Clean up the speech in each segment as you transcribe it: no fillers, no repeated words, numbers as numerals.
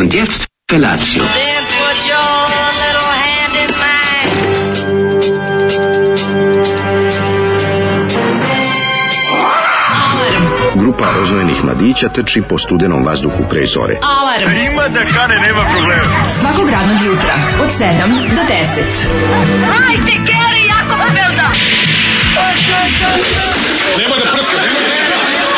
Und jetzt Felatio. Then put your little hand in mine. Grupa roznojenih mladića trči po studenom vazduhu pre zore. Alarm. Ima da kane, nema problema. Svakog radnog jutra od 7 do 10. Hajde, Geri, jako se velda. Nema da prska, nema da prska.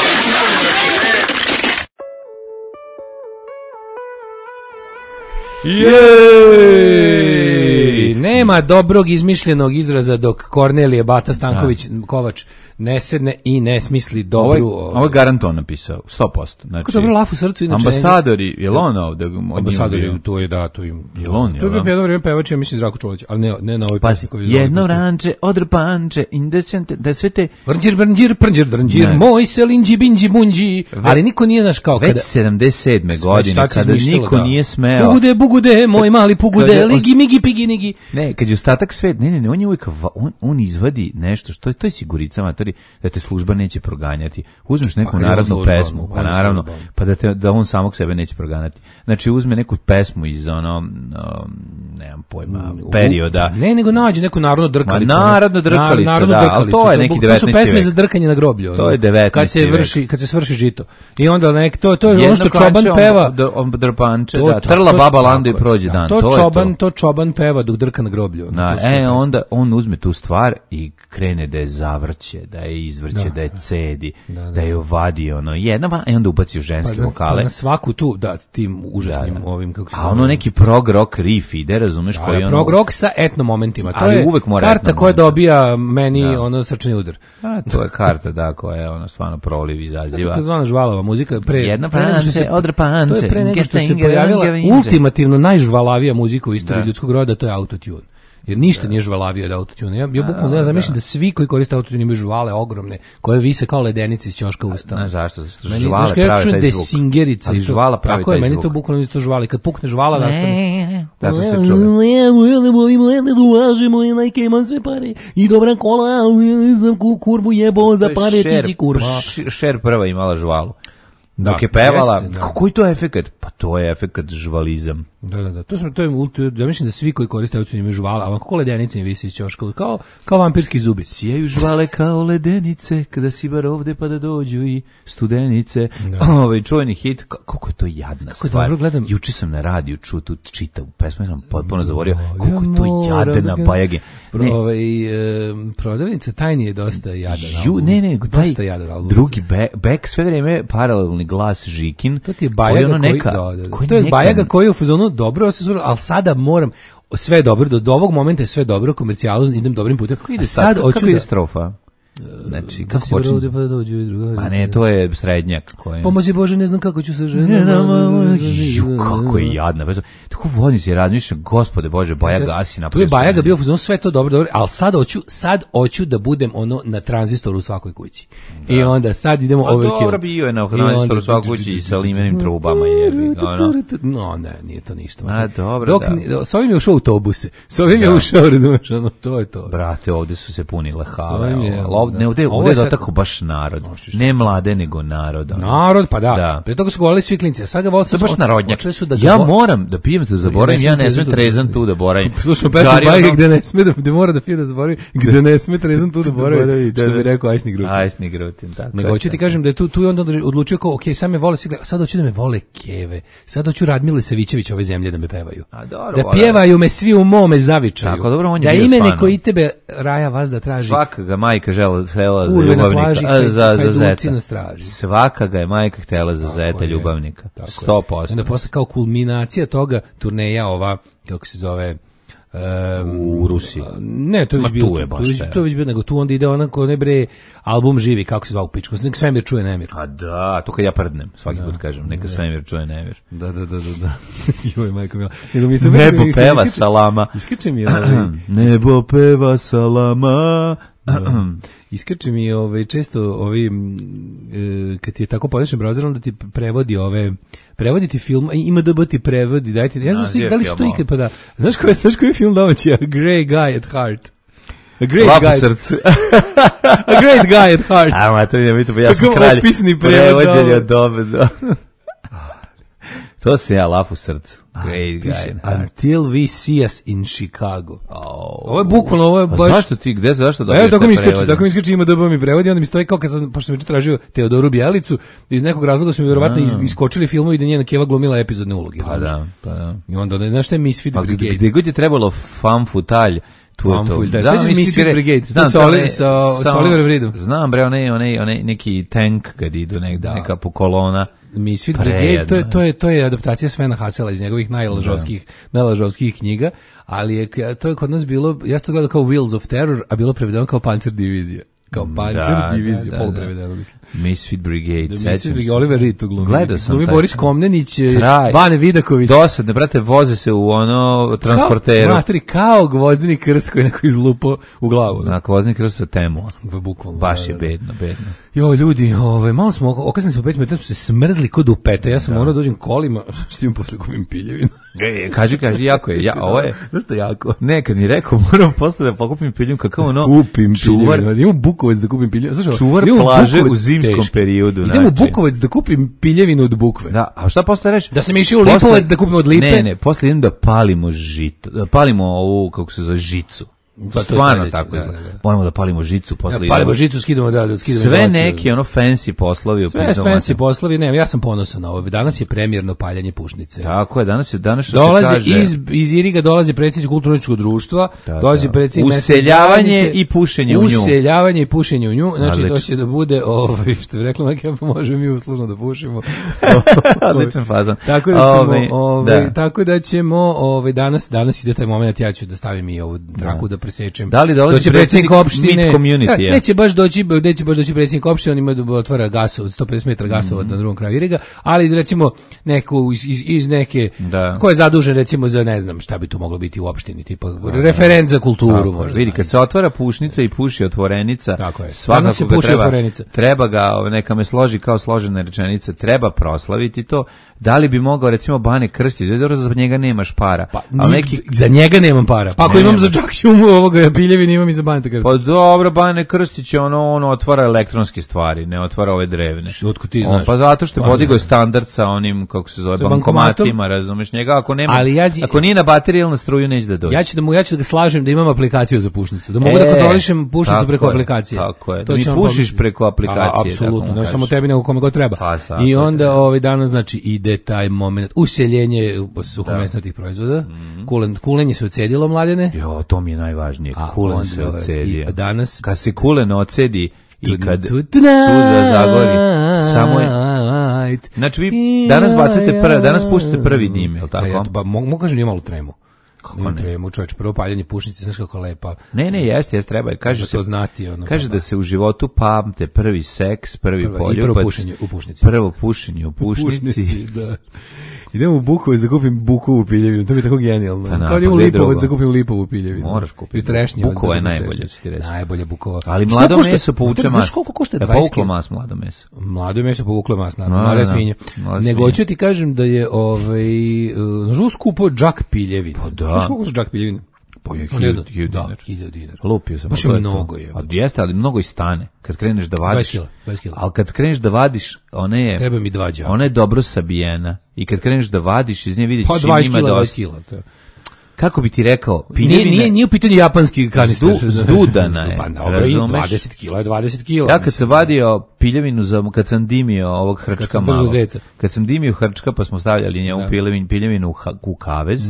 Jej! Nema dobrog izmišljenog izraza dok Kornelije Bata Stanković Kovač ne sedne i ne smisli dobru... Ovo je garant on napisao, 100%. Znači, kako dobro laf u srcu. Inače, ambasadori, je li on ovdje? Ambasadori, to je da, to im... Je li on? To je bio jedno vrijeme pevač, ja mislim Zdravko Čolić, ali ne na ovoj pesmi koju zove. Jedno ranče, odrpanče, indesćente, da sve te... Brnđir, moj selinđi, binđi, bunđi, ali niko nije naš kao kada... Već 77. godine, kada niko nije smeo... Pugude, moj mali pugude, ligi, migi, pigi, nigi. Ne, kad je ostatak svet, ne, on je uvijek, on izvadi nešto, što je, to je sigurica, matori, da te služba neće proganjati. Uzmeš neku narodnu pesmu, pa naravno, pa da on samog sebe neće proganjati. Znači, uzme neku pesmu iz nemam pojma, perioda. Ne, nego nađe neku narodnu drkalicu. Narodnu drkalicu, da, ali to je neki 19. vek. To su pesme za drkanje na groblju. To je 19. vek. Kad se svrši žito. I onda to je ono što čoban peva. Drpanče, da, trla baba landu i prođe dan. To čoban peva dok drka na groblju. Onda on uzme tu stvar i krene da je zavrće, da je izvrće, da je cedi, da je ovadi, i onda ubaci u ženske vokale. Pa na svaku tu, da, s tim užasnim ovim, kako se zove. A ono neki prog rock riff ide, razumeš, koji prog rock sa etno momentima. To ali je uvek mora karta koja dobija meni srčani udar. To je karta, da, koja je stvarno proliv izaziva. To je zvana žvalava muzika. Jedna panče, odrpanče. To je pre nego što se pojavila ultimativno najžvalavija muzika u istoriji ljudskog roda, to je autotune. Jer ništa nije žvalavije od autotune. Ja bukvalno ne zamišljam da svi koji koriste autotune imaju žvale ogromne, koje vise kao ledenice iz ćoška usta. Znaš zašto? Žvale prave taj zvuk. Singerica ali žvala pravi tako taj je, zvuk. meni to bukvalno isto žvali. Kad pukne žvala, nastane. Zato se čuje. Imam sve pare i dobra kola, kurvu jebo za pare, ti si kurva. Šer prva imala žvalu. Dok je pevala, koji to je efekat? Pa to je efekat žvalizam. Da. Ja mislim da svi koji koriste autotune imaju žvale, ali kako ledenice im visi iz ćoška, kao vampirski zubi. Sijaju žvale kao ledenice, kada si bar ovde pa da dođu i studenice. Čuveni hit, kako je to jadna stvar. Juče sam na radiju čitao pesmu, sam potpuno zavorio, koliko je to jadna bajage. Prodavnica tajni je dosta jadan. Ne, dosta jadan album. Drugi back sve vreme paralelni glas Žikin. To ti je Bajaga to je Bajaga koji je u fazonu dobro, ali sada moram sve dobro, do ovog momenta je sve dobro, komercijalno idem dobrim putem. Kako ide strofa? Znači, kako počne? Pa ne, to je srednjak. Pomozi Bože, ne znam kako ću se ženama. Kako je jadna. Tako vodim se i razmišljam, gospode Bože, Bajaga gasi na. Tu je Bajaga bio fuzon, sve to dobro, ali sad hoću da budem na tranzistoru u svakoj kući. I onda sad idemo overkill. Dobro bio je na tranzistoru u svakoj kući i sa limenim trubama. No, ne, nije to ništa. A, dobro, da. S ovim je ušao autobuse. S ovim je ušao, razumeš, to je to. Brate, ovde su se punile hale. Ovdje je tako baš narod. Ne mlade, nego narod. Narod, pa da. Pre toga su govorili svi klinci, a sad ga vole... To je baš narodnjak. Ja moram da pijem da zaboravim, ja ne smem trezan tu da boravim. Slušamo pesmu Bajke gde ne sme da mora da pije da zaboravim, gde ne sme trezan tu da boravim, što bi rekao Ajsni Grutin. Ajsni Grutin, tako. Nego hoću ti kažem da je tu i onda odlučio kao, okej, sad me vole svi, sad hoću da me vole keve, sad hoću Radmile Savićević ove zemlje da me pevaju. Da pjevaju me svi u mome zavičaju. Tako, dobro, on je da bio ime neko i tebe Raja vas da traži. Svaka ga majka htela za ljubavnika, za zeta. Svaka ga je majka htela za zeta ljubavnika. 100%. Onda posle kao kulminacija toga turneja ova, kako se zove, u Rusiji. Ne, to je već bio, nego tu onda ide onako album živi, kako se zva u pičku, neka svemir čuje nemir. A da, to kad ja prdnem, svaki put kažem, neka svemir čuje nemir. Da. Joj, majko mila. Nebo peva salama. Iskače mi nebo peva salama. Iskače mi često kad ti je tako podešen browserom da ti prevodi ti film, IMDb ti prevodi, dajte, ja znam da li su to ikad, pa da, znaš koji je film domaći, A Grey Guy at Heart. A Great Guy at Heart. A, ma to je, ja sam kralj prevođenja dobe. To se ja laf u srcu. Great guy. Until we see us in Chicago. Ovo je bukvalno, ovo je baš... Zašto ti, zašto da... Evo, tako mi iskače IMDb mi prevodi, onda mi stoji kao kad sam, pošto sam već tražio Teodoru Bjelicu, iz nekog razloga su mi vjerovatno iskočili filmovi da njena Keva glumila epizodne uloge. Pa da. I onda, znaš šta je Misfit Brigade? Gde god je trebalo fanfutalj, tu je to. Da, sveći Misfit Brigade, sa Oliverom Reedom. Znam, bre, onaj neki tank kad idu neka po kolona. Misfit Brigade, to je adaptacija Svena Hasela iz njegovih najlažovskih knjiga, ali to je kod nas bilo, ja sam to gledao kao Wheels of Terror, a bilo prevedeno kao Panzer divizija. Kao Panzer divizija, poluprevedeno mislim. Misfit Brigade, sećam se. Oliver Reed tu glumi. Gledao sam glumi Boris Komnenić, Bane Vidaković. Dosadne, brate, voze se u ono transporteru. Kao gvozdeni krst koji neko izlupo u glavu. Da, gvozdeni krst sa temu. Bukvalno. Baš je bedno. Jo, ljudi, malo smo, okasnim se u 5 minuta, smo se smrzli kod u pete, ja sam morao dođem kolima, što imam posle kupim piljevinu. Kaži, jako je, ovo je... Dosta jako. Ne, kad mi rekao, moram posle da pokupim piljevinu, kakav ono... Kupim piljevinu, idem u Bukovac da kupim piljevinu. Čuvar plaže u zimskom periodu. Idem u Bukovac da kupim piljevinu od bukve. Da, a šta posle reći? Da sam išao u Lipovac da kupim od lipe. Ne, posle idem da palimo žito, da palimo ovu, kako se zove, žicu. Stvarno tako je. Moramo da palimo žicu posle. Palimo žicu, skidamo sve neki ono fancy poslovi. Sve fancy poslovi, ne, ja sam ponosan na ovo. Danas je premijerno paljenje pušnice. Tako je, danas što dolazi se kaže. Iz Iriga dolazi predsjednik kulturno-umetničkog društva, dolazi predsjednik useljavanje i pušenje u nju. Useljavanje i pušenje u nju, znači doće da bude, što bi rekla neka, može mi uslužno da pušimo. Odličan fazon. Tako da ćemo danas ide taj moment, ja ću da stavim i ovu traku da presečem. Da li dolazi predsjednik opštine? Neće baš doći predsjednik opštine, on ima da otvara gasovod, 150 metara gasovod na drugom kraju Iriga, ali recimo neko iz neke, ko je zadužen recimo za ne znam šta bi tu moglo biti u opštini, tipa referent za kulturu možda. Vidi, kad se otvara pušnica i puši otvorenica, svakako ga treba ga, neka me složi kao složena rečenica, treba proslaviti to. Da li bi mogao recimo Bane Krstić, dobro za njega nemaš para. Za njega nemam para. Pa ako imam za Džakjumu ovoga piljevina, imam i za Bane Krstić. Pa dobro, Bane Krstić je ono otvara elektronske stvari, ne otvara ove drevne. Otko ti znaš? Pa zato što je podigao standard sa onim, kako se zove, bankomatima, razumeš njega, ako nije na bateriji ili na struju neće da dođe. Ja ću da ga slažem da imam aplikaciju za pušnicu, da mogu da kontrolišem pušnicu preko aplikacije. Tako je, da mi pušiš preko aplikacije. Apsolutno, ne samo tebi nego kome god treba. I onda danas znači ide taj moment useljenje suhomesnatih proizvoda. Kulenje se ocedilo, Mladene. Jo, to mi je najvažnije. Kulen se ocedi. Danas kad se kulen ocedi i kad suza zagori, samo je. Znači vi danas puštate prvi dim, je li tako? Pa mogu kažem nije malo tremu. Kako ne? Tremu, čovječ, prvo paljenje pušnice, znaš kako lepa. Ne, jeste, treba. Kaže da se u životu pamte prvi seks, prvi poljubac. Prvo pušenje u pušnici. Prvo pušenje u pušnici. Da. Idem u Bukovac da kupim bukovu piljevinu, to mi je tako genijalno. Kao idem u Lipovac da kupim lipovu piljevinu. Moraš kupiti. Bukova je najbolja, ću ti reći. Najbolja Bukova. Ali mlado meso povuče mas. Znaš koliko košta 20 kg? Povuklo mas mlado meso. Mlado meso povuklo mas, naravno. Mlada svinja. Nego ću ti kažem da je nažalost skupo džak piljevine. Pa da. Znaš koliko su džak piljevine? Po 1000 dinara. 1000 dinara. Lupio sam. Baš je mnogo je. A jeste, ali mnogo i stane. Kad kreneš da vadiš. 20 kg. Ali kad kreneš da vadiš, ona je... Treba mi 2 džaka. Ona je dobro sabijena. I kad kreneš da vadiš, iz nje vidiš pa čim ima dosta. 20 kg. Kako bi ti rekao? Nije u pitanju japanski kanister. Zdudana je. Pa dobro, 20 kg je 20 kg. Ja kad sam vadio piljevinu, kad sam dimio ovog hrčka malo. Kad sam dimio hrčka pa smo stavljali njevu piljevinu u kavez,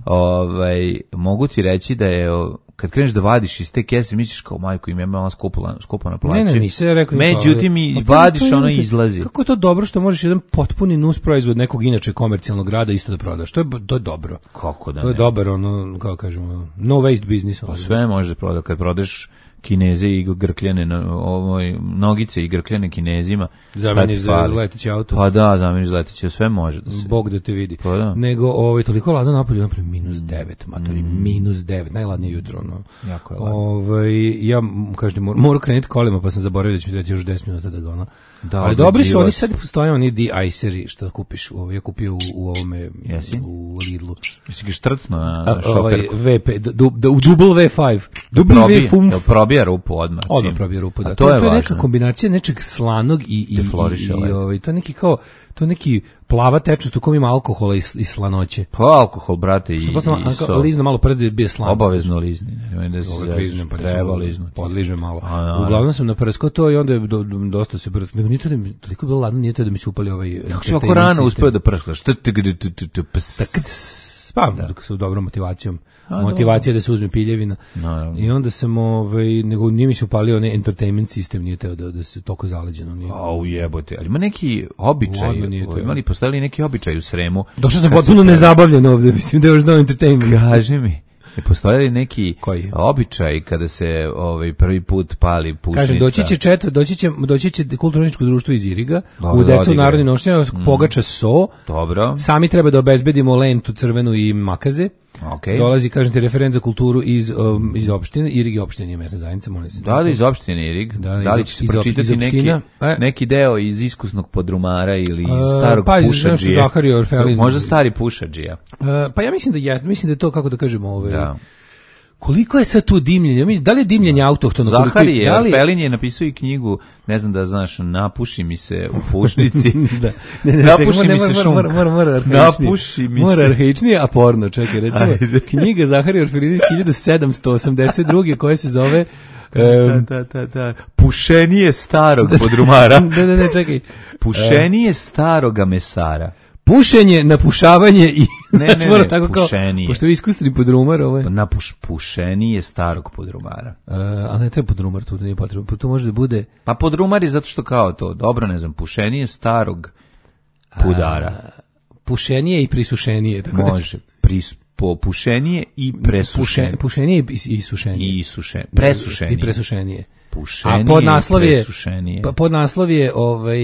mogu ti reći da je... Kad kreneš da vadiš iz te kese, misliš kao majko im je malo skupo na plaći. Ne, nisam ja rekao. Međutim, vadiš, ono izlazi. Kako je to dobro što možeš jedan potpuni nus proizvod nekog inače komercijalnog rada isto da prodaš. To je dobro. Kako da to je dobro, ono, kako kažemo, no waste business. Sve možeš da prodaš. Kad prodaš Kineze i grkljane, nogice i grkljane Kinezima. Zameniš za leteće auto. Pa da, zameniš za leteće, sve može da se... Bog da te vidi. Pa da. Nego, toliko ladno napolju, napolju, -9, matori, -9, najladnije jutro, ono. Jako je ladno. Ja, kažem, moram krenuti kolima, pa sam zaboravio da ću mi treći još 10 minuta da ga, ono. Da, ali dobri su, oni sad postoje, oni de-iceri, što kupiš, ja kupio u ovome, u Lidlu. Jesi ga štrcno na šoferku? U Double V5. Jel probija rupu odmah? Odmah probija rupu, da. To je neka kombinacija nečeg slanog i to neki kao to neki plava tečnost u kom ima alkohola i slanoće. Pa alkohol, brate, i sol. Lizno malo prst da je bio slan. Obavezno lizni. Treba liznuti. Podliže malo. Uglavnom sam na prsko to i onda je dosta se brz. Nego nije to da mi, toliko bilo ladno, nije to da mi se upali ovaj... Kako si ovako rano uspeo da prskaš? Pa, dok se u dobrom motivacijom. Motivacija da se uzme piljevina. I onda sam, nego nije mi se upalio onaj entertainment sistem, nije teo da se toliko zaleđeno. Au jebote, ali ima neki običaj, imali postojali neki običaj u Sremu. Došao sam potpuno nezabavljen ovde, mislim da je još znao entertainment. Kaži mi. Je postojali neki običaj kada se prvi put pali pušnica? Kažem, doći će kulturno-umjetničko društvo iz Iriga, u decu narodni nošnja, pogača so. Dobro. Sami treba da obezbedimo lentu crvenu i makaze. Okay. Dolazi, kažem ti, referent za kulturu iz opštine. Irig je opština, nije mesna zajednica, molim se. Da, iz opštine Irig. Da li će se pročitati neki deo iz iskusnog podrumara ili iz starog pušadžije? Možda stari pušadžija. Pa ja mislim da je to, kako da kažemo, koliko je sad tu dimljenje? Da li je dimljenje autohtono? Zaharije, Orfelin je napisao i knjigu, ne znam da znaš, napuši mi se u pušnici. Napuši mi se šunka. Napuši mi se. Mora arhaičnije, a porno, čekaj, recimo. Knjiga Zaharije Orfelina iz 1782. koja se zove... Da. Pušenije starog podrumara. Ne, čekaj. Pušenije staroga mesara. Pušenje, napušavanje i... Ne, tako pušenije. Pošto je iskusni podrumar, pušenije starog podrumara. A ne treba podrumar, tu nije potrebno. To može da bude... Pa podrumar je zato što kao to, dobro, ne znam, pušenije starog pudara. Pušenije i prisušenije. Tako može, pušenije i presušenije. Pušenije i sušenije. Presušenije. I presušenije. Pušenije, a podnaslov je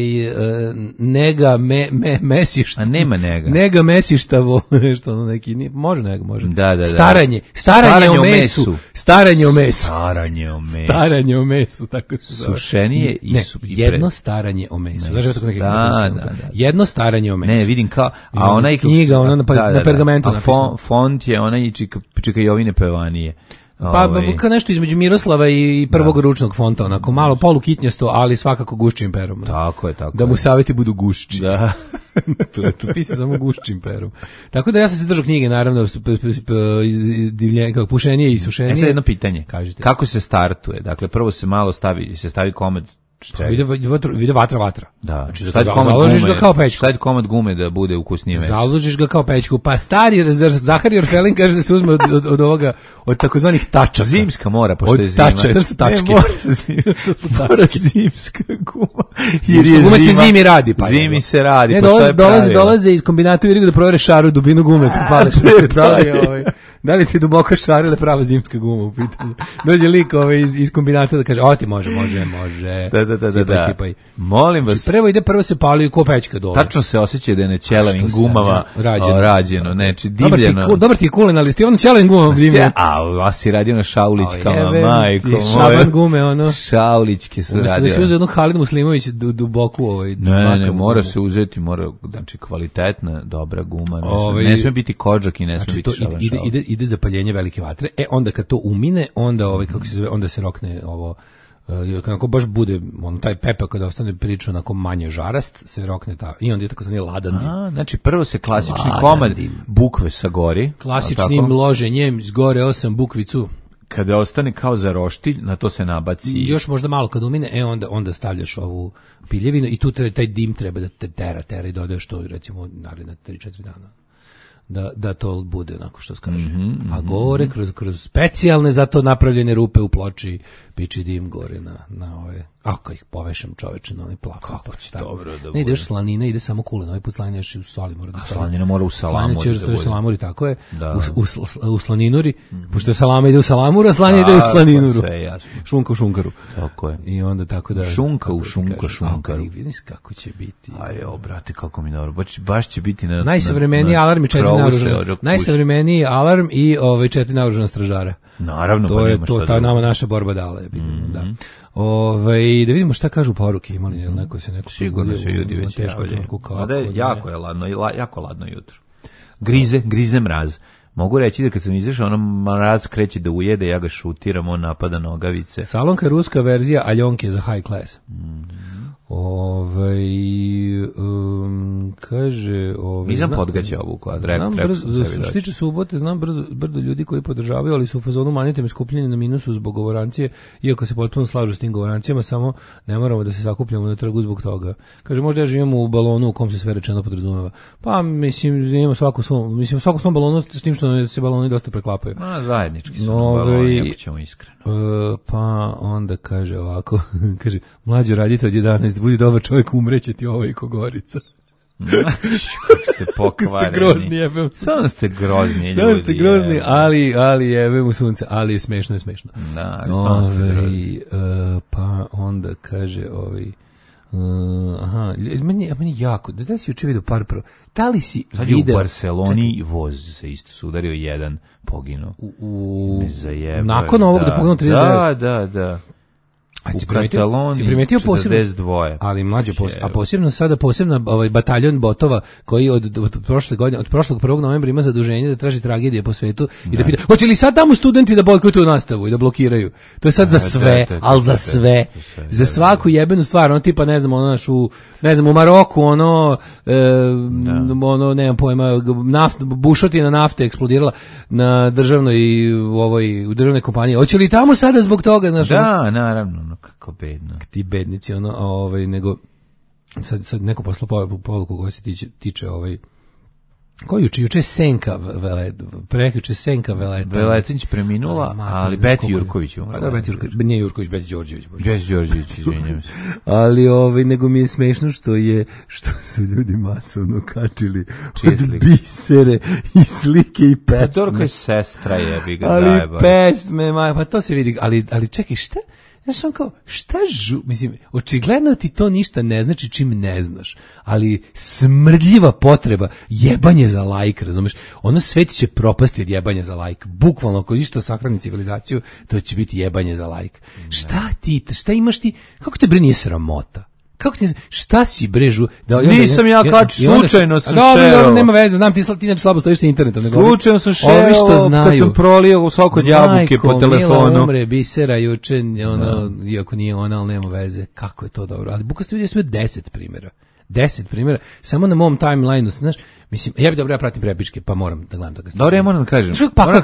nega mesišta. A nema nega. Nega mesištavo, što ono neki, može nega, može. Da. Staranje o mesu. Staranje o mesu, tako se zove. Sušenije i jedno staranje o mesu. Znaš tako neki. Da. Jedno staranje o mesu. Ne, vidim kao, a onaj knjiga, ona na pergamentu napisana. A font je onaj čika Jovine Pevanije. Pa kao nešto između Miroslava i prvog ručnog fonta, onako malo polukitnjasto, ali svakako gušćim perom. Tako je. Da mu savjeti budu gušći. Da. to pisa samo gušćim perom. Tako da ja sam se držao knjige, naravno, pušenije i sušenije. Sad jedno pitanje. Kažite. Kako se startuje? Dakle, prvo se malo stavi komad. Vide vatra. Da. Znači, založiš ga kao pećku. Staviti komad gume da bude ukusnije meso. Založiš ga kao pećku. Pa stari Zaharije Orfelin kaže da se uzme od ovoga, od takozvanih tačaka. Zimska mora, pošto je zima. To su tačke. Mora zimska guma. Guma se zimi radi. Zimi se radi. Dolaze iz kombinata u Irigu da provere šaru dubinu gume. Da li ti duboko šara ili prava zimska guma u pitanju? Dođe lik iz kombinata da kaže, o ti može. Da. Sipaj. Molim vas. Prvo se pali ko pećka dole. Tačno se osjeća da je na ćelavim gumama rađeno. Znači, divljeno. Dobar ti je kulen, ali ti on na ćelavim gumama divljeno. A si radio na šaulićkama, majko moja. Šaban gume, ono. Šaulićke su radio. Da se uze jednog Halid Muslimović duboko. Ne, mora se uzeti, znači kvalitetna, dobra guma. Ne sme biti kodžak i ne sme biti šaban. Ide zapaljenje velike vatre. Onda kad to umine, onda kako se zove, onda se rokne ovo. Kako baš bude taj pepak kada ostane prilično onako manje žarast, se rokne ta i onda je tako zvani ladan dim. Znači prvo se klasični komad bukve sagori, klasičnim loženjem zgore 8 bukvicu. Kada ostane kao za roštilj, na to se nabaci. Još možda malo kad umine, onda stavljaš ovu piljevinu i tu taj dim treba da te tera i dodaš to recimo naredna 3-4 dana. Da to bude onako što skaže. A gore kroz specijalne za to napravljene rupe u ploči piči dim gore na ove. Ako ih povešam čoveče na onaj plak. Kako će dobro da bude. Ne ide još slanina, ide samo kulen. Ovaj put slanina još u soli mora da stavi. Slanina mora u salamuri da bude. Slanina će salamuri, tako je. U slaninuri. Pošto salama ide u salamuru, a slanina ide u slaninuru. Sve jasno. Šunka u šunkaru. Tako je. I onda tako da... Šunka u šunkaru. Vidiš kako će biti. Brate, kako mi dobro. Baš će biti na... Najsavremeniji alarm i 4 naoružana. Najsavremeniji alarm i 4 naoružana stražara. Naravno, to je to, ta nama naša borba dala je bitno, da. Da vidimo šta kažu poruke, imali neko se neko sigurno se ljudi već javljaju. Da jako je ladno, jako ladno jutro. Grize mraz. Mogu reći da kad sam izašao, ono mraz kreće da ujede, ja ga šutiram, on napada nogavice. Salonka ruska verzija Aljonke za high class. Kaže... Nisam podgaćao ovu koja znam brzo, što se tiče subote, znam brdo ljudi koji podržavaju, ali su u fazonu manite me skupljenje na minusu zbog govorancije, iako se potpuno slažu s tim govorancijama, samo ne moramo da se sakupljamo na trgu zbog toga. Kaže, možda ja živim u balonu u kom se sve rečeno podrazumeva. Pa, mislim, imamo svaku svom balonu, s tim što se baloni dosta preklapaju. Zajednički su baloni, ako ćemo iskreno. Pa, onda kaže ovako, kaže, mlađe radite od 11, budi dobar čovjek, umreće ti ovaj Kogorica. Kako ste pokvareni. Ste grozni, jebem. Samo ste grozni ljudi. Samo ste grozni, ali jebem u sunce, ali je smešno. Da, stvarno ste grozni. Pa onda kaže meni jako, da si juče vidio par da li si sad vidio u Barceloni voz se isto sudario, jedan poginuo nakon ovog da poginuo 39. Da. U Kataloniji 42. Ali mlađe a posebno bataljon botova koji od prošle godine, od prošlog 1. novembra ima zaduženje da traži tragedije po svetu i da pita, hoće li sad tamo studenti da bojkotuju nastavu i da blokiraju? To je sad za sve, ali za sve. Za svaku jebenu stvar, on tipa ne znam u Maroku nemam pojma, bušotina nafte eksplodirala na državnoj u državnoj kompaniji. Hoće li tamo sada zbog toga, znaš? Da, naravno. Kako bedno. Ti bednici, nego sad neko poslao poruku koja se tiče koji juče Senka prekjuče Senka Veletinić preminula, ali Beti Jurković umrla. Da, Beti Jurković, nije Jurković, Beti Đorđević. Beti Đorđević, izvinjavam se. Ali nego mi je smešno što su ljudi masovno kačili od bisere i slike i pesme. Torka je sestra jebi ga zajebali. Ali pesme, pa to se vidi, ali čekaj, šta? Znaš, mislim, očigledno ti to ništa ne znači čim ne znaš, ali smrdljiva potreba, jebanje za like, razumeš? Ono svet će propasti od jebanja za like. Bukvalno, ako ništa sahrani civilizaciju, to će biti jebanje za like. Šta imaš ti? Kako te bre nije sramota? Šta si brežu? Nisam ja slučajno sam šerao. Nema veze, znam ti ne slabo stojiš sa internetom. Slučajno sam šerao kad sam prolio u svako jabuke po telefonu. Mila umre, bisera juče, iako nije ona, ali nema veze. Kako je to dobro. Ali bukvalno ljudi sve 10 primjera. Samo na mom timelineu, znaš, mislim, ja bih dobro ja pratim prepičke, pa moram da gledam toga. Dobro, ja moram da kažem.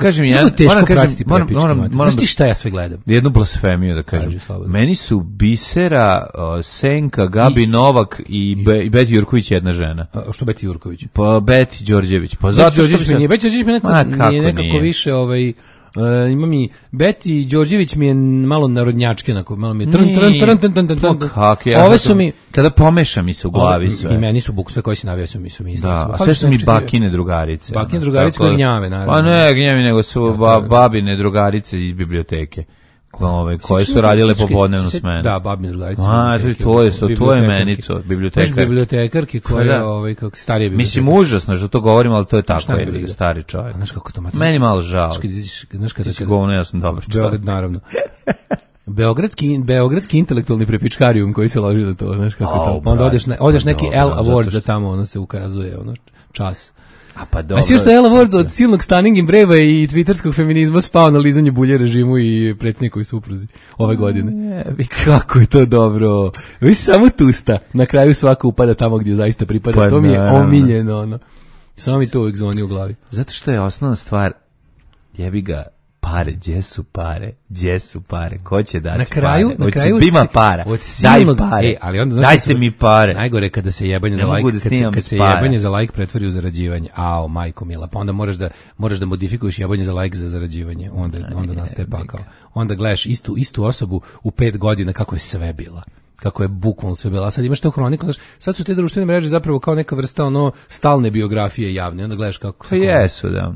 Znaš ti šta ja sve gledam? Jednu blasfemiju da kažem. Meni su Bisera, Senka, Gabi Novak i Beti Jurković jedna žena. Što Beti Jurković? Pa Beti Đorđević. Pa zato što Beti Đorđević mi nekako više ima mi Beti Đorđević mi je malo narodnjačke, malo mi je ove su mi kada pomeša mi se u glavi sve. I meni su sve koje si navio su mi isto. Da, a sve su mi bakine drugarice. Bakine drugarice koje gnjave, naravno. Pa ne gnjavi, nego su babine drugarice iz biblioteke. Koje su radile popodnevnu smenu. Da, babine drugarice. To je meni to, bibliotekar. Bibliotekarki koja kako starije bibliotekar. Mislim, užasno što to govorim, ali to je tako, je stari čovjek. Znaš kako to matematika. Meni malo žao. Znaš kada si govno, ja sam dobar čovjek. Naravno. Beogradski intelektualni prepičkarijum koji se loži na to, znaš kako to. Onda odeš neki L Award za tamo, ono se ukazuje, čas. A sve što je Ella Ward od silnog Stunning Breva i twitterskog feminizma spao na lizanje bulje režimu i predsjednikovoj supruzi ove godine. Kako je to dobro. Vi samo tusta. Na kraju svako upada tamo gdje zaista pripada. Pa to mi je omiljeno. Samo mi to uvijek zvoni u glavi. Zato što je osnovna stvar, jebi ga, pare, gdje su pare, ko će dati na kraju, pare? Na kraju ima para, daj pare, ali onda, dajte mi pare. Najgore kada se jebanje za like, kad se jebanje za like pretvori u zarađivanje, majko mila, pa onda moraš da modifikuješ jebanje za like za zarađivanje, onda nastaje pakao. Onda gledaš istu osobu u 5 godina kako je sve bila. Kako je bukvalno sve bila. A sad imaš to hroniku, sad su te društvene mreže zapravo kao neka vrsta stalne biografije javne, onda gledaš kako... Pa jesu, da.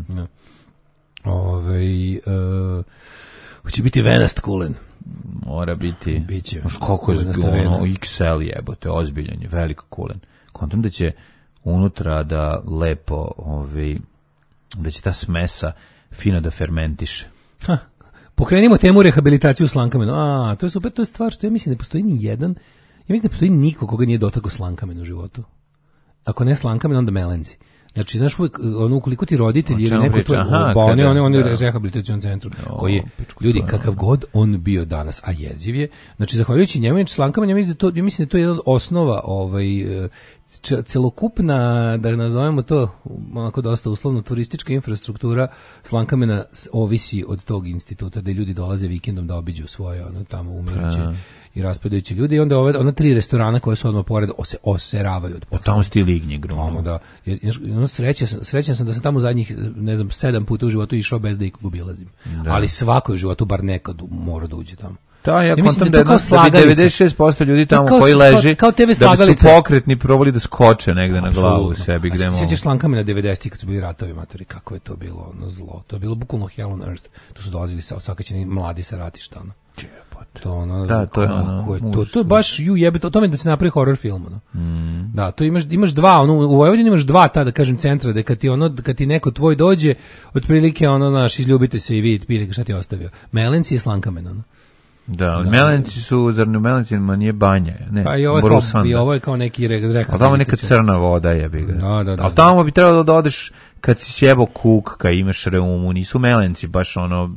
Hoće biti Venast Kulen. Mora biti. Biće. Koliko je XL jebote, ozbiljan je, velik Kulen. Kontam da će unutra da lepo, da će ta smesa fino da fermentiše. Pokrenimo temu rehabilitaciju slankamenu. To je super, to je stvar što ja mislim da postoji ni jedan, ja mislim da postoji niko koga nije dotakao slankamen u životu. Ako ne slankamen, onda melenci. Znači, znaš, uvijek, ukoliko ti roditelji ili neko tvoj, on je u rehabilitacionom centru, koji je, ljudi, kakav god on bio danas, a jeziv je, znači, zahvaljujući njemu i Slankama, ja mislim da je to jedna od osnova, celokupna, da nazovemo to, onako dosta uslovno, turistička infrastruktura Slankamena ovisi od tog instituta, da ljudi dolaze vikendom da obiđu svoje, tamo umiruće i raspadajući ljudi, i onda ona 3 restorana koje su odmah pored se oseravaju od posla. Tamo sti lignje grumo. Da. Srećan sam da sam tamo zadnjih, ne znam, 7 puta u životu išao bez da ikog obilazim. Da. Ali svako u životu bar nekad mora da uđe tamo. Da, ja kontam da bi 96% ljudi tamo koji leži, kao TV da bi su pokretni probali da skoče negde na glavu sebi. Gde mogu. Sjećaš Slankama na 90-ih kad su bili ratovi, matori, kako je to bilo zlo. To je bilo bukvalno hell on earth. Tu su dolazili osakaćeni mladi sa ratišta. To je baš o tome da se napravi horror film. Da, to imaš dva, u Vojvodini imaš dva da kažem centra, da kad ti neko tvoj dođe, otprilike izljubite se i vidite šta ti je ostavio. Melenci je Slankamen. Da, Melenci su, zar ne u Melencima nije banja, ne, pa i ovo je kao neki rekao. A tamo neka crna voda jebi ga. Da. Ali tamo bi trebalo da odeš kad si sjebo kuk, kad imaš reumu, nisu Melenci baš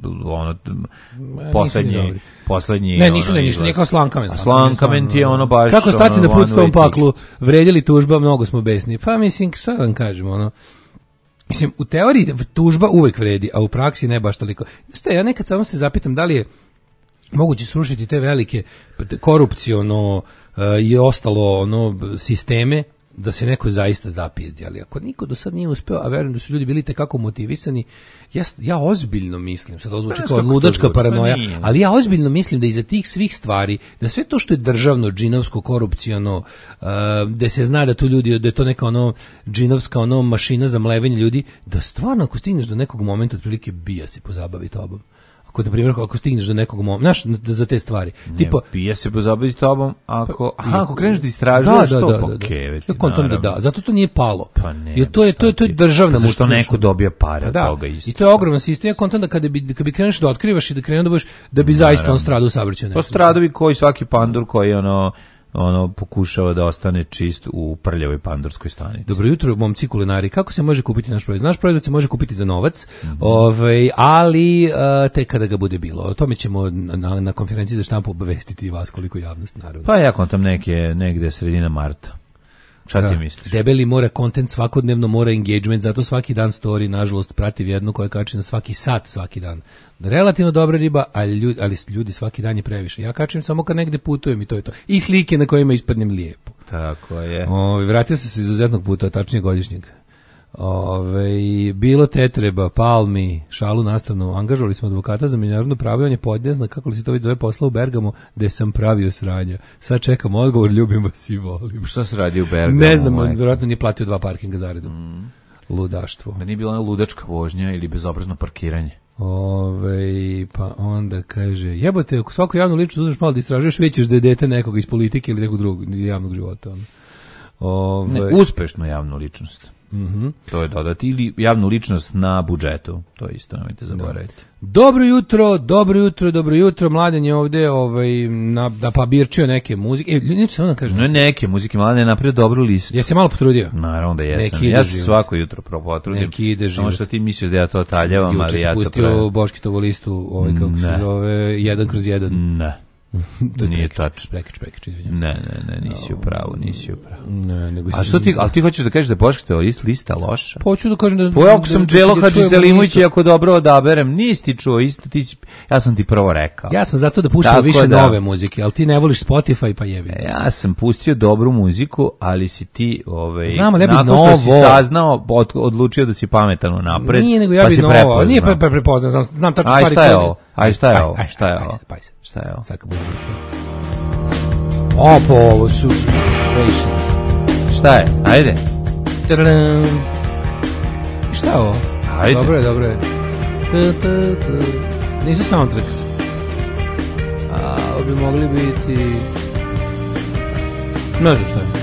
poslednji. Ne, nisu ništa, nije kao Slankamen. Slankamen ti je baš. Kako stati na put s tom paklu, vredili tužba, mnogo smo besni. Pa mislim, sad vam kažem, mislim, u teoriji tužba uvek vredi, a u praksi ne baš toliko. Šta, ja nekad samo se zapitam da li je moguće srušiti te velike korupciono i ostalo sisteme da se neko zaista zapizdi, ali ako niko do sad nije uspeo, a verujem da su ljudi bili tekako motivisani, ja ozbiljno mislim, sad ozvuči kao ludačka paranoja, ali ja ozbiljno mislim da iza tih svih stvari, da sve to što je državno, džinovsko, korupciono, da se zna da tu ljudi, da je to neka džinovska mašina za mlevenje ljudi, da stvarno ako stigneš do nekog momenta otprilike bija se pozabavi tobom. Ako stigneš do nekog momenta, znaš, za te stvari. Pije se pozabaviti tobom, ako kreneš da istražuješ to, zato to nije palo. Jer to je državna moć. Zašto neko dobija pare od toga isto. I to je ogroman sistem. Ja kontam da kada bi kreneš da otkrivaš i da kreneš da budeš, da bi zaista on stradao u saobraćaju. To stradovi koji svaki pandur koji pokušava da ostane čist u prljavoj pandurskoj stanici. Dobro jutro, momci kulinari. Kako se može kupiti naš proizvod? Naš proizvod se može kupiti za novac, ali tek kada ga bude bilo. O tome ćemo na konferenciji za štampu obavestiti vas koliko javnost, naravno. Pa ja kontam negde sredina marta. Šta ti misliš? Debeli mora content svakodnevno, mora engagement, zato svaki dan story, nažalost, prati jednu koja kači na svaki sat, svaki dan. Relativno dobra riba, ali ljudi svaki dan je previše. Ja kačim samo kad negde putujem i to je to. I slike na kojima ispadnem lijepo. Tako je. Vratio sam se iz izuzetnog puta, tačnije godišnjeg. Bilo Tetreba, Palmi, šalu nastavnu, angažovali smo advokata za međunarodno pravo i on je podnezna, kako li se to već zove, posla u Bergamo, gde sam pravio sranja. Sad čekam odgovor, ljubim vas i volim. Šta se radi u Bergamo? Ne znam, vjerojatno nije platio 2 parkinga zaredom. Ludaštvo. Da nije bila ona ludačka vožnja ili bezobrazno parkiranje? Pa onda kaže, jebote, ako svaku javnu ličnost uzmeš malo da istražuješ, vidjet da je dete nekoga iz politike ili nekog drugog javnog života. Ne, uspešnu javnu ličnost. To je dodati, ili javnu ličnost na budžetu, to je isto, nemojte zaboraviti. Dobro jutro, Mladen je ovde pa birčio neke muzike. Neće se onda kažem. Neke muzike, Mladen je napravio dobru listu. Jesi malo potrudio? Naravno da jesam. Ja se svako jutro potrudim. Neki ide život. Samo što ti misliš da ja to taljavam, ali ja to juče si pustio Boškitovu listu, kako se zove, 1/1. Ne. To nije tačno. Prekič, izvinjam se. Ne, nisi u pravu. Ne, nego a što ti hoćeš da kažeš da je Boškitova lista loša? Hoću da kažem da... Ako sam Đelo Hadžiselimović i ako dobro odaberem, nisi ti čuo, ja sam ti prvo rekao. Ja sam zato da puštam više nove muzike, ali ti ne voliš Spotify, pa jebi. Ja sam pustio dobru muziku, ali si ti, znam, ne bi nakon što si saznao, odlučio da si pametan unapred, nije, nego ja pa si prepoznao. Nije prepoznao, znam tačno stvari koje... Šta je ovo? Šta je ovo? Sad kad budem ovo su šta je? Ajde. Šta je ovo? Ajde. Dobro je. Nisu soundtracks. Ovo bi mogli biti... Ne znam šta je.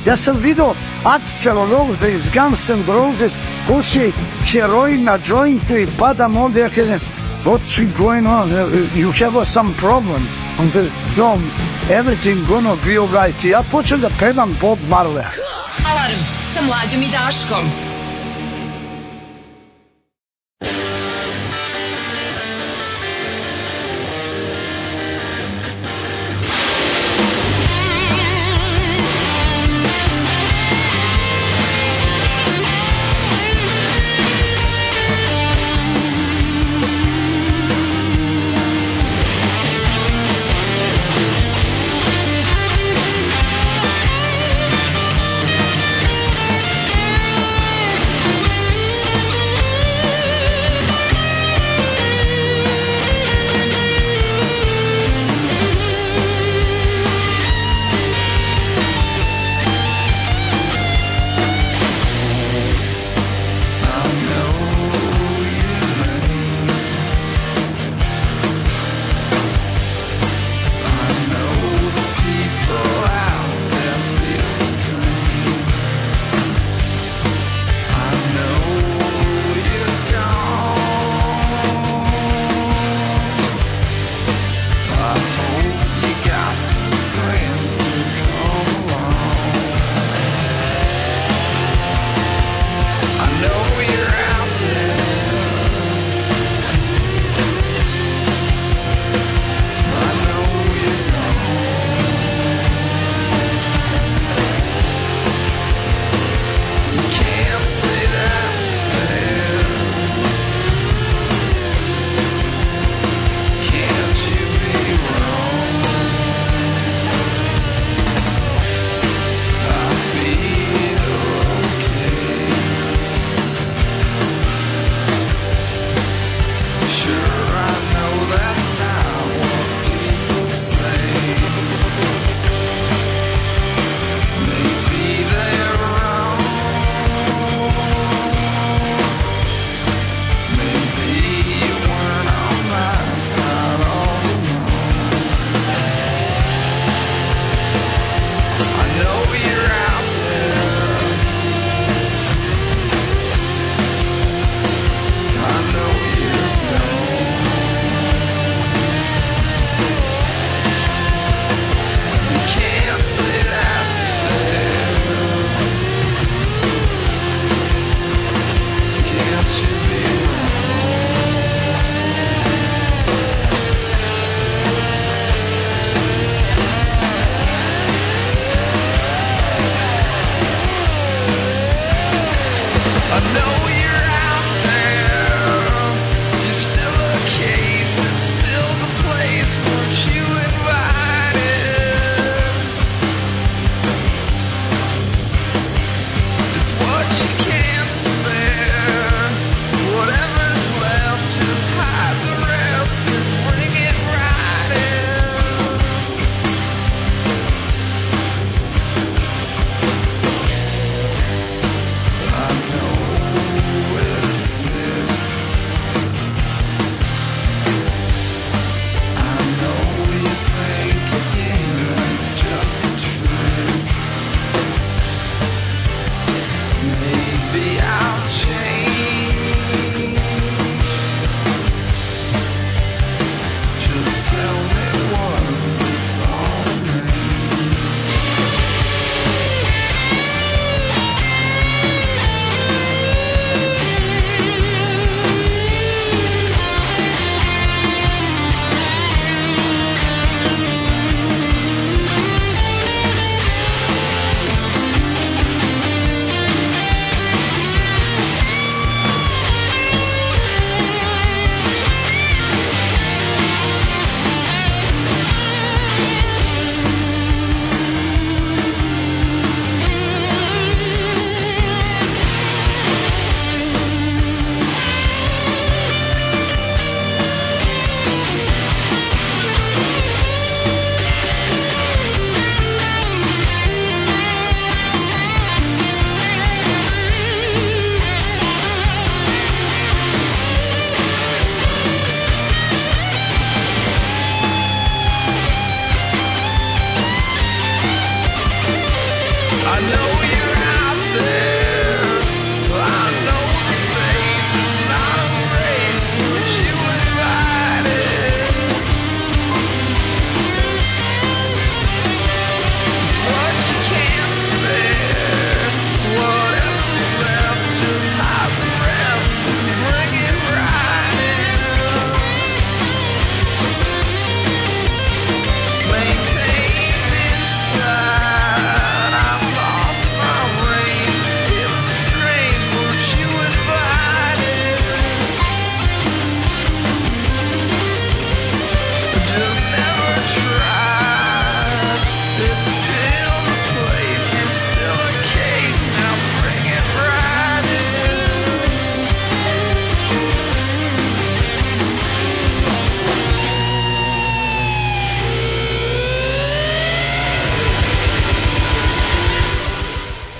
Ja sam vidio Axl Rose iz Guns N' Roses, kući heroin na jointu i padam ovdje, ja kažem, what's going on? You have some problem. On kaže, no, everything gonna be alright. Ja počnem da pevam Bob Marley. Alarm sa Mlađom i Daškom.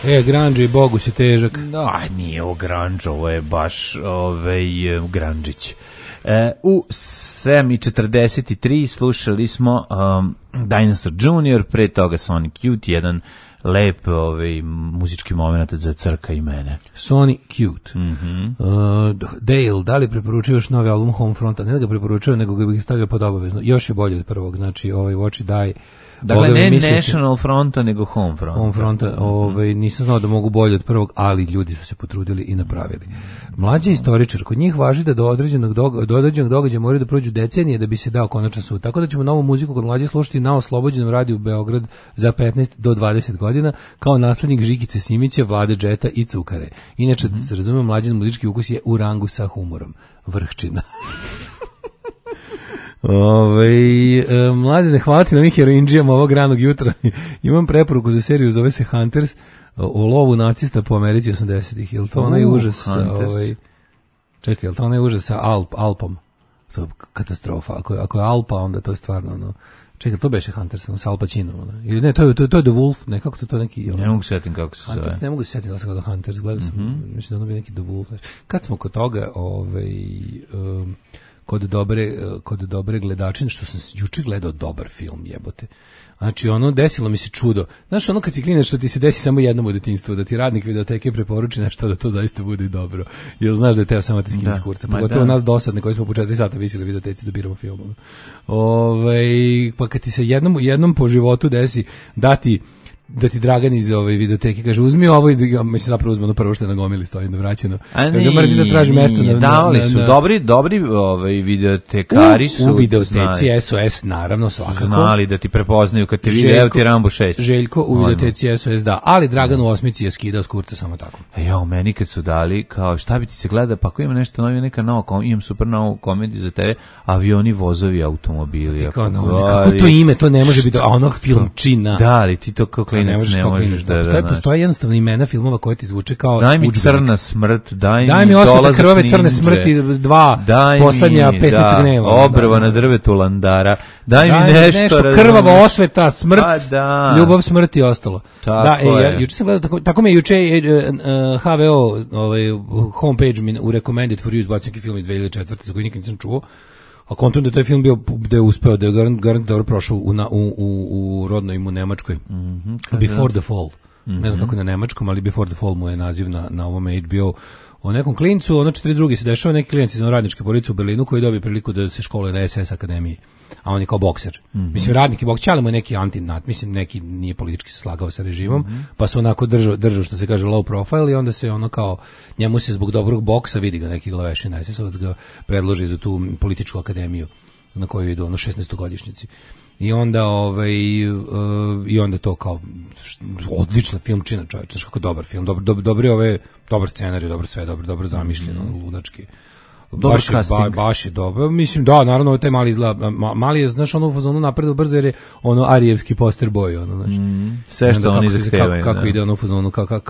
Grandže i Bogu si težak. No, nije ovo grunge, ovo je baš grandžić. U 7:43 slušali smo Dinosaur Jr., pre toga Sonic Youth, jedan lep muzički moment za Crka i mene. Sonic Youth. Dale, da li preporučuješ novi album Homefronta? Ne da ga preporučujem, nego ga bih stavio pod obavezno. Još je bolje od prvog, znači Watch It Die. Dakle, ne National Fronta, nego Homefronta. Homefronta, nisam znao da mogu bolje od prvog, ali ljudi su se potrudili i napravili. Mlađi istoričar, kod njih važi da do određenog događaja moraju da prođu decenije da bi se dao konačan sud. Tako da ćemo novu muziku kod mlađih slušati na oslobođenom radiju Beograd za 15 do 20 godina, kao naslednik Žikice Simića, Vlade Džeta i Cukare. Inače, da se razume, mlađin muzički ukus je u rangu sa humorom. Vrhčina. Mladine, hvala ti na ovih heroinđijama ovog ranog jutra. Imam preporuku za seriju, zove se Hunters, o lovu nacista po Americi 80-ih. Je li to onaj užas sa čekaj, je li to onaj užas sa Alpom? To je katastrofa. Ako je Alpa, onda to je stvarno čekaj, to beše Hunters, sa Al Pacinom. Ili ne, to je The Wolf, nekako to neki... Ne mogu setim kako se zove. Hunters, ne mogu se setim da sam gledao Hunters, gledao sam, mislim da ono bi neki The Wolf. Kad smo kod toga, kod dobre gledačine, što sam juče gledao dobar film, jebote. Znači, desilo mi se čudo. Znaš, kad si klinac, što ti se desi samo jednom u detinjstvu, da ti radnik videoteke preporuči nešto, da to zaista bude i dobro. Jer znaš da je teo samo te skine s kurca. Pogotovo nas dosadne, koji smo po 4 sata visili videoteci da biramo film. Pa kad ti se jednom po životu desi da ti Dragan iz videoteke kaže uzmi ovo i mislim zapravo uzme ono prvo što je na gomili stoji vraćeno. Da mrzi da traži mesto davali su dobri videotekari su u videoteci SOS naravno svakako. Znali da ti prepoznaju kad te vide, evo ti Rambo 6. Željko u videoteci SOS da, ali Dragan u osmici je skidao s kurca samo tako. Meni kad su dali kao šta bi ti se gleda, pa ako ima nešto novo, neka novo, imam super novu komediju za tebe, avioni, vozovi, automobili. Kako to ime, to ne može biti, a ono filmčina. Da, ali ti to kao ne možeš da postoje jednostavno imena filmova koje ti zvuče kao daj mi Crna smrt, daj mi Osveta krvave crne smrti 2 poslednja pesnica gneva, Obrva na drvetu Landara, daj mi nešto krvava osveta, smrt, ljubav, smrt i ostalo. Juče sam gledao, tako me juče HVO homepage mi u Recommended for You izbacio neki film iz 2004. za koji nikad nisam čuo. A kontum da taj film bio, da je uspeo, da je garant dobro prošao u rodnoj mu Nemačkoj. Before the Fall. Ne znam kako je na nemačkom, ali Before the Fall mu je naziv na ovome HBO. O nekom klincu, 42. se dešava neki klinac iz radničke porodice u Berlinu koji dobije priliku da se školuje na SS akademiji. A on je kao bokser. Mislim, radnik i bokser, ali mu je neki mislim, neki nije politički se slagao sa režimom, pa se onako držao, što se kaže, low profile i onda se kao, njemu se zbog dobrog boksa, vidi ga neki glavešin SS-ovac ga predloži za tu političku akademiju na koju idu 16-godišnjici. I onda i onda to kao odlična filmčina, čovječe, znaš kako dobar film, dobar scenarij, dobro sve, dobro zamišljeno, ludački. Baš je dobro. Mislim, da, naravno, taj mali izgleda, mali je, znaš, ono u fazonu napredao brzo, jer je arijevski poster boy, znaš. Sve što oni zahtevaju. Kako ide ono u fazonu,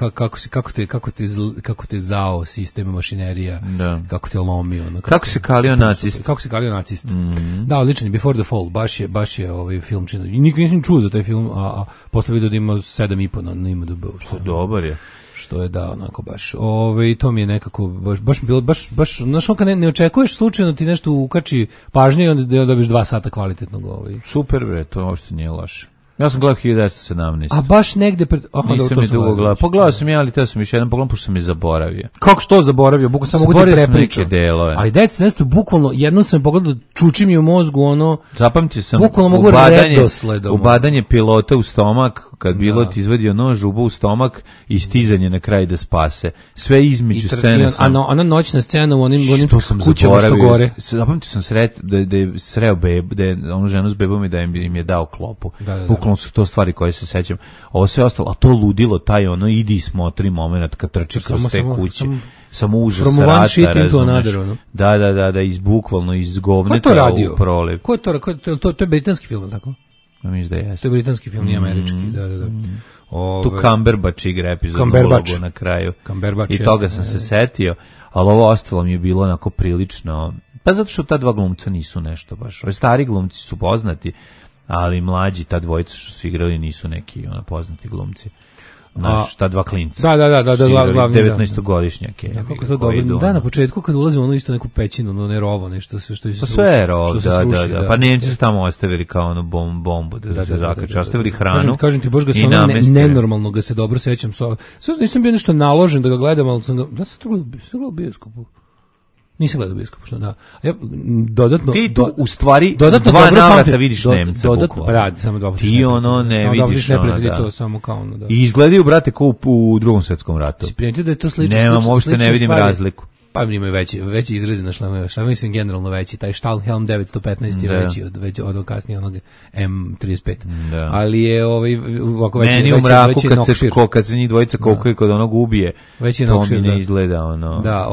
kako te zao sistem, mašinerija, kako te lomi, kako se kalio nacist. Kako se kalio nacist. Da, odličan je, Before the Fall, baš je film čina. I nikad nisam čuo za taj film, a posle vidio da ima 7,5 na IMDb. Dobar je. Što je da, onako baš. To mi je nekako baš bilo znaš, kad ne očekuješ slučajno ti nešto ukači pažnje i onda dobiš 2 sata kvalitetnog Super bre, to uopšte nije loše. Ja sam gledao 1917. A baš negde pred... Nisam mi dugo gledao. Pogledao sam ja, ali te sam još jedan pogledao, pošto sam je zaboravio. Kako što zaboravio? Bukvalno samo mogu ti prepričati. Ali 1917, bukvalno, jednom sam pogledao, čuči mi u mozgu, zapamtio sam ubadanje pilota u stomak, kad pilot izvadio nož, ubao u stomak i stizanje na kraj da spase. Sve između scene sam... A ona noćna scena u onim kućama što gore. Zapamtio sam da je sreo bebu, da je onu ženu s bebom i da im je dao klopu. Bukvalno su to stvari koje se sećam. Ovo sve ostalo, a to ludilo, taj idi smotri moment kad trči kroz te kuće. Samo užas rata, razumeš. Da, bukvalno iz govneta u prolev. Ko je to? To je britanski film, tako? Mislim da jeste. To je britanski film, nije američki, da. Tu Cumberbatch igra epizodnu ulogu na kraju. I toga sam se setio, ali ovo ostalo mi je bilo onako prilično... Pa zato što ta dva glumca nisu nešto baš. Ovi stari glumci su poznati, ali mlađi, ta dvojica što su igrali nisu neki poznati glumci. Znaš, ta dva klinca. Da, glavni. 19-godišnjake. Da, kako to dobro. Da, na početku kad ulazimo ono isto neku pećinu, ono ne rovo, nešto što pa sve je rov, da. Pa Nemci su tamo ostavili kao ono bombu da se zakače, ostavili hranu. Kažem ti, bož ga se ono nenormalno ga se dobro sećam. Sad nisam bio nešto naložen da ga gledam, ali sam ga, da sam gledao u bioskopu. Nisam gledao bioskop, što da. Ja dodatno ti tu u stvari dva navrata vidiš Nemca. Dodatno, rad, samo dva. Ti ono ne vidiš to samo kao ono, da. I izgledaju brate kao u Drugom svetskom ratu. Si primetio da je to slično. Nemam uopšte ne vidim razliku. Pa imaju veći izrazi na šlemovima. Šlemovi su generalno veći. Taj Stahlhelm 915 je veći od kasnije onog M35. Da. Ali je ovako veći. Meni u mraku kad se njih dvojica kokaju kod onog ubije, to mi ne izgleda ono. Da,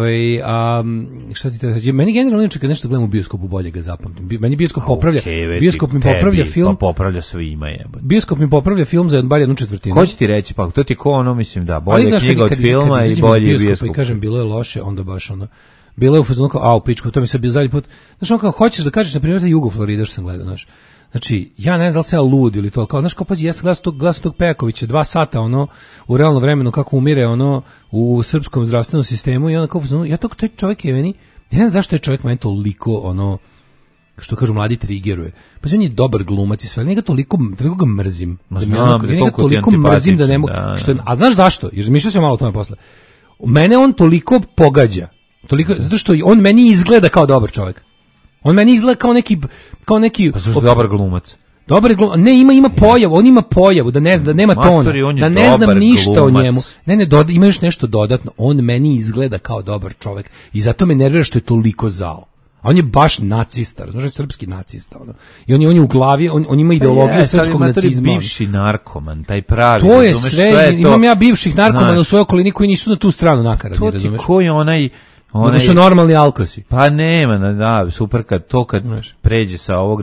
šta ti te... Meni generalno inače kad nešto gledam u bioskopu bolje ga zapamtim. Meni bioskop popravlja. Bioskop mi popravlja film. Popravlja svima jebote. Bioskop mi popravlja film za bar 1/4. Ko će ti reći, pa to ti ko ono, mislim da, bolje knjiga od filma i bolje bioskop. I kažem, bilo je loše, onda baš ono, bilo je u fazonu kao, pičku, to mi se bio zadnji put, znaš, ono kao, hoćeš da kažeš, na primjer, da Jugo Florida, što sam gledao, znaš, znači, ja ne znam da li se ja lud ili to, kao, znaš, kao, pazi, ja sam gledao tog Pejakovića, 2 sata, ono, u realnom vremenu, kako umire, ono, u srpskom zdravstvenom sistemu, i onda kao, ja to, taj čovjek je meni, ja ne znam zašto je čovjek meni toliko, ono, što kažu mladi trigeruje. Pa on je dobar glumac i sve, njega toliko ga mrzim. Njega toliko mrzim da ne mogu, a znaš zašto? Jer mišljao sam malo o tome posle. Mene on toliko pogađa, zato što on meni izgleda kao dobar čovjek. On meni izgleda kao neki pa zašto dobar glumac? Dobar glumac, ne, ima pojavu, on ima pojavu, da ne zna, da nema tona, da ne znam ništa o njemu. Ne, ima još nešto dodatno, on meni izgleda kao dobar čovjek i zato me nervira što je toliko zao. A on je baš nacista, znaš, srpski nacista, ono. I on je u glavi, on ima ideologiju srpskog nacizma. Bivši narkoman, taj pravi, to je sve, imam ja bivših narkomana u svojoj okolini koji nisu na tu stranu nakaradni, razumeš? To ti onaj Oni su normalni alkosi. Pa nema, da, super kad pređe sa ovog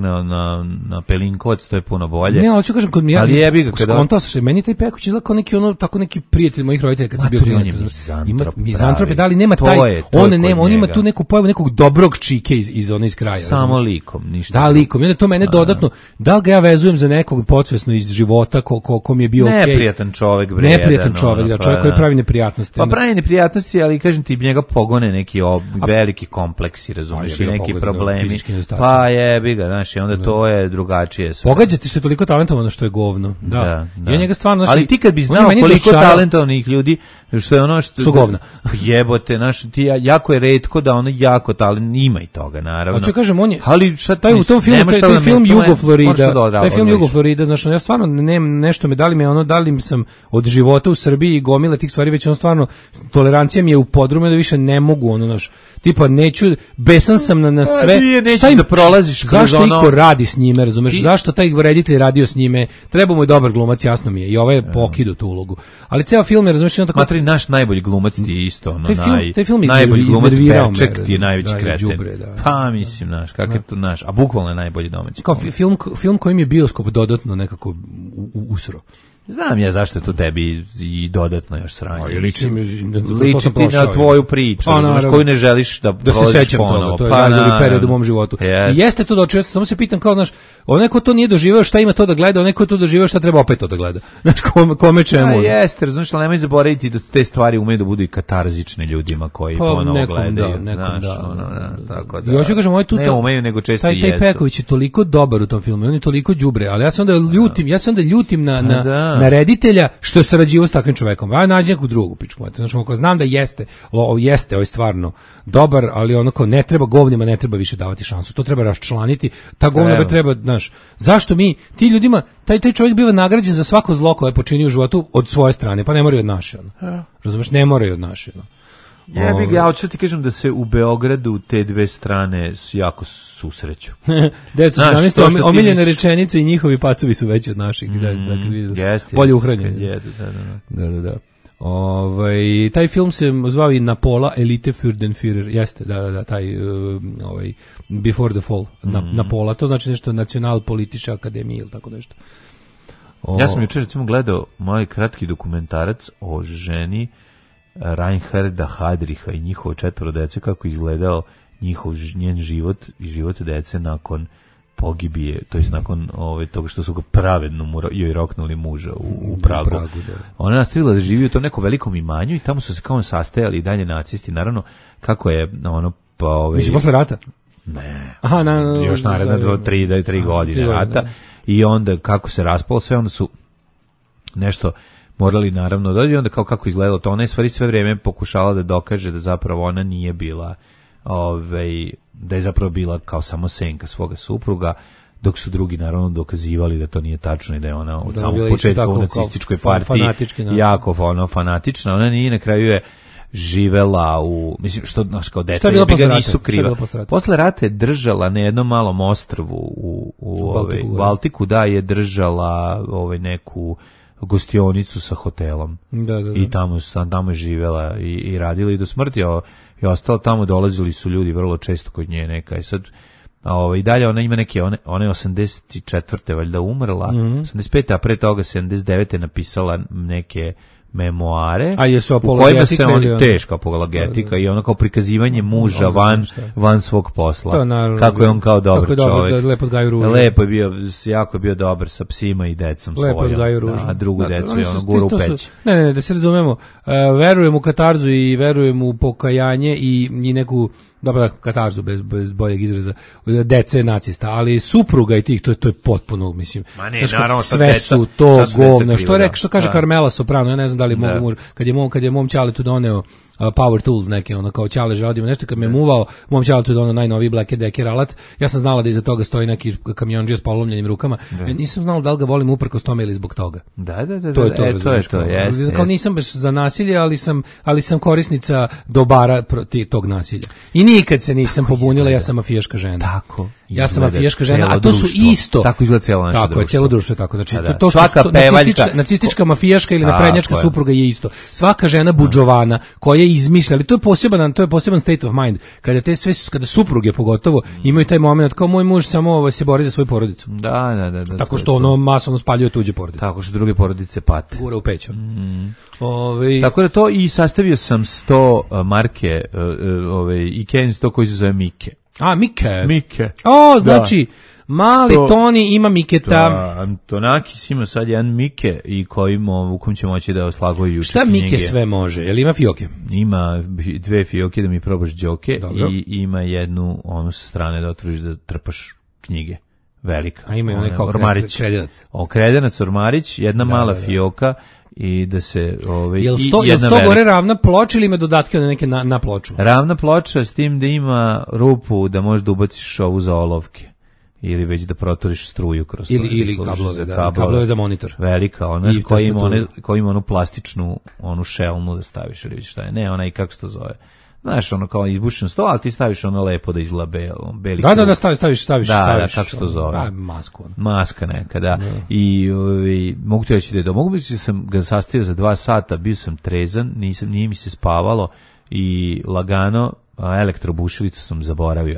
na Pelinkovac, to je puno bolje. Ne, hoću kažem kod mi, ali jebi ga kada on to se meni taj Peković izgleda kao neki ono tako neki prijatelj mojih roditelja kad sam bio klinac. Ima mizantrop, da li nema taj, on ima tu neku pojavu nekog dobrog čike iz kraja. Samo likom, ništa. Da, likom. I onda to mene dodatno, da li ga ja vezujem za nekog podsvesno iz života kom je bio okej. Neprijatan čovjek, bre. Neprijatan čovjek, da, čovjek koji pravi neprijatnosti. Pa pravi neprijatnosti, ali kažem ti, njega pogone neki veliki kompleksi, razumiješ, i neki problemi. Pa jebi ga, znaš, i onda to je drugačije sve. Pogađati što je toliko talentovano što je govno. Da. Ja njega stvarno, ali ti kad bi znao koliko talentovanih ljudi, što je ono što su govna. Jebote, znaš, ti jako je retko da ono jako talent, ima i toga, naravno. Hoću kažem, on je, ali šta taj u tom filmu, taj film Jugo Florida, taj film Jugo Florida, znaš, ja stvarno nešto me, da li sam od života u Srbiji i gomile tih stvari, već on stvarno, tolerancija mi je u podrumu da više ne mogu, ono, znaš, tipa neću, besan sam na sve. Šta im da prolaziš kroz ono? Zašto iko radi s njime, razumeš? Zašto taj reditelj radio s njime? Treba mu je dobar glumac, jasno mi je. I ovaj je pokidu tu ulogu. Ali ceo film je, razumeš, tako. Matri, naš najbolji glumac ti je isto, ono, taj film najbolji glumac Beček ti je najveći kreten. Pa mislim, znaš, kak je to naš, a bukvalno je najbolji domaći. Kao film kojim je bioskop dodatno nekako usro. Znam ja zašto je to tebi i dodatno još sranje. Liči ti na tvoju priču, znaš, koju ne želiš da se sećam toga, to je najbolji period u mom životu. I jeste to dočeo, samo se pitam kao, znaš, onaj ko to nije doživeo, šta ima to da gleda, onaj ko to doživeo, šta treba opet to da gleda. Znaš, kome čemu? Jeste, znaš, ali nemoj zaboraviti da te stvari umeju da budu i katarzične ljudima koji ponovo gledaju. Nekom da. Tako da. I hoću kažem, ovaj tu ne umeju, nego često i jesu. Taj Peković je toliko dobar u tom filmu, on je toliko đubre, ali ja se onda ljutim na reditelja što je sarađivao s takvim čovekom. Ja nađem neku drugu pičku. Znači, ako znam da jeste, ovaj stvarno dobar, ali ono kao ne treba govnima, ne treba više davati šansu. To treba raščlaniti. Ta govna treba, znaš, zašto mi ti ljudima, taj čovjek biva nagrađen za svako zlo koje je počinio u životu od svoje strane, pa ne moraju od naše. Razumeš, ne moraju od naše. Ja hoću ti kažem da se u Beogradu te dve strane jako susreću. Omiljene rečenice i njihovi pacovi su veći od naših. Bolje uhranjeni. Da. Taj film se zvao i Napola Elite für den Führer. Jeste, da, taj Before the Fall. Napola, to znači nešto Nacionalpolitische Akademije ili tako nešto. Ja sam jučer recimo gledao moj kratki dokumentarac o ženi Reinharda Hadriha i njihovo 4 dece, kako izgledao njen život i život dece nakon pogibije, to jest nakon toga što su ga pravedno joj roknuli muža u Pragu. Da. Ona nastavila da živi u tom nekom velikom imanju i tamo su se kao sastajali i dalje nacisti. Naravno, kako je ono pa Mislim, posle rata? Ne. Aha, još naredna 3 godine rata. I onda kako se raspalo sve, onda su nešto morali naravno dođe, onda kako izgledalo to, ona je stvari sve vrijeme pokušala da dokaže da zapravo ona nije bila da je zapravo bila kao samo senka svoga supruga, dok su drugi naravno dokazivali da to nije tačno i da je ona od samog početka u nacističkoj partiji jako fanatična. Ona nije, na kraju je živela u, mislim, što, znaš, kao deca je ga nisu kriva. Posle rata je držala na jednom malom ostrvu u Baltiku, da, je držala neku gostionicu sa hotelom. Da. I tamo je živela i radila i do smrti, i ostala tamo, dolazili su ljudi vrlo često kod nje neka. I sad, i dalje ona ima neke, ona je 84. valjda umrla, 85. a pre toga 79. napisala neke memoare, u kojima se teška apologetika i ono kao prikazivanje muža van svog posla, kako je on kao dobar čovjek, lepo je bio, jako je bio dobar sa psima i decom svojom, a drugu decu je ono guru u peć. Ne, da se razumemo, verujem u katarzu i verujem u pokajanje i neku katarzu bez boljeg izraza dece nacista, ali supruga i tih, to je potpuno, mislim, sve su to govno, što kaže Carmela Soprano, ja ne znam da li mogu muž, kad je mom ćaletu doneo Power Tools neke, ono kao ćale želodimo nešto, kad me muvao, mom ćaletu doneo najnoviji Black & Decker alat, ja sam znala da iza toga stoji neki kamionđija s polomljenim rukama, nisam znala da li ga volim uprkos tome ili zbog toga. Da, to je to, kao nisam baš za nasilje, ali sam korisnica dobara tog nasilja. I nikad se nisam pobunila, ja sam mafijaška žena. Tako. Ja sam mafijaška žena, a to su isto. Tako izgleda cijelo naše društvo. Tako je, cijelo društvo je tako. Znači, to svaka nacistička mafijaška ili naprednjačka supruga je isto. Svaka žena budžovana koja izmišlja, ali to je poseban state of mind. Kada supruge pogotovo imaju taj moment kao moj muž samo se bori za svoju porodicu. Da. Tako što ono masovno spaljuje tuđe porodice. Tako što druge porodice pate. Gura u peću. Tako da to i sastavio sam 100 marke i Ken 100 koji se zove Mike. A, Mike. Znači, mali Toni ima Miketa. Antonakis ima sad jedan Mike i u kom će moći da oslaguju juče knjige. Šta Mike sve može? Jel ima fioke? Ima 2 fioke da mi probaš džoke. Dobro. I ima jednu onu sa strane da otvoriš da trpaš knjige. Velika. A ima onaj kao kredenac. Kredenac, ormarić, jedna mala fioka. I da se jel sto gore ravna ploča ili ima dodatke na neke na ploču? Ravna ploča s tim da ima rupu da možeš da ubaciš ovu za olovke ili već da proturiš struju kroz ili kablove za monitor. Velika, ona koja ima onu plastičnu onu šelnu da staviš ili šta je. Ne, ona i kako se to zove. Znaš, ono kao izbušen sto, ali ti staviš ono lepo da izgleda beli. Da, staviš. Da, kako se to zove. Masku. Maska neka, da. I mogu ti reći mogu biti da sam ga sastavio za 2 sata, bio sam trezan, nije mi se spavalo i lagano elektrobušilicu sam zaboravio.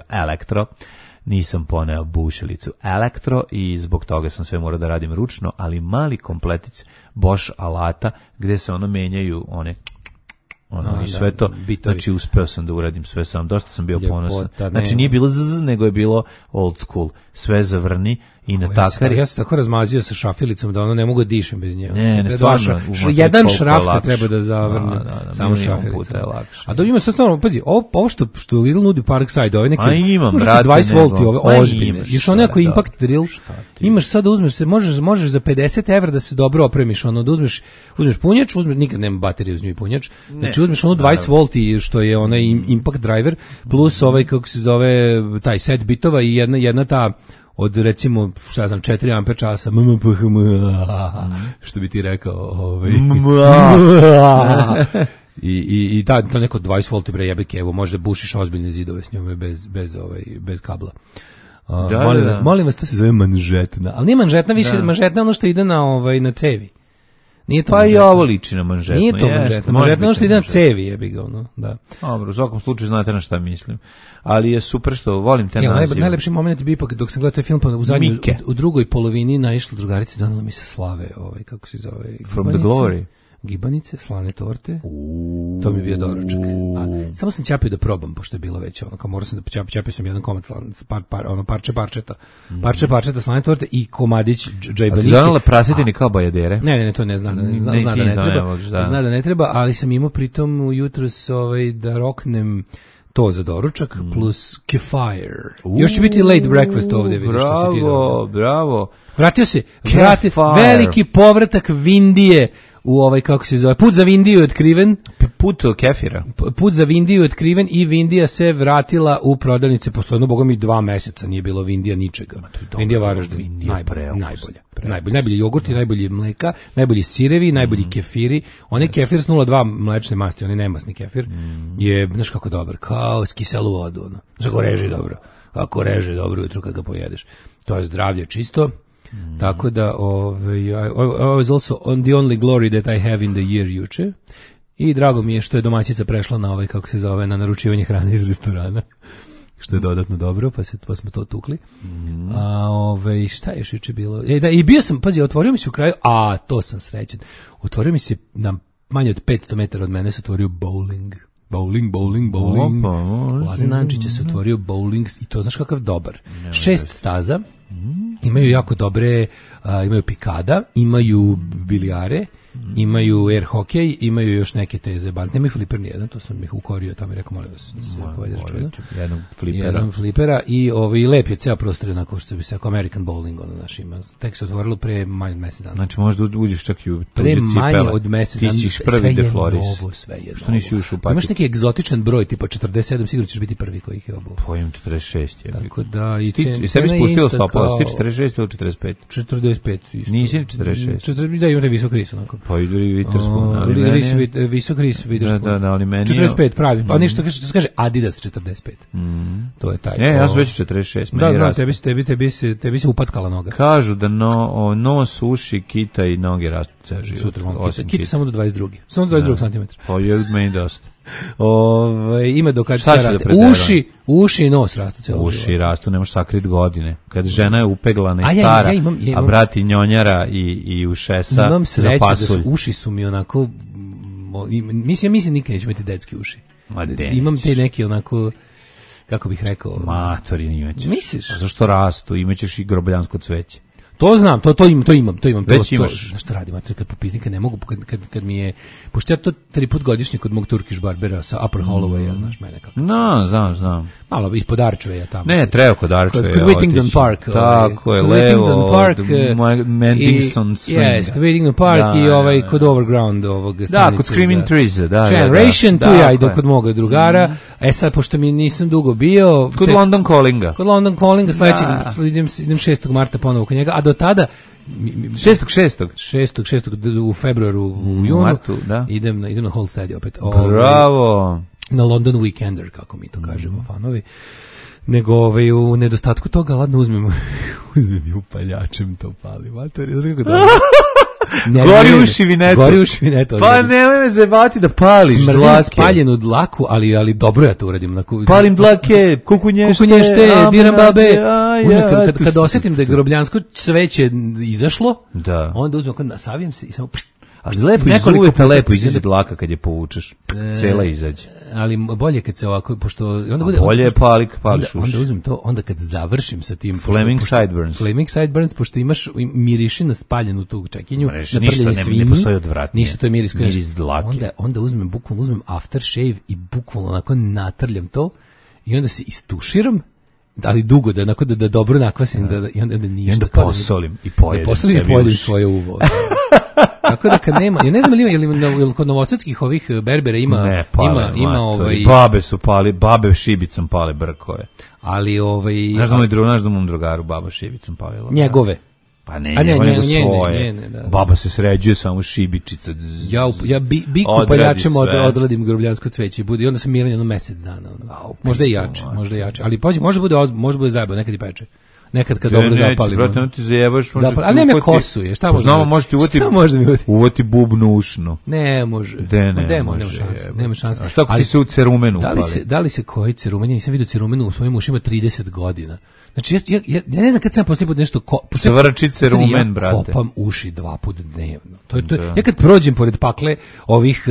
Nisam poneo bušilicu elektro i zbog toga sam sve morao da radim ručno, ali mali kompletic Bosch alata gde se menjaju one i sve to, znači uspeo sam da uradim sve sam, dosta sam bio ponosan. Znači nije bilo nego je bilo old school, sve zavrni i na takari. Ja sam tako razmazio sa šafilicom da ne mogu da dišem bez nje. Ne, stvarno. Jedan šraf treba da zavrne, samo šafilica. A da ima sad stvarno, pazi, ovo što Lidl nudi Parkside, ove neke 20 volti, ove ozbiljne. Još ono neko impact drill, imaš sad da uzmeš, možeš za 50 evra da se dobro opremiš, da uzmeš punjač, nikad nema baterije uz nju i punjač, znači uzmeš 20 volti što je onaj impact driver, plus ovaj, kako se zove, taj set bitova i jedna ta od recimo, 4 amper časa, što bi ti rekao, i to neko 20 volti bre jebike, evo možda bušiš ozbiljne zidove s njome bez kabla. Molim vas, to se zove manžetna, ali nije manžetna više, manžetna ono što ide na cevi. Nije to pa i ovo liči na manžetno. Nije to manžetno. Manžetno ono što ide na cevi, jebi ga, da. Dobro, u svakom slučaju znate na šta mislim. Ali je super što volim te nazive. Najlepši moment je bio ipak dok sam gledao taj film, pa u drugoj polovini naišla drugarica, donela mi se Slave, kako se zove. From the Glory. gibanice, slane torte. To mi je bio doručak. Samo sam ćapio da probam, pošto je bilo već ono, kao morao sam da ćapio sam jedan komad parčeta slane torte i komadić džajbalike. A ti donala prasetini kao bajadere? Ne, to ne zna da ne treba. Zna da ne treba, ali sam imao pritom jutros da roknem to za doručak, plus kefir. Još će biti late breakfast ovdje, vidiš što si ti dobro. Bravo. Vratio se, veliki povratak Vindije u kako se zove, put za Vindiju je otkriven. Put kefira. Put za Vindiju je otkriven i Vindija se vratila u prodavnice, posle boga mi 2 meseca nije bilo Vindija ničega. Vindija Varaždin, najbolji jogurti, najbolji mleka, najbolji sirevi, najbolji kefiri. Onaj kefir s 0,2 mlečne masti, onaj nemasni kefir, je, znaš kako dobar, kao s kiselu vodu, ono. Znaš kako kako reže dobro jutro kad ga pojedeš. To je zdravlje čisto. Tako da, I was also on the only glory that I have in the year juče. I drago mi je što je domaćica prešla na kako se zove, na naručivanje hrane iz restorana. Što je dodatno dobro, pa smo to tukli. Šta je još juče bilo? I bio sam, pazi, otvorio mi se u kraju, to sam srećen. Otvorio mi se na manje od 500 metara od mene se otvorio bowling. Laze Nančića se otvorio bowling i to znaš kakav dobar. 6 staza, imaju jako dobre, imaju pikada, imaju bilijare, imaju air hokej, imaju još neke te zebante, nemaju fliper nijedan, to sam ih ukorio, tamo mi rekao, molim vas, se povede računa. Jedan flipera i lep je ceo prostor, onako što bi se ako American bowling, ono naš ima. Tek se otvorilo pre manje od mesec dana. Znači možda uđeš čak i u tuđe cipele. Pre manje od mesec dana, sve je novo, sve je novo. Što nisi ušao u paket? Imaš neki egzotičan broj, tipa 47, sigurno ćeš biti prvi koji ih je obuo. Pojem 46 je. Tako da i sebi spustilo stopa, sti 46 ili 45? 45. Nisi 46? Da, imate visok ris, onako. Pa idu visok ris, vidiš. Da, ali meni 45 pravi. Pa ništa što se kaže Adidas 45. To je taj. Ja sam već 46. Da, znam, tebi se upatkala noga. Kažu da nos, uši, kita i noge rastu ceo život. Sutra kita samo do 22. Samo do 22 cm. Pa je meni dosta. Ima do kad se raste. Uši i nos rastu celo život. Uši rastu, ne možeš sakriti godine. Kad žena je upeglana i stara, a brat i njonjara i ušesa za pasulj. Imam sreću da uši su mi onako, mislim nikad neću imati detski uši. Imam te neki onako, kako bih rekao. Matori imaćeš. Misliš? A zašto rastu? Imaćeš i grobljansko cveće. To znam, to imam. Već imaš. Znaš šta radim, kad popiznika ne mogu, kad mi je, pošto ja to 3 put godišnje kod mog Turkish barbera sa Upper Holloway, znaš mene kako. Znam. Malo ispod Arčeveja tamo. Ne, treba kod Arčeveja. Kod Whittington Park. Tako je, levo, Mendelssohn Swing. Yes, Whittington Park i kod Overground ovog stanice. Da, kod Screaming Trees, da. Generation, tu ja idem kod moga drugara. Sad, pošto mi nisam dugo bio. Kod London Callinga. Kod London Callinga, sledećeg, idem 6. marta ponovo kod njega, a do tada 6. u februaru, u junu, martu, da. idem na Hall Stadium opet. Bravo! Na London Weekender, kako mi to kažemo, fanovi. Nego u nedostatku toga, ladno uzmem i upaljačem to pali. Gori uši vineto. Pa nemoj me zebati da pališ smrdim dlake. Spaljenu dlaku, ali dobro ja to uradim. Palim dlake, kukunješte, diram babe. Kad osjetim da je grobljansko cveće izašlo, onda uzmem, nasavijem se i samo... Ali lepo izađe dlaka kad je povučeš. Cela izađe. Ali bolje kad se ovako, pošto... Bolje je pališ uši. Onda uzmem to, onda kad završim sa tim... Flaming Sideburns, pošto imaš miriši na spaljenu tu čekinju, na prljeni svini. Ne postoji odvratnije. Ništa, to je miris dlake. Onda uzmem aftershave i bukvalno onako natrljam to i onda se istuširam, ali dugo, da dobro nakvasim, i onda ništa. I onda posolim i pojedem svoje uvo. Tako da kad nema, ja ne znam ili kod novosadskih ovih berbera ima babe su pali, babe šibicom pale brkove. Ali znaš da mom drugaru baba šibicom palila. Njegove. Pa nego svoje. Baba se sređuje samo šibičica. Ja biku paljačem odradim grobljansko cveće i onda sam miran jedno mesec dana. Možda i jače, ali može bude zajebano, nekad i peče. nekad kad dobro zapalim. Brate, no ti zajebaš. Ali nema kosu je, šta može? Znamo, možete uvati bubnu ušnu. Ne može. Nema šanse. A šta ako ti se u cerumenu upali? Da li se koji cerumen? Ja nisam vidio cerumenu u svojim ušima 30 godina. Znači, ja ne znam kad sam poslije put nešto... Zavrči cerumen, brate. Ja kopam uši 2 puta dnevno. Ja kad prođem pored pakle ovih...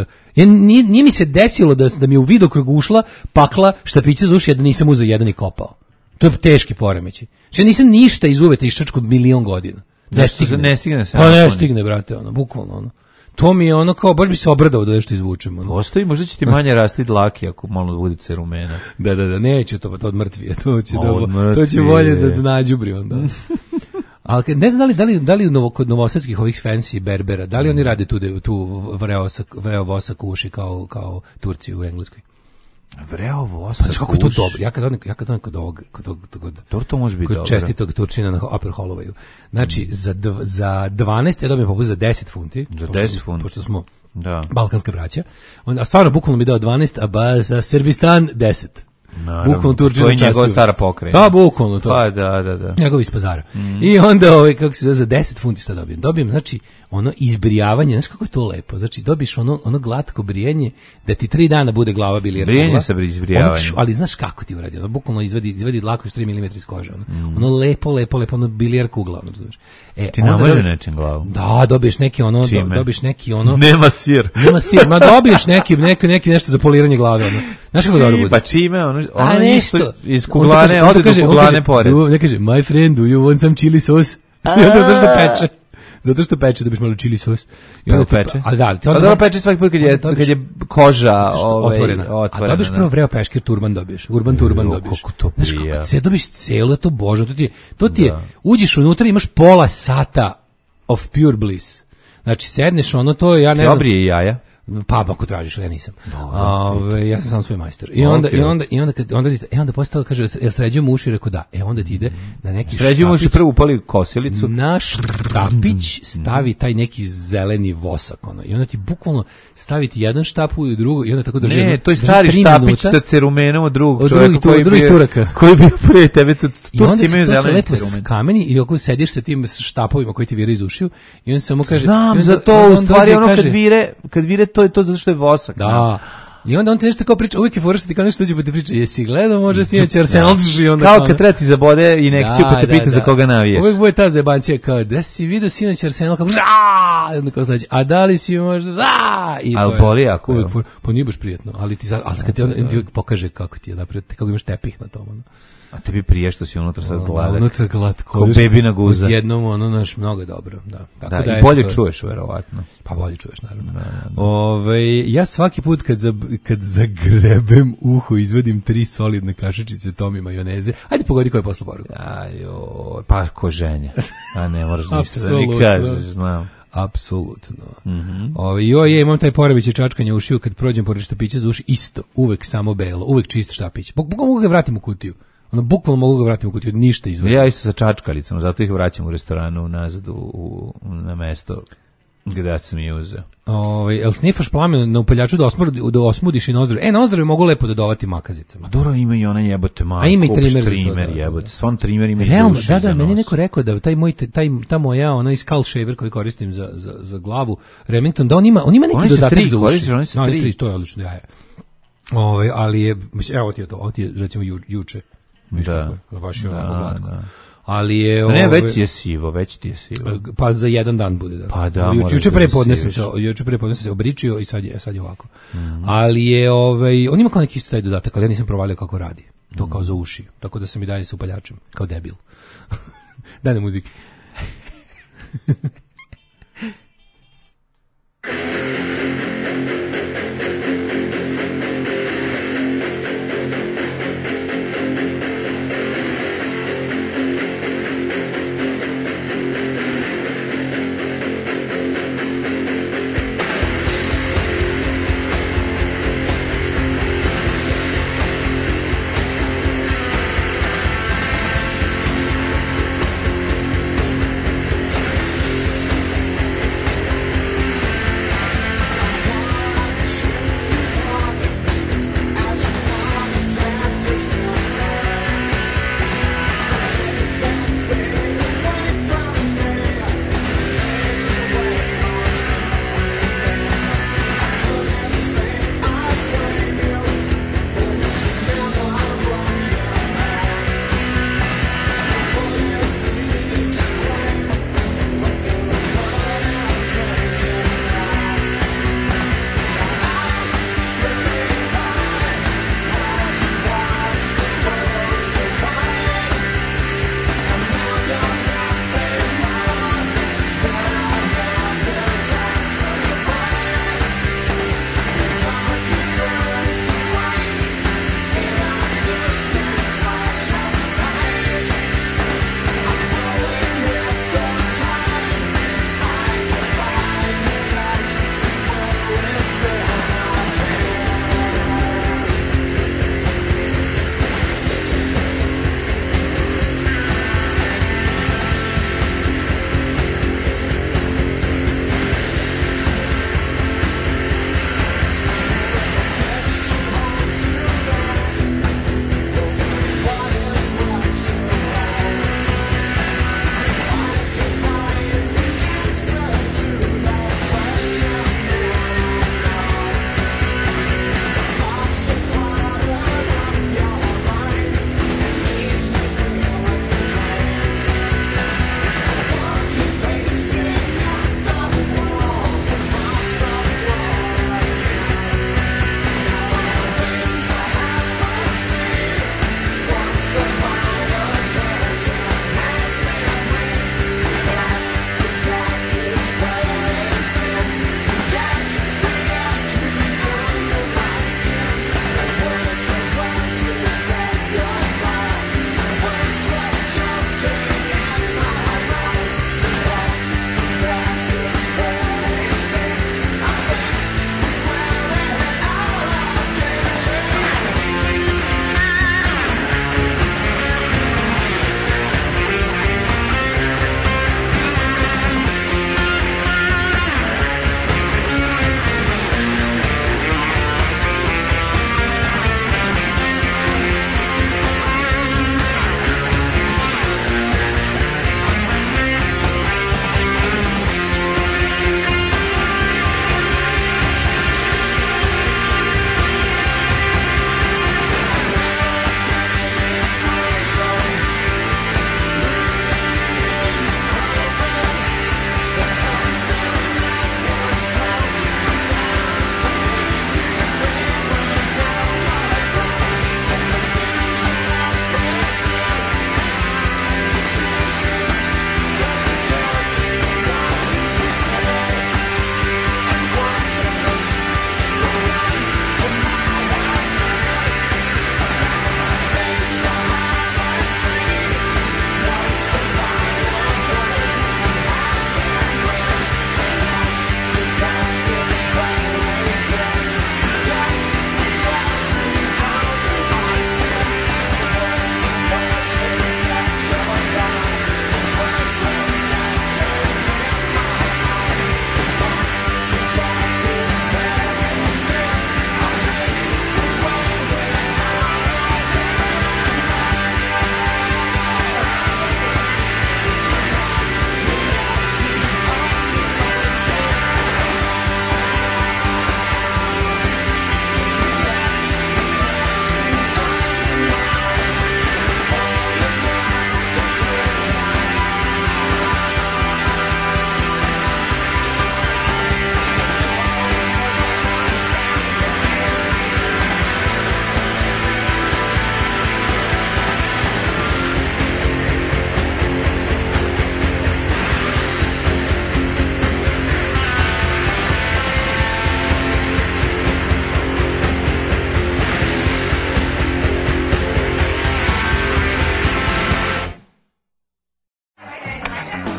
nije mi se desilo da mi je u vidokrugu ušla pakla štapića za uši, da nisam uzeo jedan i kopao. To je teški poremećaj. Znači, ja nisam ništa iz uveta iščačku milion godina. Ne stigne se. Pa ne stigne, brate, bukvalno. To mi je kao, baš bi se obradao da nešto izvučemo. Postoji, možda će ti manje rasti dlaki ako malo bude cerumena. Da, neće to odmrtvije. To će bolje da nađubri onda. Ali ne znam da li kod novosadskih ovih fancy berbera, da li oni rade tu vreo vosak u uši kao Turci u Engleskoj? Vreo vosak kako je to dobro? Ja kad on kod ovog to može biti dobro. Čestitog Turčina na Upper Hollowayu. Znači, za 12 ja dobijem popust za 10 funti. Za 10 funti. Pošto smo balkanska braća. A stvarno, bukvalno mi dao 12, a za Srbistan 10. Bukvalno Turčina častuju. To je njegova stara pokrajina. Da, bukvalno to. Pa, da. Njegov iz Pazara. I onda, kako se zove, za 10 funti šta dobijem? Dobijem, znači, ono izbrijavanje, znaš kako je to lepo? Znači, dobiš ono glatko brijenje, da ti 3 dana bude glava bilijarna. Brijenje sa izbrijavanjem. Ali znaš kako ti uradi? Ono bukvalno izvadi dlaku još 3 mm iz kože. Ono lepo, ono bilijar kugla, ono razumiješ. Ti namaže nečim glavu. Da, dobiješ neki ono... Nema sir, ma dobiješ neki nešto za poliranje glave, ono. Znaš kako dobro bude? Pa čime, ono nešto iz kuglane, ode do kuglane pored. Ne kaže, my friend, do you want some chili sauce? I onda peče. Zato što peče da biš malo chili sos. I onda peče. Ali da, ti onda peče svaki put kad je koža otvorena. A dobiš prvo vreo peškir turban dobiješ. Urban turban dobiješ. Kako to prija. Znaš kako se dobiš celo to božo, to ti je uđeš unutra imaš pola sata of pure bliss. Znači sedneš to ja ne znam. Dobrije jaja. Pa ako tražiš, ja nisam. Ja sam sam svoj majstor. I onda posle toga kaže, jel sređujemo uši? Rekao da. Onda ti ide na neki štapić. Sređujemo uši, prvo upali kosilicu. Na štapić stavi taj neki zeleni vosak. I onda ti bukvalno staviti jedan štapu i drugo i onda tako drži. Ne, to je stari štapić sa cerumenom od drugog čovjeka koji bi prije tebe tu Turci imaju zeleni cerumen. Kameni i ako sediš sa tim štapovima koji ti vire iz ušiju i on samo kaže... Znam, za to u stvari ono kad vire to je to zato što je vosak. Da. I onda on ti nešto kao priča, uvijek je fora što ti kao nešto dođe pa ti priča, jesi gledao možda sinoć Arsenal i onda kao kad treba ti zabode injekciju pa te pita za koga navijaš. Uvijek bude ta zajebancija kao da si vidio sinoć Arsenal kako onda kao znači, a da li si možda ali boli jako. Pa nije baš prijetno, ali kad ti on ti pokaže kako ti je napravio, kako imaš tepih na tom. A tebi prije što si unutra sad gladak. Unutra glatko. Ko bebina guza. Jednom naš mnogo dobro. Da, i bolje čuješ verovatno. Pa bolje čuješ naravno. Ja svaki put kad zagrebem uho izvadim 3 solidne kašičice Tomi majoneze. Ajde pogodi koja je posla poruka. Pa ko ženja. A ne moraš ništa da mi kažeš, znam. Apsolutno. Imam taj poremećaj čačkanja ušiju kad prođem pored štapića za uši isto, uvek samo belo, uvek čist štapić. Bukvalno mogu ga vratim u kutiju. Bukvalno mogu ga vratim u kutiju, ništa izvedi. Ja isto sa čačkalicama, zato ih vraćam u restoranu nazad na mesto gde sam je uzeo. Jel snifaš plamen na upaljaču da osmudiš i nozdrve? Nozdrve mogu lepo dodavati makazicama. Dobro, ima i ona jebote majko. A ima i trimer jebote. Svan trimer ima i za uši. Da, meni neko rekao da ta moja ona skull shaver koji koristim za glavu Remington, da on ima neki dodatak za uši. Oni su 3. To je odlično jaje. Ali je, evo ti je recimo juče. Da. Baš je onako glatko. Ali je ne, već ti je sivo. Pa za jedan dan bude, da. Pa da, juče prepodne sam se obričio i sad je ovako. Ali je on ima kao neki isto taj dodatak, ali ja nisam provalio kako radi. To kao za uši. Tako da sam i dalje sa upaljačem, kao debil. Daj na muziki.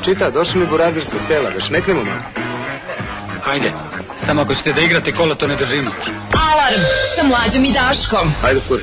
Čita, došli mi burazir sa sela, da šneknemo malo. Hajde, samo ako ćete da igrate kola, to ne držimo. Alarm sa Mlađom i Daškom. Hajde, kuri.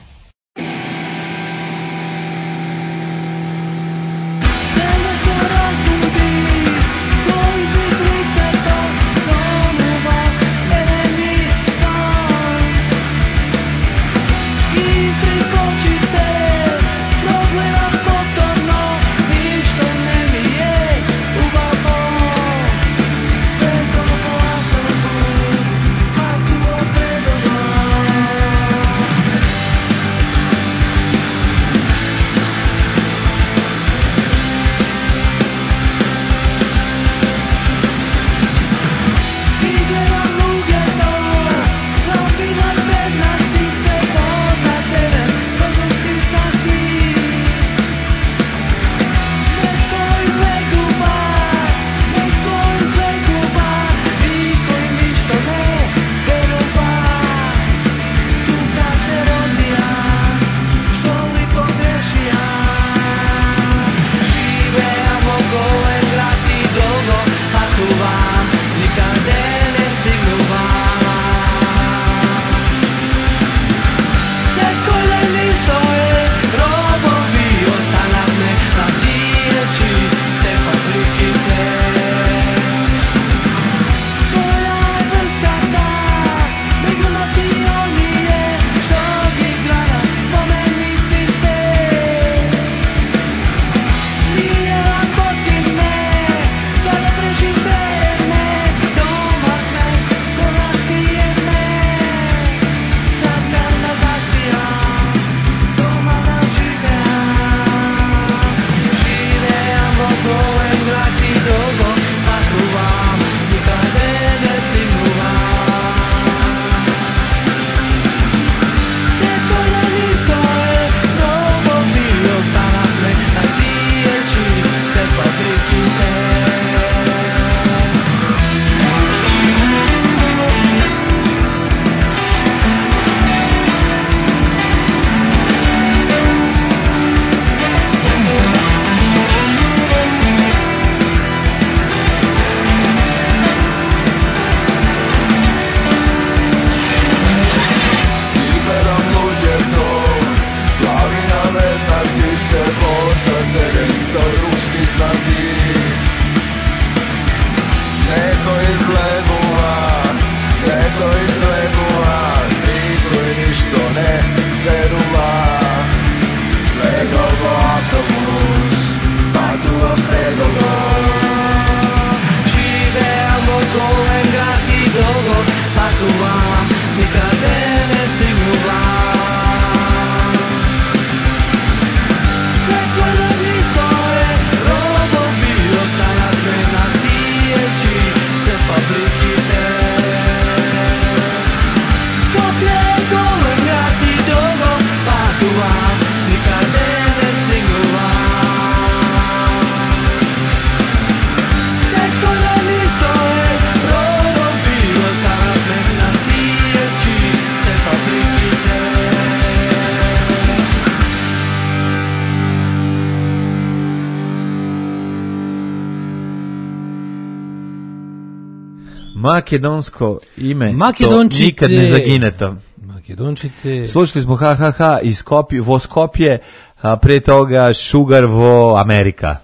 Makedonsko ime, to nikad ne zagineto. Makedončite. Slušali smo ha iz Skopje, a pre toga Sugar vo Amerika.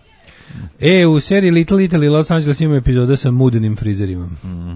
U seriji Little Italy Los Angeles ima epizoda sa mudenim frizerima.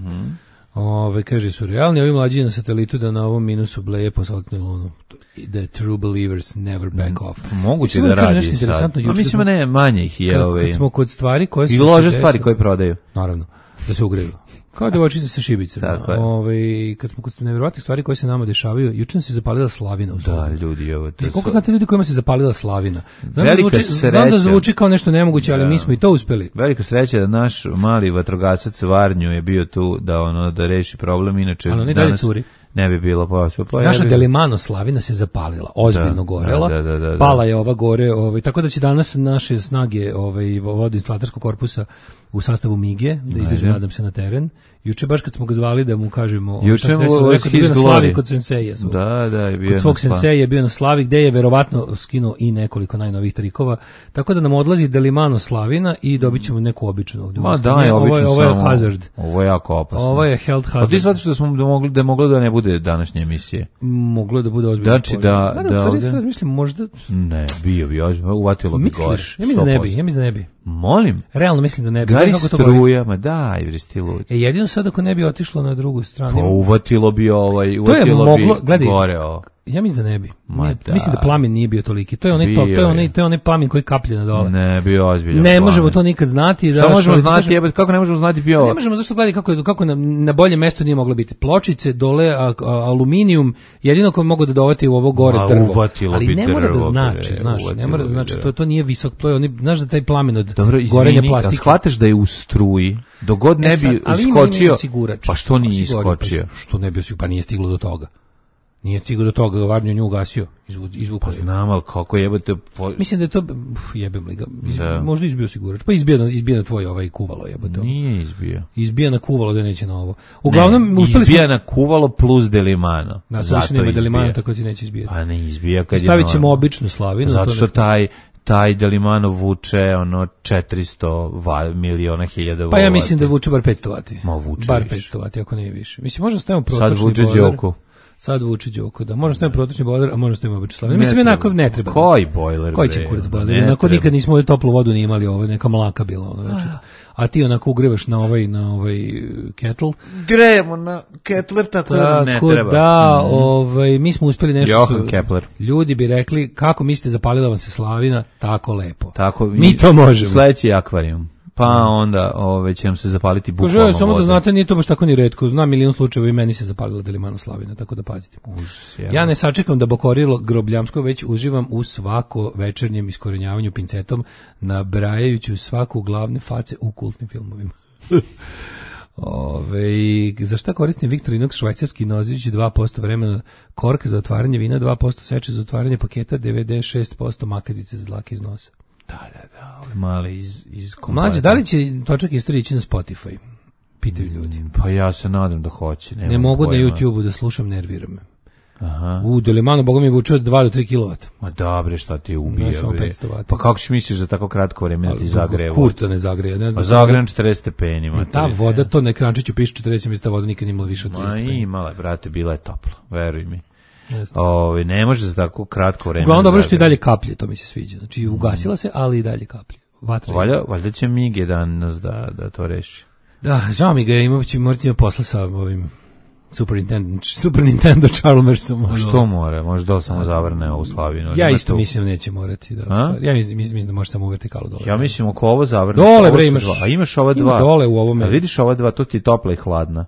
Kaže, su realni ovi mlađi na satelitu da na ovom minusu bleje po saltnoj lunu. The true believers never back off. Moguće da radi sad. Mislim, ne, manje ih je. Kad smo kod stvari koje su... I lože stvari koje prodaju. Naravno, da se ugreju. Kao devojčica sa šibicama. Kad smo kod nevjerovatnih stvari koje se nama dešavaju, juče se zapalila slavina. Da, ljudi, evo to. Koliko znate ljudi kojima se zapalila slavina? Znam da zvuči kao nešto nemoguće, ali mi smo i to uspeli. Velika sreća da naš mali vatrogasac Varnju je bio tu da reši problem, inače ali on i dalje curi. ne bi bilo pa naša Delimano slavina se zapalila, ozbiljno gorela. Pala je ova gore, tako da će danas naše snage vodno-instalaterskog korpusa u sastavu MIG-e da izađu, nadam se, na teren. Juče baš kad smo ga zvali da mu kažemo šta se desilo, rekao da je bio na slavi kod senseja. Kod svog senseja je bio na slavi, gde je verovatno skinuo i nekoliko najnovih trikova. Tako da nam odlazi Delimano slavina i dobit ćemo neku običnu ovdje. Ovo je hazard. Ovo je jako opasno. Ovo je health hazard. Pa ti shvatiš da je moglo da ne bude današnje emisije? Moglo da bude ozbiljno. Znači da sad mislim možda... Ne, bio ozbiljno, uvatilo bi gore. Ja mislim da ne bi. Molim? Realno mislim da ne bi. Gari struja, ma daj, vristi ludi. Jedino sad ako ne bi otišlo na drugu stranu. Pa uvatilo bi gore ovo. Ja mislim da ne bi. Mislim da plamen nije bio toliki. To je onaj plamen koji kaplje na dole. Ne, bio ozbiljan. Ne možemo to nikad znati. Šta možemo znati? Kako ne možemo znati bio? Ne možemo, zašto gledaj kako na bolje mesto nije moglo biti. Pločice, dole aluminijum, jedino ko mogu da dovati u ovo gore drvo. Ali ne mora da znači, ne mora da znači, to nije visok ploj, znaš da taj plamen od gorenja plastike. Shvataš da je u struji, dogod ne bi iskočio. Pa što nije iskočio? Što ne bi, pa nije stiglo do toga. Nije stigao do toga, Varnju nju ugasio, izvukao. Pa znam, ali kako jebate... Mislim da je to, jebem li ga, možda izbio sigurač, pa izbija na tvoj kuvalo jebate. Nije izbio. Izbija na kuvalo da neće na ovo. Uglavnom, izbija na kuvalo plus Delimano. Da, zato nema Delimano, tako ti neće izbijati. Pa ne izbija kad je... Stavit ćemo običnu slavinu. Zato što taj Delimano vuče 400 miliona hiljada. Pa ja mislim da vuče bar 500 vati. Ma vuče bar 500 vati, ako ne više. Mislim, možda stavimo protočni boiler. Sad vuče Đoku. Sad vuče Đoku, da. Možda stavimo protočni bojler, a možda stavimo običnu slavinu. Mislim, jednako ne treba. Koji bojler? Koji će kurac bojler? Onako nikad nismo toplu vodu ni imali, ovo neka mlaka bila ono već. A ti onako ugrevaš na ovaj kettle. Grejemo na kettler, tako da ne treba. Da, mi smo uspeli nešto. Johan Kepler. Ljudi bi rekli, kako mislite zapalila vam se slavina, tako lepo. Tako, mi to možemo. Sledeći akvarijum. Pa onda će nam se zapaliti bukvalno voda. Samo da znate, nije to baš tako ni retko. Znam milion slučajeva i meni se zapalila Delimano slavina, tako da pazite. Užas, ja ne sačekam da Bokorilo Grobljamsko, već uživam u svako večernjem iskorenjavanju pincetom, nabrajajući svaku glavne face u kultnim filmovima. Za šta koristim Victorinox švajcarski nozić 2% vremena, korka za otvaranje vina, 2% seče za otvaranje paketa, DVD 6% makazice za dlake iz nosa. Da, mali iz kompleta. Mlađe, da li će Točak istorije ići na Spotify? Pitaju ljudi. Pa ja se nadam da hoće. Ne mogu na YouTube-u da slušam, nervira me. Delimano, boga mi vuče od 2 do 3 kW. Ma dobre, šta ti ubija, bre. Pa kako ćeš misliš za tako kratko vreme da ti zagreje voda? Kurca ne zagreje, ne znam. Pa zagrejem 40 stepeni. Ta voda, to na ekrančiću piše 40, mislim, ta voda nikad imala više od 30 stepeni. Imala je, brate, bila je topla, veruj mi. Ne može za tako kratko vreme. Uglavnom dobro što i dalje kaplje, to mi se sviđa. Znači ugasila se, ali i dalje kaplje. Valjda će Mige danas da to reši. Da, žao mi ga, morati ima posla sa ovim Super Nintendo Chalmersom. Što mora? Može da samo zavrne ovu slavinu. Ja isto mislim neće morati. Ja mislim da može samo u vertikalu dole. Ja mislim ako ovo zavrne. Dole bre imaš. A imaš ova dva. Dole u ovome. A vidiš ova dva, to ti je topla i hladna.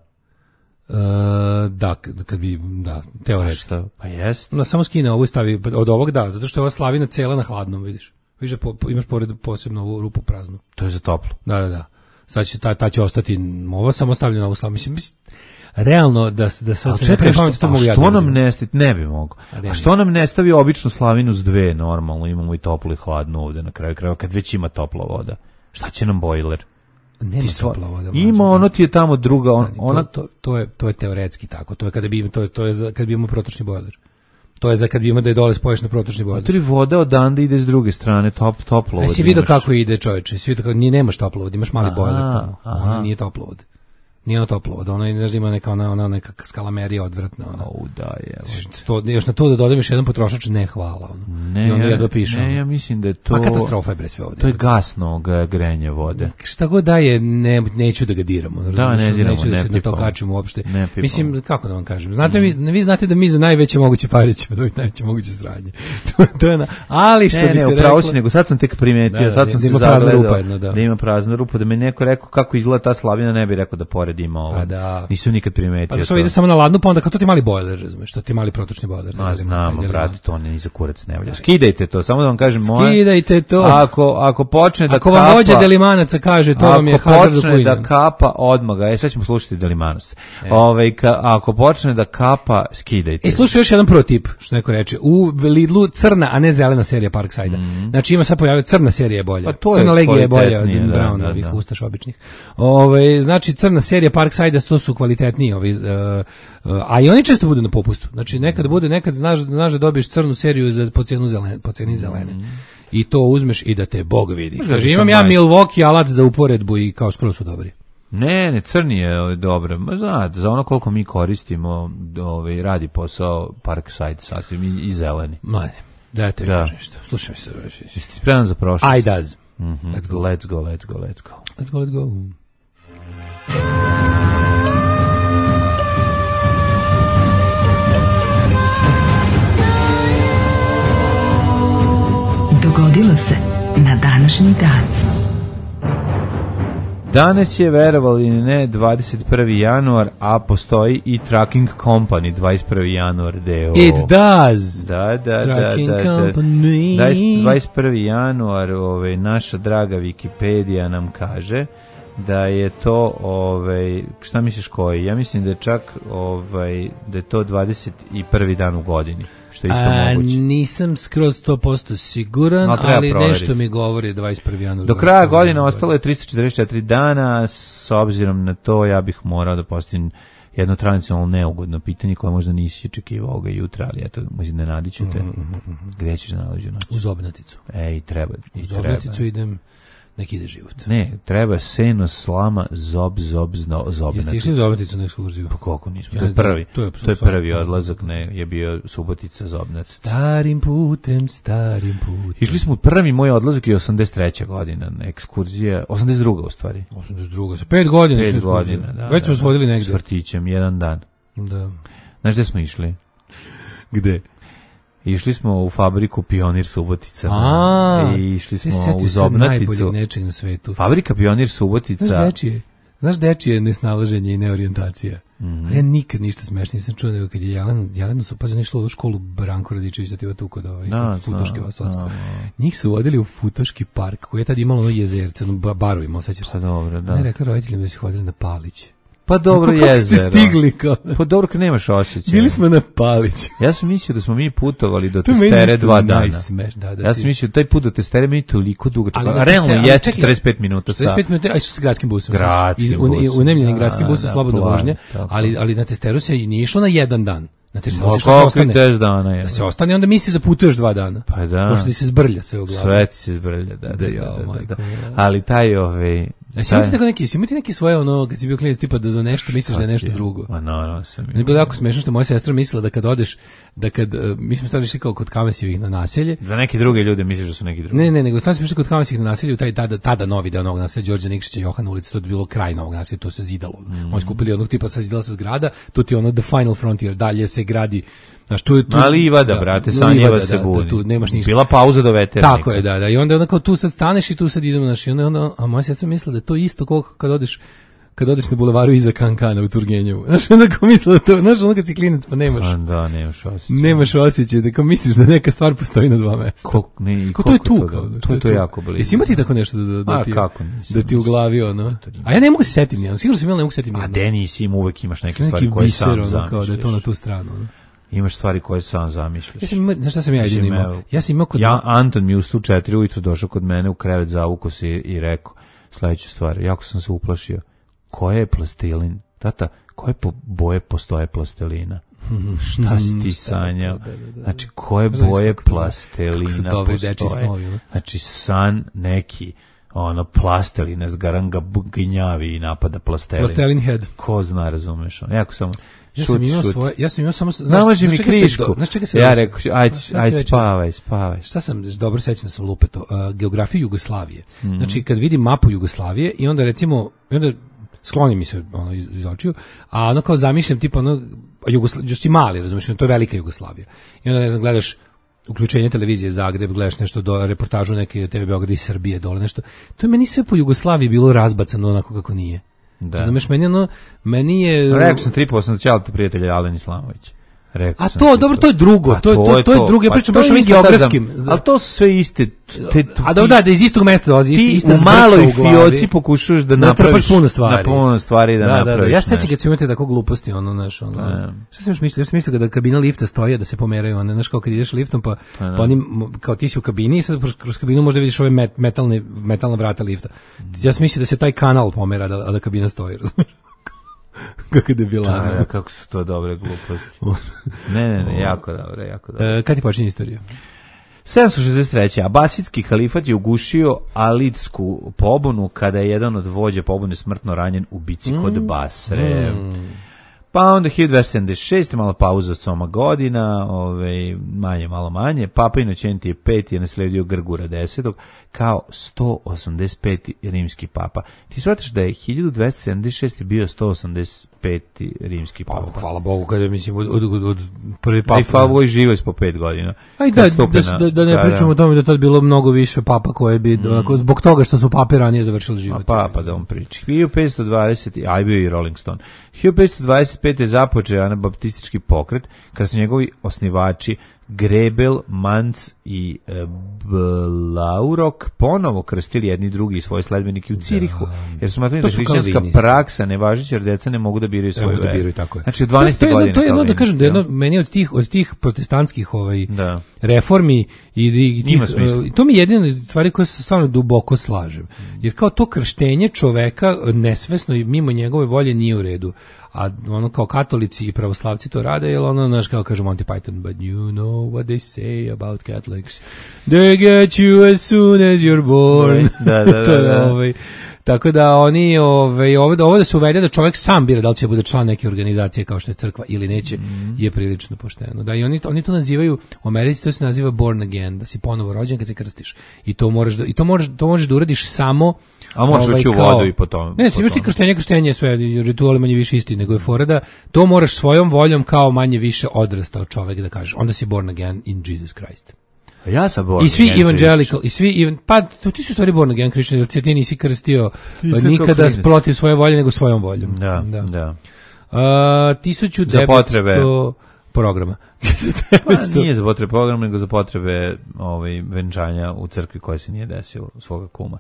Da, kad bi, teoretski. Pa jest. Samo skine ovo i stavi od ovog, zato što je ova slavina cela na hladnom, vidiš. Vidiš da imaš pored posebno ovu rupu praznu. To je za toplo. Da. Sad će ta će ostati ovo samo stavljeno na ovu slavinu. Mislim, realno da se čekaj, što nam ne bi mogo. A što nam ne stavi običnu slavinu s dve normalno, imamo i toplu i hladnu ovde na kraju krajeva kad već ima topla voda. Šta će nam bojler? Nema topla voda. Ima ono ti je tamo druga to je teoretski tako. To je kada bi kad bi imao protočni bojler. To je za kad bi imao da je dole spojiš na protočni bojler. Tri voda odande ide s druge strane, toplo voda. Si vidio kako ide, čoveče? Si vidio kako nemaš toplo voda, imaš mali bojler tamo. Ono nije toplo voda. Nije ono toplo voda, ono ima neka skalamerija odvratna. Još na to da dodam još jedan potrošač, ne hvala. I ono jedva piše. Ne, ja mislim da je to... Ma katastrofa je bre sve ovdje. To je gasno grenje vode. Šta god da je, neću da ga diramo. Da, ne diramo, neću da se na to kačimo uopšte. Mislim, kako da vam kažem, vi znate da mi za najveće moguće pare ćemo dobiti najveće moguće sranje. Ali što bi se reklo... Ne, nego sad sam tek primetio, sad sam se zagledao da ima prazna rupa, da mi neko rekao kako izgleda ta slavina, ne bi rekao da pored ima ovo. Pa da. Nisam nikad primetio. Pa to ide samo na ladnu, pa onda kao to ti mali bojler, razumeš, to ti mali protočni bojler. Znamo, brate, to ne ni za kurac ne valja. Skidajte to, samo da vam kažem moje. Skidajte to. Ako počne da ako kapa. Ako vam vođa Delimanaca kaže, to vam je hazard Ako počne da kapa odmah, sad ćemo slušati Delimanac. Ako počne da kapa, skidajte. Slušaj još jedan protip, što neko reče. U Lidlu crna, a ne zelena serija Parkside. Znači ima sad pojavio crna serija je bolja. Crna legija je bolja od Brown, ovih ustaš običnih. Znači crna serija Parkside, to su kvalitetniji ovi, a i oni često budu na popustu. Znači nekad znaš da dobiješ crnu seriju po ceni zelene. I to uzmeš i da te Bog vidi. Kaže, imam ja Milwaukee alat za uporedbu i kao skoro su dobri. Ne, crni je dobro. Znate, za ono koliko mi koristimo, radi posao Parkside sasvim i zeleni. Manje, dajte mi kažem nešto. Slušaj mi se. Jeste spreman za prošlost? I does. Let's go. Dogodilo se na današnji dan. Danas je, verovali ili ne, 21. januar, a postoji i Trucking Company, 21. januar deo. It does! Da. Trucking Company. 21. januar, naša draga Wikipedija nam kaže da je to, šta misliš koji? Ja mislim da je čak, da je to 21. dan u godini. Što je isto moguće. Nisam skroz 100% siguran, ali nešto mi govori 21. januar. Do kraja godine ostalo je 344 dana, s obzirom na to ja bih morao da postavim jedno tradicionalno neugodno pitanje koje možda nisi očekivao ovoga jutra, ali eto, možda ne nadiću te. Gde ćeš da nalađu noć? U Zobnaticu. Treba. U Zobnaticu idem, neki ide život. Ne, treba seno, slama, zobnaticu. Jeste išli u Zobnaticu na ekskurziju? Pa koliko nismo? To je prvi. To je prvi odlazak, je bio Subotica, Zobnac. Starim putem. Išli smo prvi moj odlazak je 83. godina, ekskurzija, 82. u stvari. 82. 5 godina. 5 godina, da. Već smo se vodili negdje. S vrtićem, jedan dan. Da. Znaš gde smo išli? Gde? Išli smo u fabriku Pionir Subotica. I išli smo u Zobnaticu. Najboljeg nečeg na svetu. Fabrika Pionir Subotica. Znaš dečije nesnalaženje i neorijentacija. Ja nikad ništa smešno nisam čuo, nego kad je Jelena su išla u školu Branko Radičević da ti tu kod Futoške Vasocko. Njih su vodili u Futoški park, koji je tad imalo ono jezerce, baru imao, sećaš se? Dobro, da. Ne, rekla roditeljima da su hodili na Palić. Pa dobro jezero. Kako ste stigli kao? Pa dobro kad nemaš osjećaja. Bili smo na Paliću. Ja sam mislio da smo mi putovali do Testere 2 dana. Ja sam mislio taj put do Testere mi je toliko dugačak. A realno jeste 45 minuta sa... 45 minuta, a s gradskim busom. Gradskim busom. Unemljenim gradskim busom, slobodno vožnje. Ali na Testeru se nije išlo na jedan dan. Da se ostane, onda mi se zaputuješ 2 dana. Pa da. Možda ti se zbrlja sve u glavu. Sve ti se zbrlja, da. Ali taj imate neki svoje ono, kad si bio klinac, tipa da za nešto misliš da je nešto drugo. Ma naravno sam. Meni je bilo jako smešno što moja sestra mislila da kad odeš, mi smo stavili išli kao kod Kamesijevih na naselje. Za neke druge ljude misliš da su neki drugi. Ne, nego stavili smo išli kod Kamesijevih na naselje, u taj tada novi deo novog naselja, Đorđa Nikšića, Johana ulica, to je bilo kraj novog naselja, to se zidalo. Oni su kupili jednog tipa, zidala se zgrada, to ti ono the final frontier, dalje se gradi. Znaš, tu livada, brate, Sanjeva se budi. Tu nemaš ništa. Bila pauza do veternika. Tako je, da. I onda kao tu sad staneš i tu sad idemo, znaš, a moja sestra mislila da je to isto koliko kad odeš na bulevaru iza Kankana u Turgenjevu. Znaš, onda kao mislila da to, znaš, ono kad si klinac, pa nemaš. Da, nemaš osjećaj. Nemaš osjećaj, da kao misliš da neka stvar postoji na 2 mesta. To je tu, kao. To je jako blizu. Jesi imao ti tako nešto da ti u glavi, ono? A ja ne mogu se setim nijedno, sigurno sam imao, ne mogu se setim nijedno. A de nisi uvek imaš neke stvari koje sam zamišljaš. Kao da je to na tu stranu, ono. Imaš stvari koje sam zamišljaš. Znaš šta sam ja jedino imao? Anton mi u 4 ujutru došao kod mene u krevet, zavukao se i rekao sledeću stvar, jako sam se uplašio. Koja je plastelin? Tata, koje boje postoje plastelina? Šta si ti sanjao? Znači, koje boje plastelina postoje? Znači, san neki, plastelina zgaranga gnjavi i napada plastelin. Plastelin head. Ko zna, razumeš? Jako samo... Ja sam imao samo... Naloži mi krišku. Ja rekao, ajde, spavaj. Šta sam, dobro sećam da sam lupeto, geografiju Jugoslavije. Znači, kad vidim mapu Jugoslavije i onda recimo, skloni mi se iz očiju, a ono kao zamišljam tipa još si mali, razumiješ, to je velika Jugoslavija. I onda, ne znam, gledaš uključenje televizije Zagreb, gledaš nešto do reportažu neke TV Beograda i Srbije dole nešto. To je meni sve po Jugoslaviji bilo razbacano onako kako nije. Razumeš, meni je... Rekao sam 3 sam ćalite prijatelja Alen Islamović. A to, dobro, to je drugo, to je drugo, ja pričam baš ovim geografskim. Ali to su sve iste... A da iz istog mesta dolazi, ista u maloj fioci pokušaš da napraviš puno stvari da napraviš. Ja sećam kad si imate tako gluposti, šta sam još mislio? Ja sam mislio da kabina lifta stoji, da se pomeraju, znaš, kao kad ideš liftom, pa oni, kao ti si u kabini i sad kroz kabinu možda vidiš ove metalna vrata lifta. Ja sam mislio da se taj kanal pomera, a da kabina stoji, razumiješ? Kako debilano. Kako su to dobre gluposti. Ne, jako dobro. Kad ti počinje istorija? 763. Abasidski halifat je ugušio Alidsku pobunu kada je jedan od vođa pobune smrtno ranjen u bici kod Basre. Pa onda 1276. malo pauza od 7 godina, malo manje. Papa Inocentije V je nasledio Grgura X kao 185. rimski papa. Ti shvataš da je 1276. bio 185. rimski papa. Pa, hvala Bogu, kada mislim od prvi papa. I hvala Bogu živo je po 5 godina. Aj da ne pričamo o tome da je tad bilo mnogo više papa koje bi, zbog toga što su pape ranije završili život. Papa da on priči. 1520. Aj bio i Rolling Stone. 1525. je započeo anabaptistički pokret, kada su njegovi osnivači Grebel, Manc i Blaurok ponovo krstili jedni drugi svoje sledbenike u Cirihu, jer su smatrali da hrišćanska praksa nevažeća, jer deca ne mogu da biraju svoju veru. Znači od 12. godine. To je jedno da kažem, da meni od tih protestantskih reformi i to mi je jedina stvari koje se stvarno duboko slažem. Jer kao to krštenje čoveka nesvesno i mimo njegove volje nije u redu. A kao katolici i pravoslavci to rade, jer naš kao kaže Monty Python, but you know what they say about Catholics. They get you as soon as you're born. Da. Tako da oni ovo da se uvede da čovjek sam bira da li će bude član neke organizacije kao što je crkva ili neće, je prilično pošteno. Da, i oni to nazivaju, u Americi to se naziva born again, da si ponovo rođen kad se krstiš. I to možeš da uradiš samo. A možeš ući u vodu i po tome. Ne, imaš ti krštenje sve, rituali manje više isti, nego je fora da to moraš svojom voljom kao manje više odrastao čovjek da kažeš. Onda si born again in Jesus Christ. Ja sam born again. I svi evangelical, i svi, pa ti su stvari born again Christian, jer ti nisi krstio nikada protiv svoje volje, nego svojom voljom. Da. 1900 za potrebe programa. Nije za potrebe programa, nego za potrebe venčanja u crkvi koja se nije desilo svoga kuma.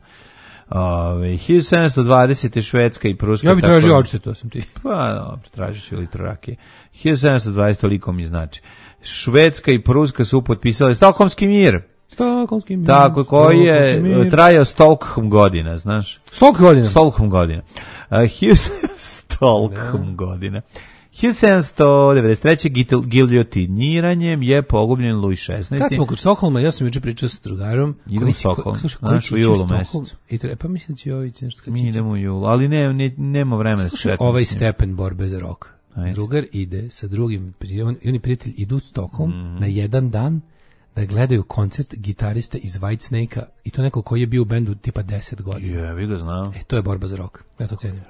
1720. Švedska i Pruska. Ja bih tražio odšte, to sam ti. Pa, dobro, tražio ću litru rakije. 1720, toliko mi znači. Švedska i Pruska su potpisali Stokholmski mir. Tako, koji je trajao Stockholm godina, znaš? Stockholm godina. 1793. giljotiniranjem je pogubljen Louis XVI. Kad smo kod Stokholma, ja sam juče pričao sa drugarom. Idemo u Stokholm, znaš, u julu mesecu. Pa mislim da će ovi nešto kad mi idemo u julu, ali nema vremena da se šetamo. Ovaj stepen borbe za rok. Drugar ide sa drugim, i oni prijatelji idu u Stockholm na jedan dan da gledaju koncert gitariste iz Whitesnake-a i to neko koji je bio u bendu tipa 10 godina. Vi ga znam. To je borba za rok. Ja to cenim.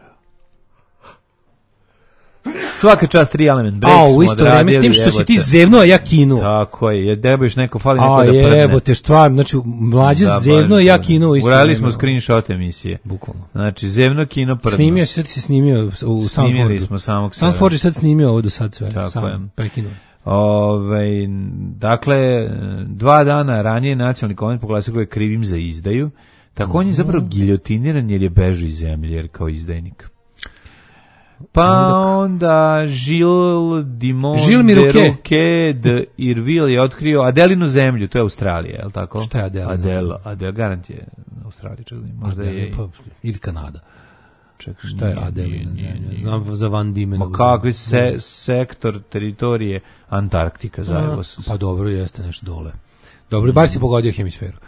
Svaka čast 3 Element Break smo u isto vreme s tim što si ti zevno, a ja kinu. Tako je, debaš neko, fali neko da prdne. Jebote, stvarno, znači mlađe zevno, a ja kinu u isto vreme. Uradili smo screenshot emisije. Bukvalno. Znači, zevno, kino, prdno. Snimio si snimio u Soundforge. Snimili smo samog sebe. Soundforge je sad snimio ovo do sad sve. Tako je. Prekinuo. Dakle, 2 dana ranije nacionalni konvent proglasio ga je krivim za izdaju. Tako on je zapravo giljotiniran jer je bežao iz zemlje, jer kao izdajnik. Pa onda Gilles Dimond de Roquet de Irville je otkrio Adelinu zemlju, to je Australija, je li tako? Šta je Adela? Adela, garant je Australija, možda je ili Kanada. Šta je Adelina zemlja? Znam za Van Diemen. Kakvi sektor teritorije Antarktika zajedno. Pa dobro, jeste nešto dole. Dobro, bar si pogodio hemisferu.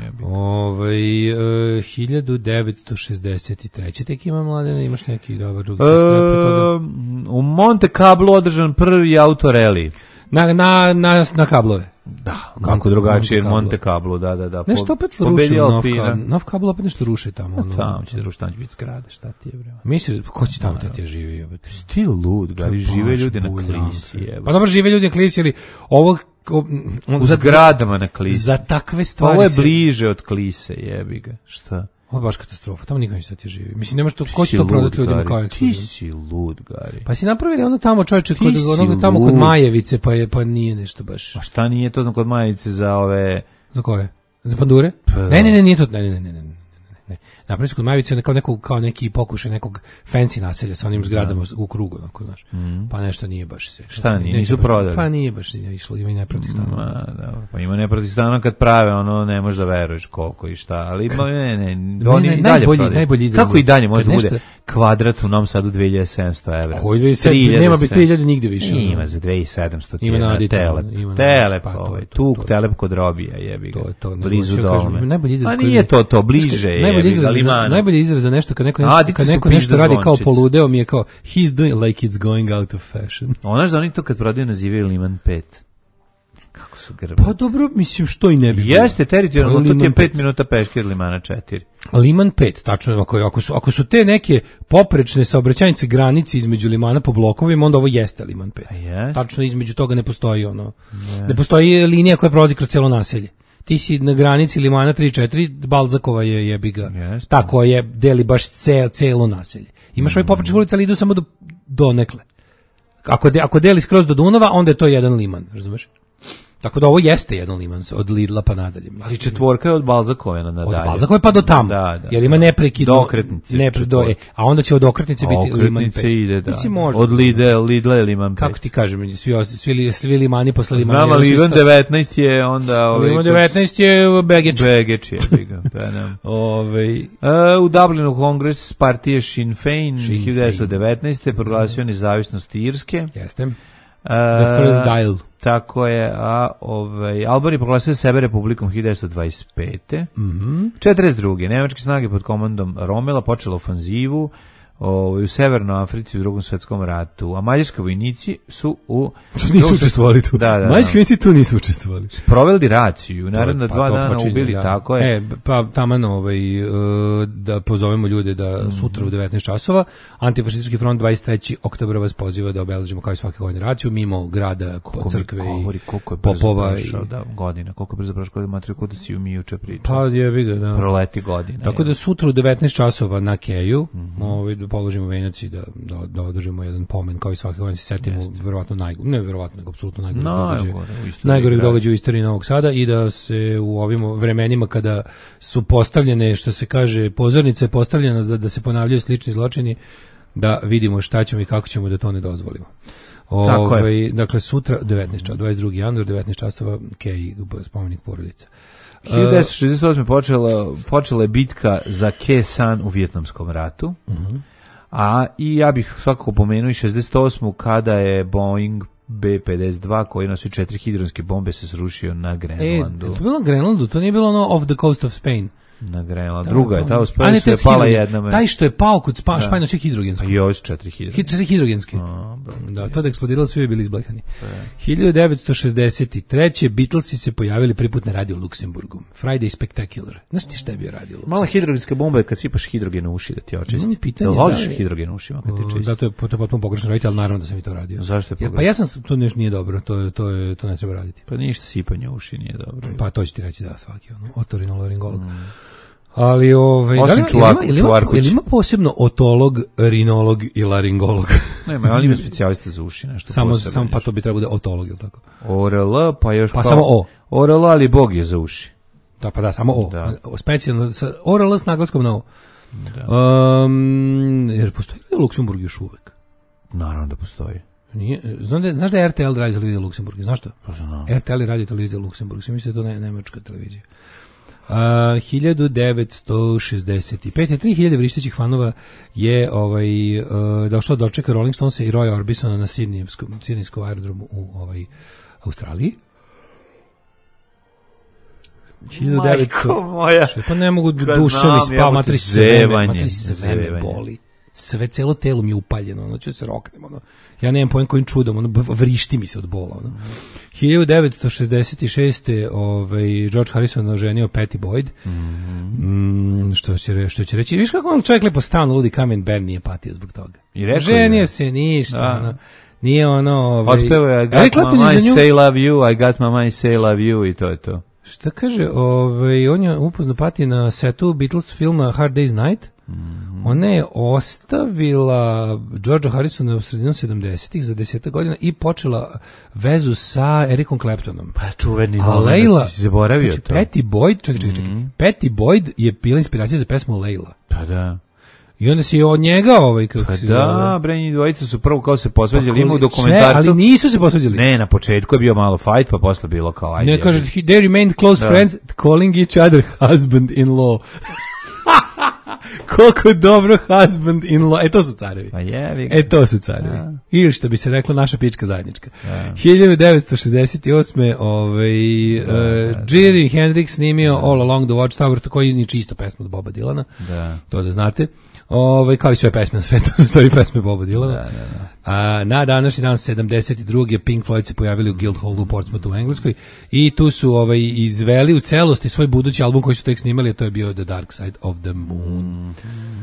1963. tek ima Mladene, imaš neki dobar drugi u Monte Carlo održan prvi autoreli. Na kablove. Da, kako drugačije Monte Carlo, da. Nešto opet ruši Nov Kablo, opet nešto ruši tamo. Tamo će ruši, tamo će biti zgrade, šta ti je bre? Misliš, ko će tamo te živi? Stil lud, gari, žive ljudi na Klisi. Pa dobro, žive ljudi na Klisi, ali ovo u zgradama na Klisi. Za takve stvari. Ovo je bliže od Klise, jebi ga. Šta? Ovo je baš katastrofa, tamo niko neće da ti živi. Mislim, nemaš to, ko će to prodati ljudima kao ekskluzivno? Ti si lud, Gari. Pa si napravili ono tamo čovječe, tamo kod Majevice, pa nije nešto baš. A šta nije to kod Majevice za ove... Za koje? Za pandure? Ne, nije to, ne. Napravili su kod Majevice kao neki pokušaj nekog fancy naselja sa onim zgradama u krugu, onako, znaš. Pa nešto nije baš se. Šta nije? Nisu prodali? Pa nije baš išlo, ima i neprotiv stanova. Pa ima neprotiv stanova kad prave, ono, ne možeš da veruješ koliko i šta, ali oni i dalje prodaju. Kako i dalje može da bude kvadrat u Novom Sadu 2700 evra? Koji 2700? Nema bez 3000 nigde više. Ima za 2700. Ima na Telep, tuk Telep kod Robija, jebi ga. Blizu dome. A nije to, bliže je. Najbolji izraz za nešto kad neko nešto radi kao poludeo mi je kao he's doing like it's going out of fashion. Onaš da oni to kad prodaju nazivaju Liman 5. Kako su grbi. Pa dobro, mislim što i ne bi. Jeste teritorijalno, to ti je 5 minuta peške od Limana 4. Liman 5, tačno, ako su te neke poprečne saobraćajnice granice između Limana po blokovima, onda ovo jeste Liman 5. Tačno između toga ne postoji ne postoji linija koja prolazi kroz celo naselje. Ti si na granici Limana 3-4, Balzakova je jebiga. Tako je, deli baš celo naselje. Imaš ovaj poprečnih ulica, ali idu samo do nekle. Ako deli skroz do Dunava, onda je to jedan liman, razumeš? Tako da ovo jeste jedan liman, od Lidla pa nadalje. Ali četvorka je od Balzakove nadalje. Od Balzakove pa do tamo, jer ima neprekidno. Do okretnice. A onda će od okretnice biti Liman 5. Okretnice ide, da. Od Lidla je Liman 5. Kako ti kažem, svi limani posle Limana. Znam, ali Liman 19 je onda... Liman 19 je Begeč. Begeč je, u Dublinu kongres partije Sinn Féin 1919. proglasio nezavisnost Irske. Jeste. The first dial. Tako je, Albanija proglasila sebe republikom 1925. 42. Nemačke snage pod komandom Romela počela ofanzivu u Severnoj Africi u Drugom svetskom ratu, a mađarski vojnici su nisu učestvovali tu. Mađarski vojnici tu nisu učestvovali. Sproveli raciju, naravno 2 dana ubili, tako je. Pa taman da pozovemo ljude da sutra u 19 časova Antifašistički front 23. oktobra vas poziva da obeležimo kao i svake godine raciju mimo grada, crkve i popova. Koliko je brzo prošlo materiju kod da si mi juče pričao. Pa jebi ga, da. Proleti godina. Tako da sutra u 19 časova na Keju položimo venac i da održimo jedan pomen kao i svake godine se setimo verovatno nego apsolutno najgoreg događaja u istoriji Novog Sada i da se u ovim vremenima kada su postavljene, što se kaže, pozornice postavljena da se ponavljaju slični zločini, da vidimo šta ćemo i kako ćemo da to ne dozvolimo. Dakle, sutra 22. januar, 19 časova, Kej, spomenik porodica. 1968. počela je bitka za Khe Sanh u Vijetnamskom ratu. I ja bih svakako pomenuo i 68. kada je Boeing B-52 koji nosi 4 hidronske bombe se srušio na Grenlandu. To je bilo na Grenlandu, to nije bilo ono off the coast of Spain. Na Grenlandu. Druga je, ta što je pala jedna. Taj što je pao kod Španije nosi hidrogenski. I ovo su 4 hidrogenski. 4 hidrogenski. Da, tada eksplodiralo, svi bili izblekani. 1963. Beatlesi se pojavili prvi put na radio u Luksemburgu. Friday Spectacular. Znaš ti šta je bio radio? Mala hidrogenska bomba je kad sipaš hidrogen u uši da ti očisti. Voliš hidrogen u ušima kad ti čisti? Da, to je potpuno pogrešno raditi, ali naravno da sam i to radio. Zašto je pogrešno? Pa ja sam, to nešto nije dobro, to ne treba raditi. Pa ništa sipanje u uši nije dobro. Pa to će ti reći da svaki, otorinolaringolog. Ali ili ima posebno otolog, rinolog i laringolog? Nema, ali ima specijalista za uši, nešto samo pa to bi trebalo da otolog, je li tako? ORL, pa još pa samo O. ORL, ali Bog je za uši. Da, pa da, samo O. Specijalno, ORL s naglaskom na O. Jer postoji li Luksemburg još uvek? Naravno da postoji. Znaš da je RTL radio televizija Luksemburg, znaš što? Pa znam. RTL je radio televizija Luksemburg, svi misle da je to nemačka televizija. 1965. 3000 vrištećih fanova je došlo do dočeka Rolling Stonesa i Roya Orbisona na Sidnejskom aerodromu u Australiji. 1900 moja. Pa ne mogu duše mi spava, matri sve me boli. Sve, celo telo mi je upaljeno, ću se roknem, ja nemam pojem kojim čudom, vrišti mi se od bola, 1966. George Harrison oženio Patty Boyd, što će reći, viš kako on čovjek lepo stanu, ludi kamen band nije patio zbog toga. Ženio se ništa, nije otpevo je I got my mind say love you, I got my mind say love you i to je to. Šta kaže, on je upozno pati na setu Beatles filma Hard Day's Night. Ona je ostavila Georgea Harrisona u sredinu 70-ih za 10 godina i počela vezu sa Ericom Claptonom. Pa čuveni Leila, si zaboravio znači, to. Patty Boyd, čekaj. Patty Boyd je bila inspiracija za pesmu Leila. Pa da. I onda si od njega kako se da, njih dvojica su prvo kao se posvađali, ima u dokumentarcu. Ali nisu se posvađali. Ne, na početku je bio malo fight, pa posle bilo kao ajde. Ne, kaže, they remained close friends, calling each other husband-in-law. Koliko dobro husband-in-law. To su carevi. Pa je. To su carevi. Ili što bi se reklo naša pička zajednička. 1968. Jimi Hendrix snimio All Along the Watchtower, koji ni čisto pesma od Boba Dylana. Da. To da znate. Kao i sve pesme na svetu, u stvari pesme Boba Dylana. Na današnji dan 72. Pink Floyd se pojavili u Guildhallu u Portsmouthu u Engleskoj i tu su izveli u celosti svoj budući album koji su tek snimali, a to je bio The Dark Side of the Moon.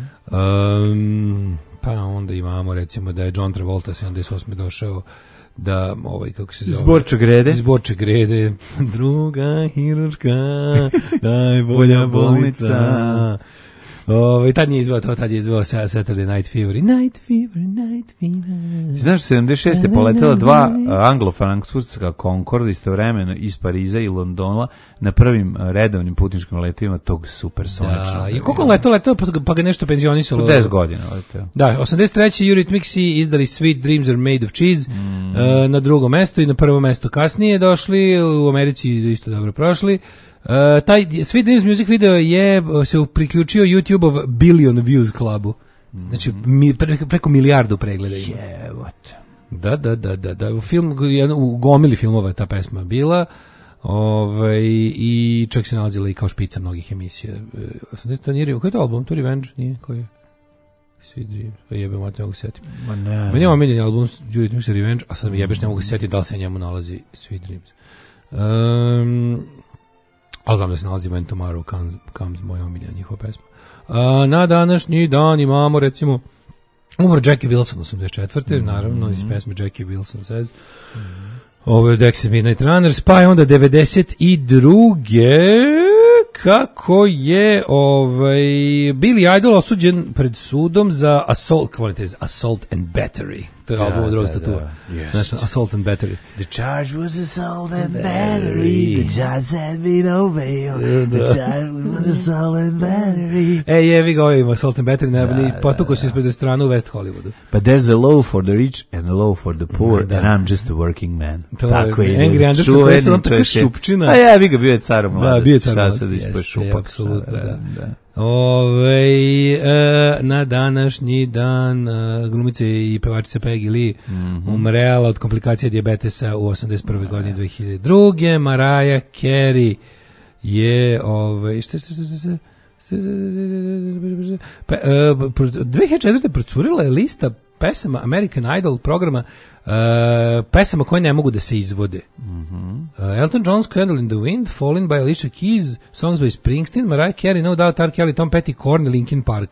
Pa onda imamo recimo da je John Travolta 78. došao da kako se zove Zborče grede druga hirurška najbolja bolnica. Tad nije izveo to, tad je izveo Saturday Night Fever. Night Fever. Znaš, 76. je poletela 2 anglo-frankfurtska Concorde istovremeno iz Pariza i Londona na prvim redovnim putničkim letovima tog supersoničnog. Da, i koliko letao, pa ga nešto penzionisalo? 10 godina letao. Da, 83. Eurythmicsi izdali Sweet Dreams Are Made of Cheese na drugo mesto i na prvo mesto kasnije došli, u Americi isto dobro prošli. Taj Sweet Dreams music video je se priključio YouTube-ov Billion Views klubu. Znači preko milijardu pregleda ima. Jevote. Da. U gomili filmova je ta pesma bila. I čak se nalazila i kao špica mnogih emisija. Koji je to album? To Revenge? Nije? Koji je? Sweet Dreams. Jebem, ja ne mogu se setiti. Meni je omiljeni album Eurythmics Revenge, a sad mi jebeš ne mogu se setiti da li se njemu nalazi Sweet Dreams. Ali znam da se nalazi When Tomorrow Comes, moja omiljena njihova pesma. Na današnji dan imamo recimo umro Jackie Wilson 84. Naravno iz pesme Jackie Wilson Says. Ovo je Dexys Midnight Runners, pa je onda 92. kako je Billy Idol osuđen pred sudom za assault and battery. To je album od drugog statua. Assault and battery. The charge was assault and battery. The judge said we no bail. The charge was assault and battery. Jevi ga ovim assault and battery najbolji potuko se ispred stranu u West Hollywoodu. But there's a law for the rich and a law for the poor and I'm just a working man. Tako je. Angry Anderson koji se on tako šupčina. A jevi ga bio je car mladosti. Da, bio je car mladosti. Apsolutno, da. Na današnji dan glumice i pevačica Peggy Lee umrela od komplikacija dijabetesa u 81. godini 2002. Mariah Carey je 2004. procurila je lista pesama American Idol programa pesama koje ne mogu da se izvode. Elton John's Candle in the Wind, Fallen by Alicia Keys, Songs by Springsteen, Mariah Carey, No Doubt, R. Kelly, Tom Petty, Korn, Linkin Park.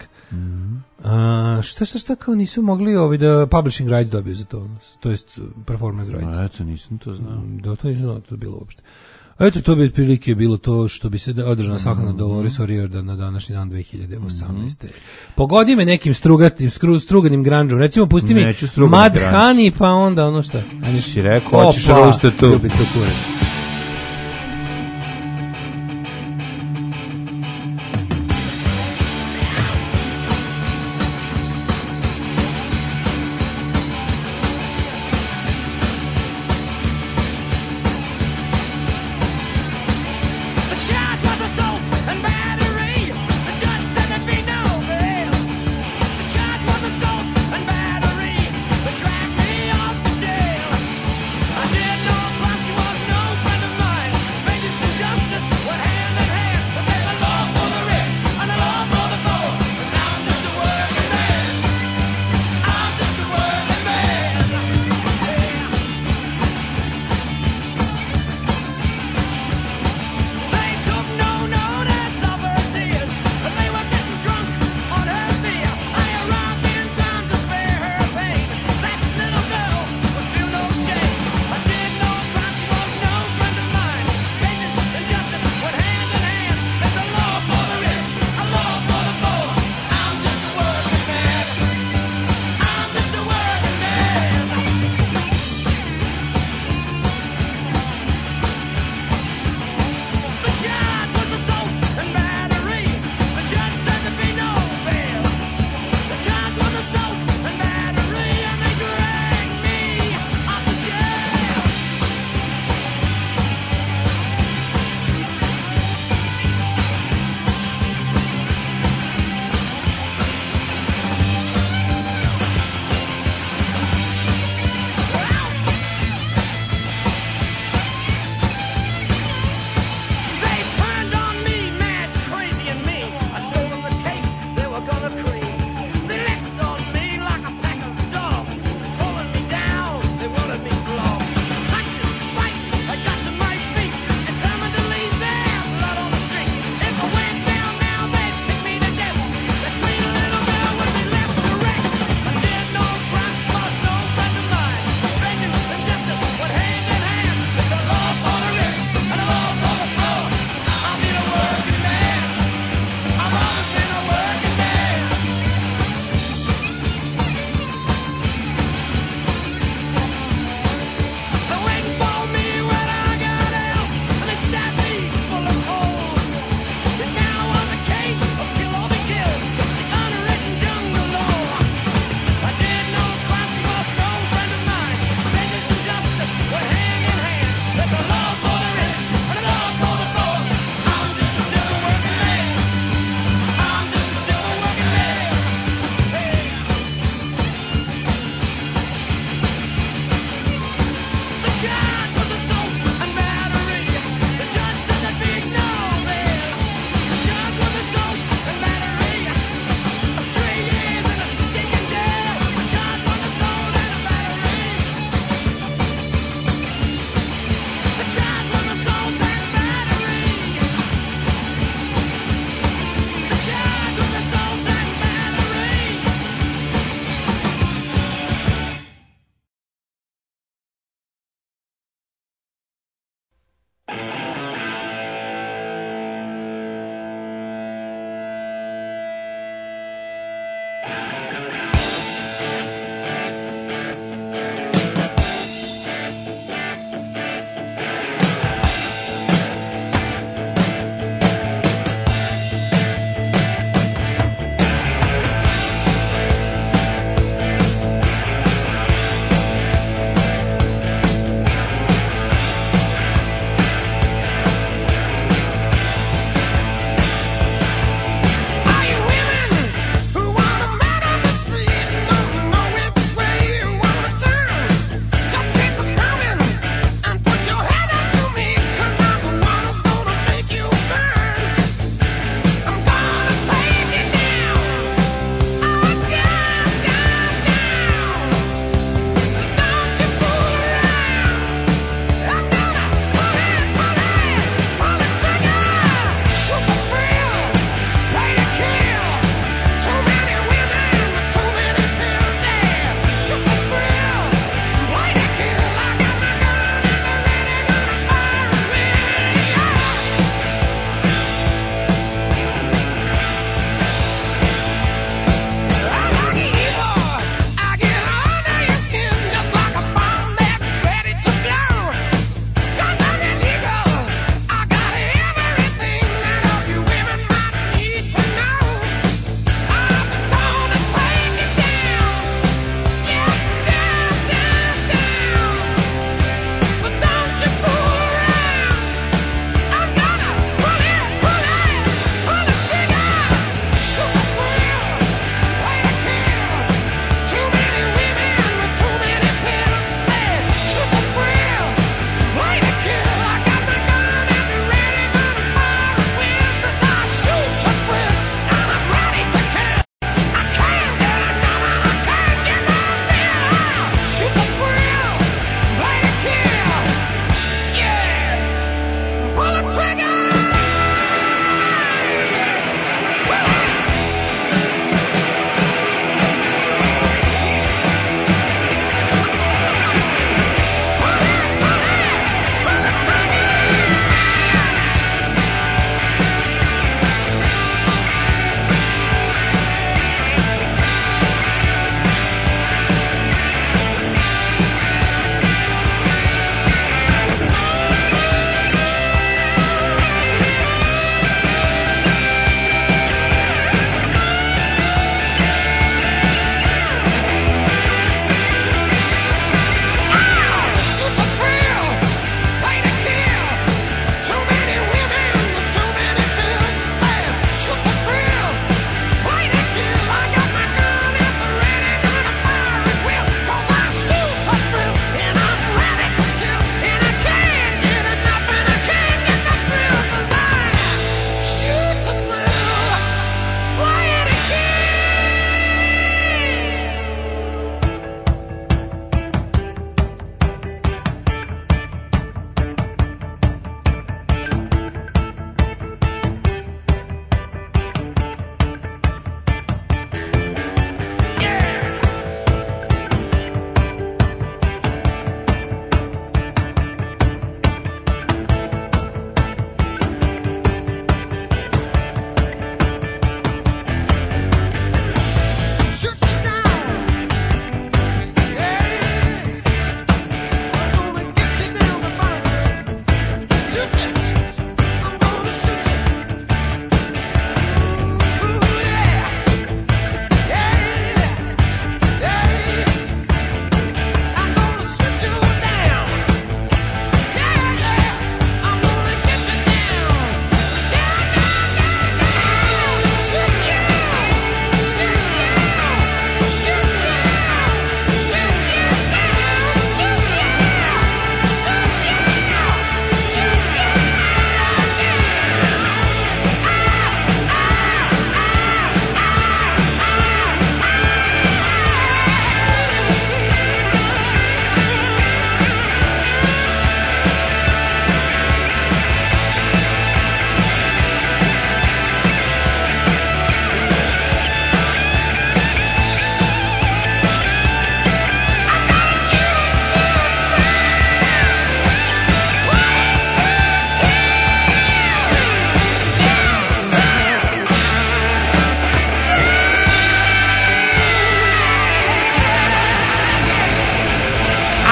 Šta kao nisu mogli da publishing rights dobiju za to jest performance rights. Eto, nisam to znao. Da, to nisam znao, to je bilo uopšte. Eto, to bi otprilike bilo to što bi se održana sahrana Dolores O'Riordan na današnji dan 2018. Pogodi me nekim struganim grandžom. Recimo, pusti mi Mad Honey, pa onda ono šta. Si rekao, hoćeš roasta tu. Ljubi to kurac. I didn't know, but she was no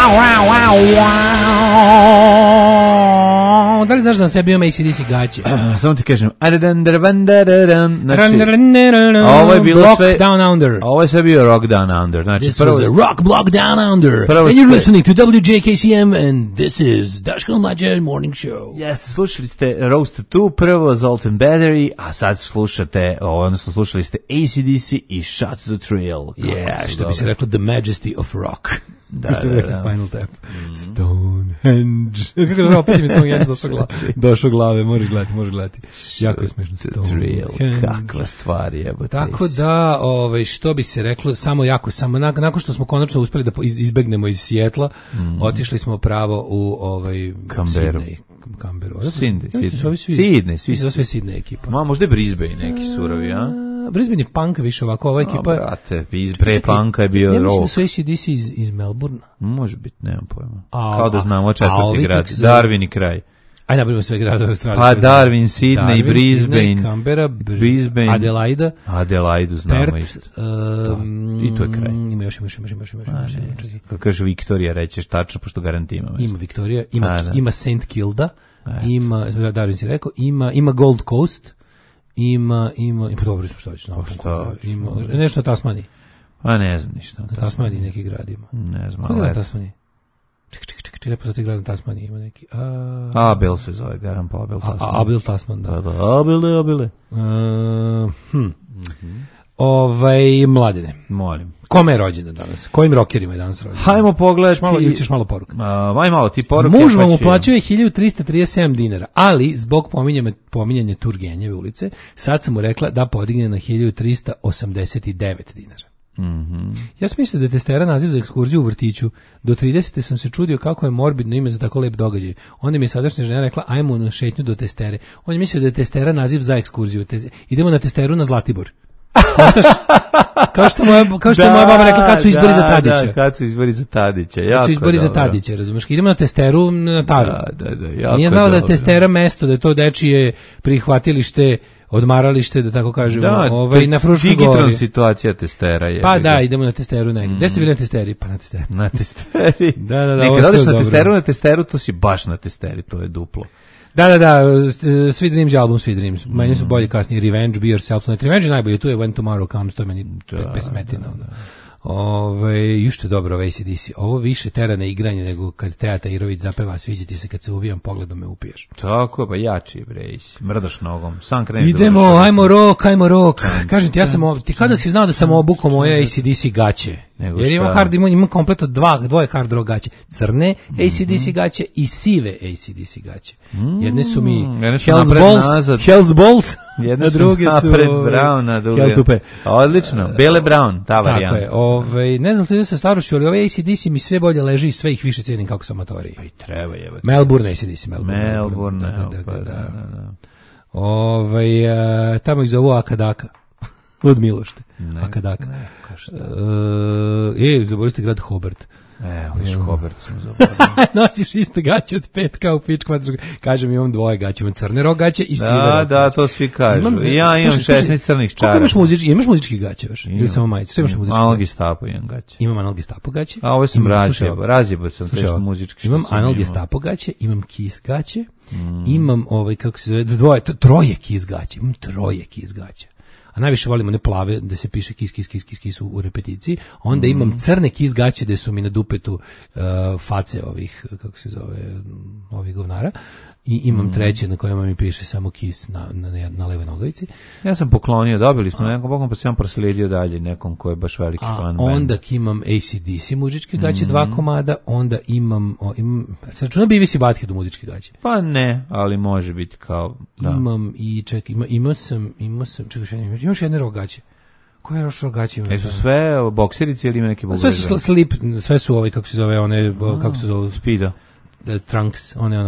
Da li znaš da na sebi imam AC/DC gaće? Samo ti kažem. Znači, ovo je bilo Block sve... Down Under. Ovo je sve bio Rock Down Under. Znači, This was a Rock Block Down Under. And you're listening to WJKCM and this is Daško Mlađe Morning Show. Yes, slušali ste Roast 2, prvo Zoltan Battery, a sad slušate, odnosno slušali ste AC/DC i Shot the Thrill. Yeah, što bi se reklo The Majesty of Rock. Što bi rekli Spinal Tap. Stonehenge. Kako da opet mi Stonehenge došao glave, možeš gledati. Jako je smiješno. Thrill, kakva stvar je. Tako da, što bi se reklo, samo nakon što smo konačno uspeli da izbegnemo iz Sijetla, otišli smo pravo u Canberru. Sydney, svi su sve Sydney ekipa. Možda je Brisbane neki surovi, a? Brisbane je punk više ovako, ova ekipa... Brate, pre punka je bio rock. Ja mislim da su AC/DC iz Melbourne. Može biti, nemam pojma. Kao da znamo četvrti grad. Darwin i kraj. Ajde, napravimo sve gradove u Australiji. Pa Darwin, Sydney, Brisbane, Canberra, Brisbane, Adelaidu znamo Perth, isto. I to je kraj. Ima još. Kako kažeš Viktorija, rećeš tačno, pošto garanti ima. Ima Viktorija, ima St. Kilda, ima, Darwin si rekao, ima Gold Coast, ima dobro smo što ima nešto na Tasmaniji. Pa ne znam ništa. Na Tasmaniji neki grad ima. Ne znam, ali na Tasmaniji. Čekaj, lepo za ti grad na Tasmaniji ima neki. Abel se zove, garam po Abel Tasman. Abel Tasman, da. Abele. Mladine. Molim. Kome je rođendan danas? Kojim rokerima je danas rođendan? Hajmo pogledati. Ili ćeš malo poruka? Aj malo ti poruke. Muž vam uplaćuje 1337 dinara, ali zbog pominjanja Turgenjeve ulice, sad sam mu rekla da podigne na 1389 dinara. Ja sam mislio da je testera naziv za ekskurziju u vrtiću. Do 30. sam se čudio kako je morbidno ime za tako lep događaj. Onda mi je sadašnja žena rekla ajmo na šetnju do testere. On je mislio da je testera naziv za ekskurziju. Idemo na testeru na Zlatibor. Kao što je moja baba rekla kad su izbori za Tadića. Kad su izbori za Tadića. Kad su izbori za Tadića, razumiješ? Idemo na testeru na Taru. Da, nije znala da je testera mesto, da je to dečije prihvatilište, odmaralište, da tako kažemo, na Fruškoj gori. Digitron situacija testera je. Pa da, idemo na testeru negdje. Gde ste bili na testeri? Pa na testeri. Na testeri. Da. Nekad odeš na testeru, to si baš na testeri, to je duplo. Da, Sweet Dreams je album Sweet Dreams. Meni su bolji kasnije Revenge, Be Yourself. Revenge je najbolje, tu je When Tomorrow Comes, to je meni pesmetina. Što je dobro AC/DC. Ovo više tera na igranje nego kad Teja Tahirović zapeva sviđa ti se kad se uvijam pogledom me upiješ. Tako, pa jači je bre, mrdaš nogom. Sam kreneš. Idemo, ajmo rock. Kažem ti, ti kada si znao da sam obukao moje AC/DC gaće? Jer imam kompletno dvoje hard rock gaće. Crne AC/DC gaće i sive AC/DC gaće. Jedne su mi Hell's Balls, jedne su napred brown, a druge odlično, bele brown, ta varijanta. Tako je, ne znam da se starošću, ali ove AC/DC mi sve bolje leži i sve ih više cijenim kako sam amatoriji. Pa i treba jebati. Melbourne AC/DC, Melbourne. Tamo ih zovu Akadaka. Od Milošte. Akadaka. Zaboravite grad Hobart. Viš Hobart smo zaboravili. Nosiš iste gaće od 5 kao pičku. Kažem, imam dvoje gaće, imam crne rok gaće i sive rok gaće. Da, to svi kažu. Ja imam 16 crnih čara. Koliko imaš muzički gaće još? Ili samo majice? Što imaš muzički gaće? Anal Gestapo imam gaće. Imam Anal Gestapo gaće. A ovo sam razjebao sam teško muzički. Imam Anal Gestapo gaće, imam Kiss gaće, imam kako se zove, troje Kiss gaće, imam troje Kiss gaće. A najviše volim one plave da se piše kis u repeticiji. Onda imam crne Kiss gaće gde su mi na dupetu face ovih, kako se zove, ovih govnara. I imam treće na kojima mi piše samo Kiss na levoj nogavici. Ja sam poklonio, dobili smo nekom bokom, pa sam prosledio dalje nekom ko je baš veliki fan. Onda imam AC/DC muzičke gaće, 2 komada, onda imam se računa Beavis i Butthead u muzičke gaće. Pa ne, ali može biti kao, da. Imam i čekaj, imao sam, čekaj, imaš jedne rogaće. Koje još rogaće ima? Su sve bokserice ili ima neki bugari? Sve su slip, sve su kako se zove, one, kako se zove? Speedo. trunks, one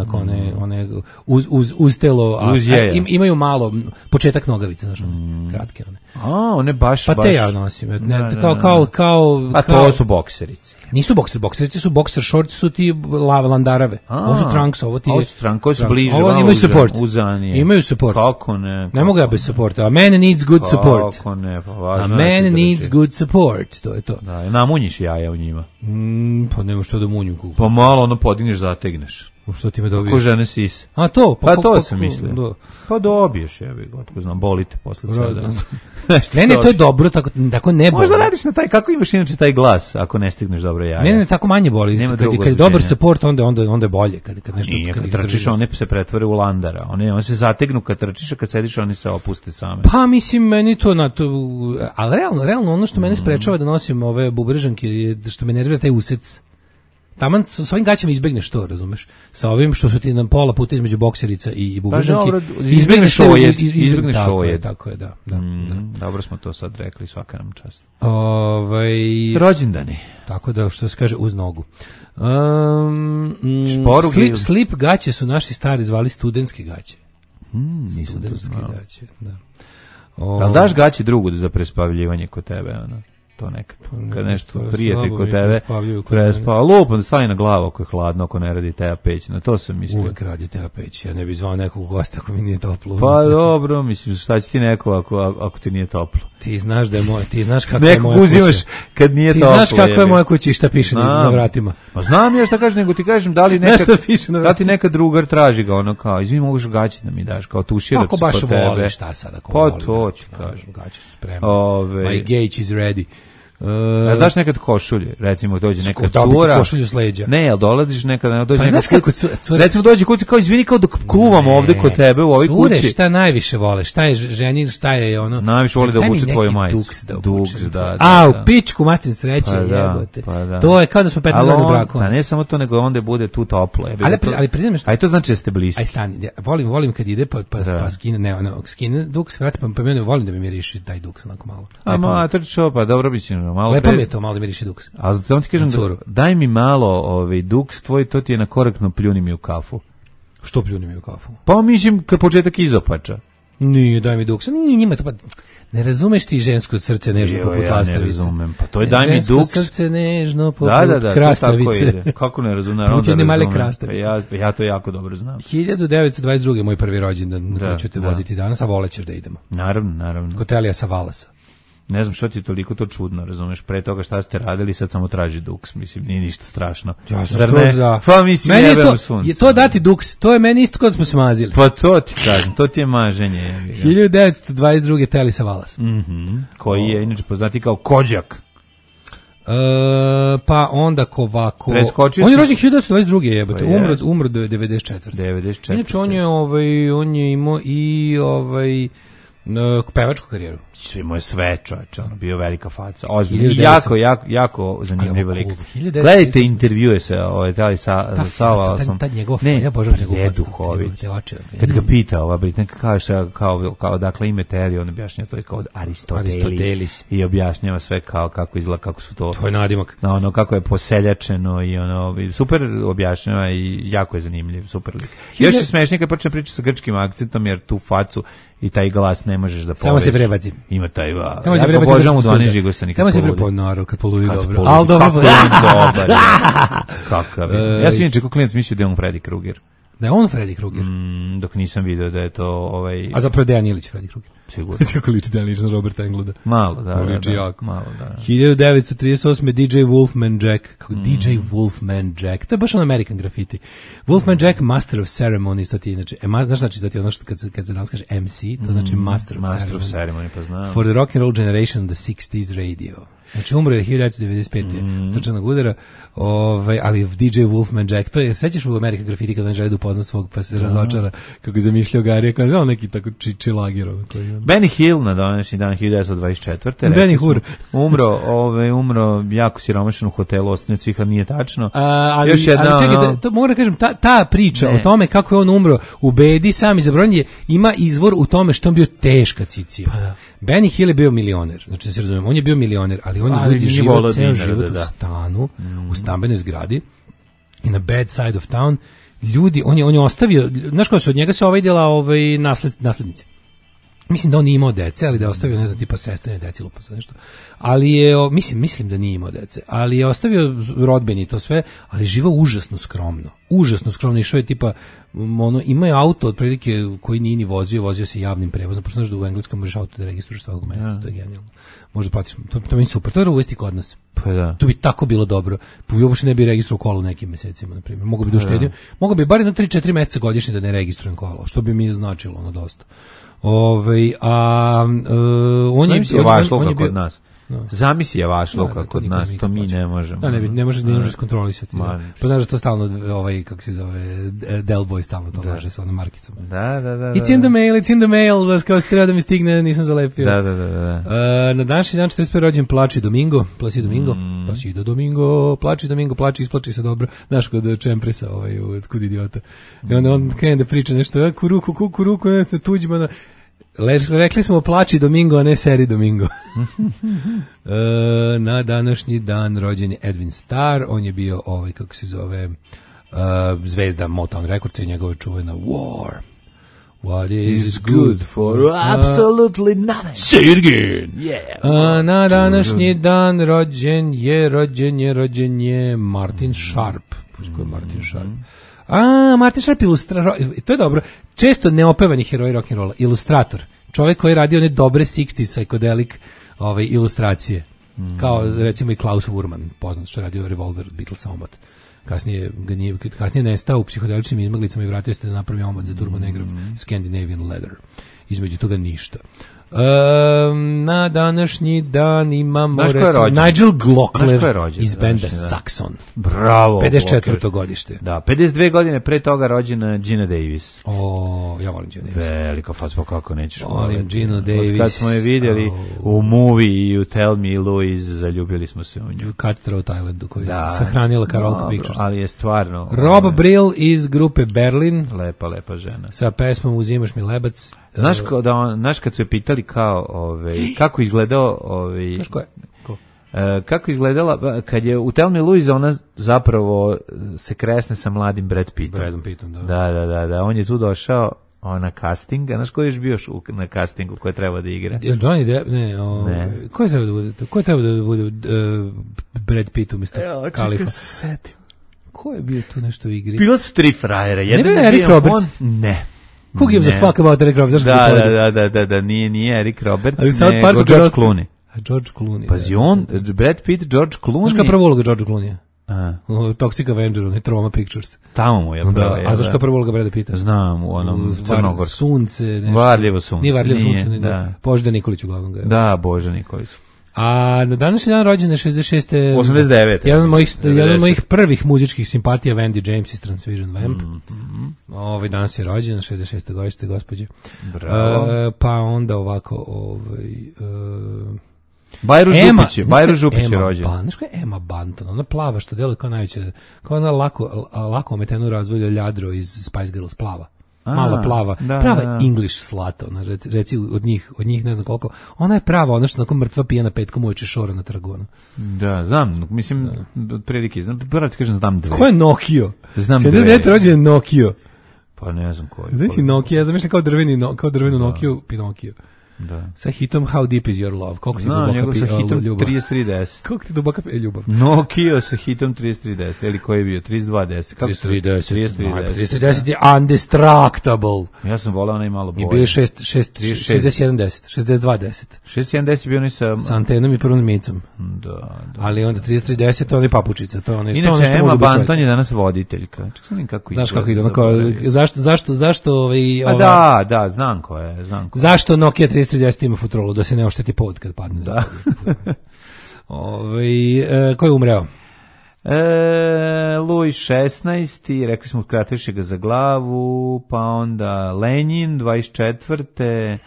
uz telo, imaju malo početak nogavice, znaš, kratke one. One baš. Pa te ja nosim, kao. A to su bokserice. Nisu bokserice su boxer shorts, su ti landarave. Ovo su trunks, ovo ti je. Ovo su trunks, koji su bliže. Ovo imaju support. Uzanije. Imaju support. Kako ne? Ne mogu ja bez supporta. A man needs good support. Kako ne, pa važno. A man needs good support, to je to. Da, namunjiš jaja u njima. Pa nema što da munju kuku. Pa malo ono podigneš, zategneš. Što ti me dobiješ? Ko žene sise. A to? Pa to sam mislio. Pa dobiješ, jebi, otko znam, bolite posle ceda. Ne, to je dobro, tako ne boli. Možda radiš na taj, kako imaš inače taj glas, ako ne stigneš dobro jaja. Ne, tako manje boli. Kad je dobar support, onda je bolje. Kad nešto, nije, kad trčiš, one se pretvore u landara. One se zategnu kad trčiš, a kad sediš, oni se opuste same. Pa mislim, meni to, ali realno, ono što mene sprečava da nosim ove bubrežanke je što me nervira taj usec. Taman s ovim gaćama izbegneš to, razumeš? Sa ovim što su ti na pola puta između bokserica i bubrežanki. Izbegneš ojed. Tako je, da. Dobro smo to sad rekli, svaka nam čast. Rođendani. Tako da, što se kaže, uz nogu. Slip gaće su naši stari zvali studentske gaće. Studentske gaće, da. Ali daš gaće drugu za prespavljivanje kod tebe, ono? To nekad, kad nešto prijatelj kod tebe prespava, lupom da stavi na glavu ako je hladno, ako ne radi teja peć, na to sam mislio. Uvek radi teja peć, ja ne bi zvao nekog gosta ako mi nije toplo. Pa dobro, mislim, šta će ti neko ako ti nije toplo? Ti znaš da je moj, ti znaš kakva je moja kuća. Nekog uzimaš kad nije toplo. Ti znaš kakva je moja kuća i šta piše na vratima. Pa znam ja šta kažem, nego ti kažem da li neka drugar traži ga, ono kao, izvini, moguš gaći da mi daš, kao tuširac kod tebe. Ako baš voliš, šta sad ako voliš. Pa to ću kažem. Gaći su spremni. My gauge is ready. Daš nekad košulje, recimo dođe neka cura. Dobiti košulju s leđa. Ne, ali dolaziš nekada, dođe pa neka kuca. Recimo dođe kuca kao izvini kao dok kuvam ovde kod tebe u ovoj kući. Cure šta najviše vole, šta je ženi, šta je ono. Najviše voli da obuče tvoju majicu. Duks, da. U pičku materinu sreće, jebote. To je kao da smo 15 godina u braku. Pa ne samo to, nego onda bude tu toplo. Ali priznaš šta? Aj to znači da ste bliski. Aj stani, volim kad ide pa skine duks, vrati pa mene volim da mi miriši taj duks onako malo. A trčo, pa dobro mislim, malo. Lepo mi je to, malo da miriši duks. A samo ti kažem, daj mi malo duks tvoj, to ti je na korektno pljuni mi u kafu. Što pljuni mi u kafu? Pa mislim, kad početak izopača. Nije, daj mi duks. Nije njima to pa... Ne razumeš ti žensko srce nežno poput lastavice. Ja ne razumem, pa to je daj mi duks. Žensko srce nežno poput krastavice. Kako ne razumem? Putjene male krastavice. Ja to jako dobro znam. 1922. moj prvi rođendan, koji ću te voditi danas, a volećeš da idemo. Naravno. Kod Elija Savalasa. Ne znam što ti je toliko to čudno, razumeš, pre toga šta ste radili, sad samo traži duks, mislim, nije ništa strašno. Ja sam skroz za... Pa mislim, meni je to dati duks, to je meni isto kada smo se mazili. Pa to ti kažem, to ti je maženje. 1922. Teli Savalas. Koji je inače poznati kao Kođak. Pa onda Kovako. On je rođen 1922. jebote, umro 94. Inače on je imao i pevačku karijeru. Svi moje sve, čovječe, ono, bio velika faca. Ozbiljno. Jako zanimljiv lik. Gledajte intervjue sa Savalasom. Ta njegov, ja božavam njegov kad ga pita ova Britanka, kao dakle ime Teri, on objašnja to je kao Aristotelis. I objašnjava sve kao kako izgleda, kako su to. To je nadimak. Ono, kako je poseljačeno i ono, super objašnjava i jako je zanimljiv, super lik. Još je smešnije kad počne pričati sa grčkim akcentom, jer tu facu i taj glas ne možeš da poveći. Samo se prebaci. Ima taj ja obožavam u 12 žigosani. Samo se prepoznao kad poluju dobro. Ali dobro. Kakav je. Ja sam inače kao klinac mislio da je on Freddy Krueger. Da je on Freddy Krueger? Dok nisam vidio da je to A zapravo Dejan Ilić Freddy Krueger. Sigurno. Kako liči Dejan Ilić na Roberta Engluda. Malo, da. Malo, da. 1938. DJ Wolfman Jack. Kako DJ Wolfman Jack. To je baš on American graffiti. Wolfman Jack, Master of Ceremony, to ti inače. Znaš znači da ti ono što kad se danas kaže MC, to znači Master of Ceremony, pa znam. For the rock and roll generation, the 60s radio. Znači umro je 1995. Srčanog udara, ali DJ Wolfman Jack, to je, sećaš u American Graffiti kada on želi da upozna svog, pa se razočara kako je zamišljao Garija, kaže on neki tako čilagir. Benny Hill na današnji dan 1924. Benny Hur. Umro jako siromašan u hotelu Ostinja Cviha, nije tačno. Ali čekaj, to mogu da kažem, ta priča o tome kako je on umro u bedi, sami zabronje, ima izvor u tome što on bio teška cicija. Benny Hill je bio milioner, znači se razumijem, on je bio milioner, ali on je ceo život u stanu, u stambenoj zgradi, in a bad side of town. Ljudi, on je ostavio, znaš ko se od njega se djela naslednici. Mislim da on nije imao dece, ali da je ostavio, ne znam, tipa sestrine deci, lupa sa nešto. Ali je, mislim da nije imao dece, ali je ostavio rodbeni to sve, ali živao užasno skromno. Užasno skromno, išao je tipa, ima je auto otprilike koji nije ni vozio se javnim prevozom, pošto znaš da u engleskom možeš auto da registruješ svakog meseca, to je genijalno. Možda platiš, to mi je super, to je uvesti kod nas. Pa da. To bi tako bilo dobro. Uopšte ne bi registrovao kolo u nekim mesecima, na primjer. Mogu bi da uštedio, mogu bi bar 3-4 meseca godišnje da ne registrujem kolo, što bi mi značilo dosta. On je vašluka kod nas. Zamisli je vašluka kod nas, to mi ne možemo. Da, ne možeš kontrolisati. Pa znaš da to stalno, kako se zove, Del Boy stalno to laže sa onom markicom. Da. It's in the mail, znaš, kao se treba da mi stigne, nisam zalepio. Da. Na današnji dan 45. rođen Placido Domingo, plači, isplači se dobro. Znaš, kod Čempresa, kod idiota. I onda on krene da priča nešto, kukuruku, nešto Tuđmana. Rekli smo plači Domingo, a ne seri Domingo. Na današnji dan rođen je Edwin Starr, on je bio kako se zove, zvezda Motown Records i njegova čuvena War. What is good for absolutely nothing. Say it again. Yeah. Na današnji dan rođen je Martin Sharp. Ko je Martin Sharp? Martin Sharp to je dobro. Često neopevani heroj rock'n'rolla, ilustrator. Čovjek koji je radio one dobre 60s psychedelic ilustracije. Kao recimo i Klaus Wurman, poznat što je radio Revolver od Beatlesa omot. Kasnije nestao u psihodeličnim izmaglicama i vratio se da napravi omot za Turbo Negrov Scandinavian Leather. Između toga ništa. Na današnji dan imamo Nigel Glockler iz benda Saxon. Bravo. 54. godište. Da, 52 godine pre toga rođena Gina Davis. Ja volim Gina Davis. Velika facpa, kako nećeš. Volim Gina Davis. Kad smo je vidjeli u movie i u Tell Me Louise, zaljubili smo se u nju. U Cutthroat Islandu koji je sahranila Carolka Pictures. Ali je stvarno. Rob Brill iz grupe Berlin. Lepa žena. Sa pesmom Uzimaš mi lebac. Znaš kad su je pitali kao, kako izgledao, Znaš ko je? Kako izgledala, kad je u Tell Me Louise, ona zapravo se kresne sa mladim Brad Pittom. Bradom Pittom, da. Da, on je tu došao na casting, a znaš ko je još bio na castingu koje treba da igra? Johnny Depp, ne. Ko je treba da bude Brad Pitt umjesto Kalifa? Ko je bio tu nešto u igri? Bilo su 3 frajera. Jedan je Eric Roberts? Ne. Who gives a fuck about Eric Roberts? Da, nije Eric Roberts, nego George Clooney. George Clooney. Pazi, Brad Pitt, George Clooney. Znaš koja prva uloga George Clooney? Toxic Avenger, onaj Troma Pictures. Tamo mu je. A znaš koja prva uloga Brada Pitta? Znam, u onom Crnogorsku. Sunce, nešto. Varljivo sunce. Nije Varljivo sunce, nego Božidar Nikolić uglavnom ga je. Da, Božidar Nikolić. A na današnji dan rođen je 66. 89. Jedan od mojih prvih muzičkih simpatija, Wendy James iz Transvision Vamp. Danas je rođen, 66. godište, gospođe. Bravo. Pa onda ovako, Bajro Župić je rođen. Znaš koja je Emma Bunton? Ona plava što deluje kao najveća, kao ona lako ometenu razvoju ljadro iz Spice Girls, plava. Mala plava, prava English slat, ona, reci od njih ne znam koliko, ona je prava, ona što nakon mrtva pijena petkom uveče šora na tragonu. Da, znam, mislim, prilike, prvo ti kažem, znam dve. Ko je Nokio? Znam dve. 79. rođen je Nokio. Pa ne znam ko je. Znači Nokio, ja zamišljam kao drvenu Nokio, Pinokio. Da. Sa hitom How Deep Is Your Love. Koliko ti duboka sa hitom ljubav? 3310. Koliko ti duboka ljubav? Nokio sa hitom 3310. Ili koji je bio? 3210. 3310 je Undistractable. Ja sam volao onaj malo bolje. I bio je 6110. 6210. 6110 bio onaj sa antenom i prvom zmicom. Da. Ali onda 3310 to je onaj papučica. To je onaj, inače, Emma Bunton je danas voditeljka. Čak sam vidim kako izgleda. Znaš kako ide? Zašto Da, znam ko je. Zašto Nokia 3310 ima futrolu, da se ne ošteti pod kad padne. Da. Ko je umreo? Louis 16. Rekli smo, kratiše ga za glavu, pa onda Lenin 24.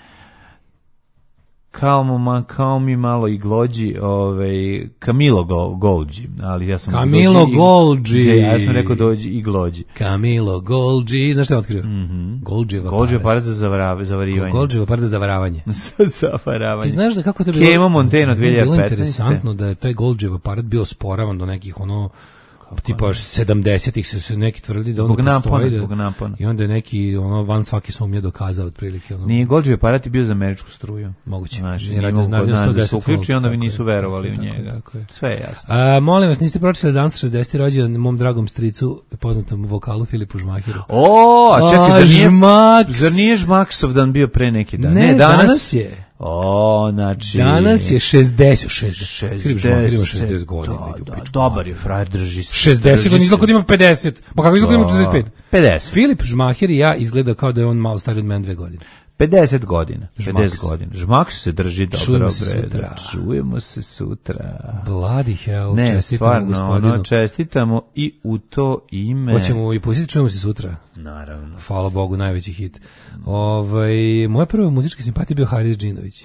Kao mi malo i glođi, Camilo Golgi, ali ja sam Camilo Golgi. Ja sam rekao dođi i glođi. Camilo Golgi, znaš šta je otkrio? Golgijev aparat za zavarivanje. Golgijev aparat za zavaravanje. Zavaravanje. Ti znaš da kako to bilo? Kemo Monteno 2015. Bilo interesantno da je taj Golgijev aparat bio osporavan do nekih tipa 70-ih su neki tvrdili da on postoji. Zbog napona. I onda je neki van svake sumnje dokazao otprilike. Nije Golgi aparat je bio za američku struju. Moguće. Znači, da se uključi, onda vi nisu verovali u njega. Sve je jasno. Molim vas, niste pročitali danas 60. rođendan mom dragom stricu, poznatom vokalu Filipu Žmahiru. Čekaj, zar nije Žmaksov dan bio pre neki dan? Ne, danas je. Znači... Danas je 60. Filip Žmahir ima 60 godina. Dobar je, frajer, drži se. 60 godina, izgleda kod ima 50. Pa kako izgleda ima 45? 50. Filip Žmahir i ja izgleda kao da je on malo stariji od mene 2 godine. 50 godina. 50 godina. Žmaks se drži dobro. Čujemo se sutra. Bloody hell. Ne, stvarno, čestitamo i u to ime. Hoćemo i pustiti, čujemo se sutra. Naravno. Hvala Bogu, najveći hit. Moja prva muzička simpatija bio Haris Džinović.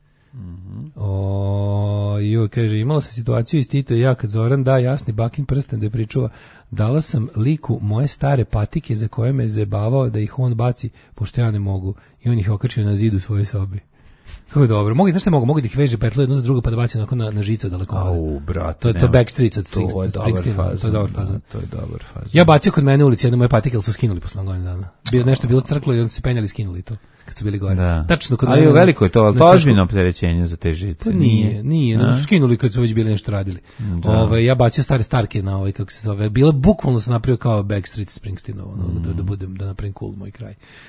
Kaže, imala sam situaciju iz Tito i ja kad Zoran da jasni bakin prsten da je pričuva, dala sam liku moje stare patike za koje me zajebavao da ih on baci, pošto ja ne mogu, i on ih okačio na zidu u svojoj sobi. Kako je dobro. Znaš šta mogu da ih veže petlo jedno za drugo pa da baci onako na žicu daleko. Brate. To Backstreets od Springsteena. To je dobar fazan. Ja bacio kod mene u ulici jedno moje patike, ali su skinuli posle godinu dana. Nešto bilo crklo i onda se penjali i skinuli to. Kad su bili gore. Da. Tačno kod mene. Ali veliko je to, ali to ozbiljno opterećenje za te žice. Pa nije. Su skinuli kad su već bili nešto radili. Ja bacio stare starke na kako se zove. Bila bukvalno se napravio kao Backstreet Springsteenovo, da napravim cool moj kraj.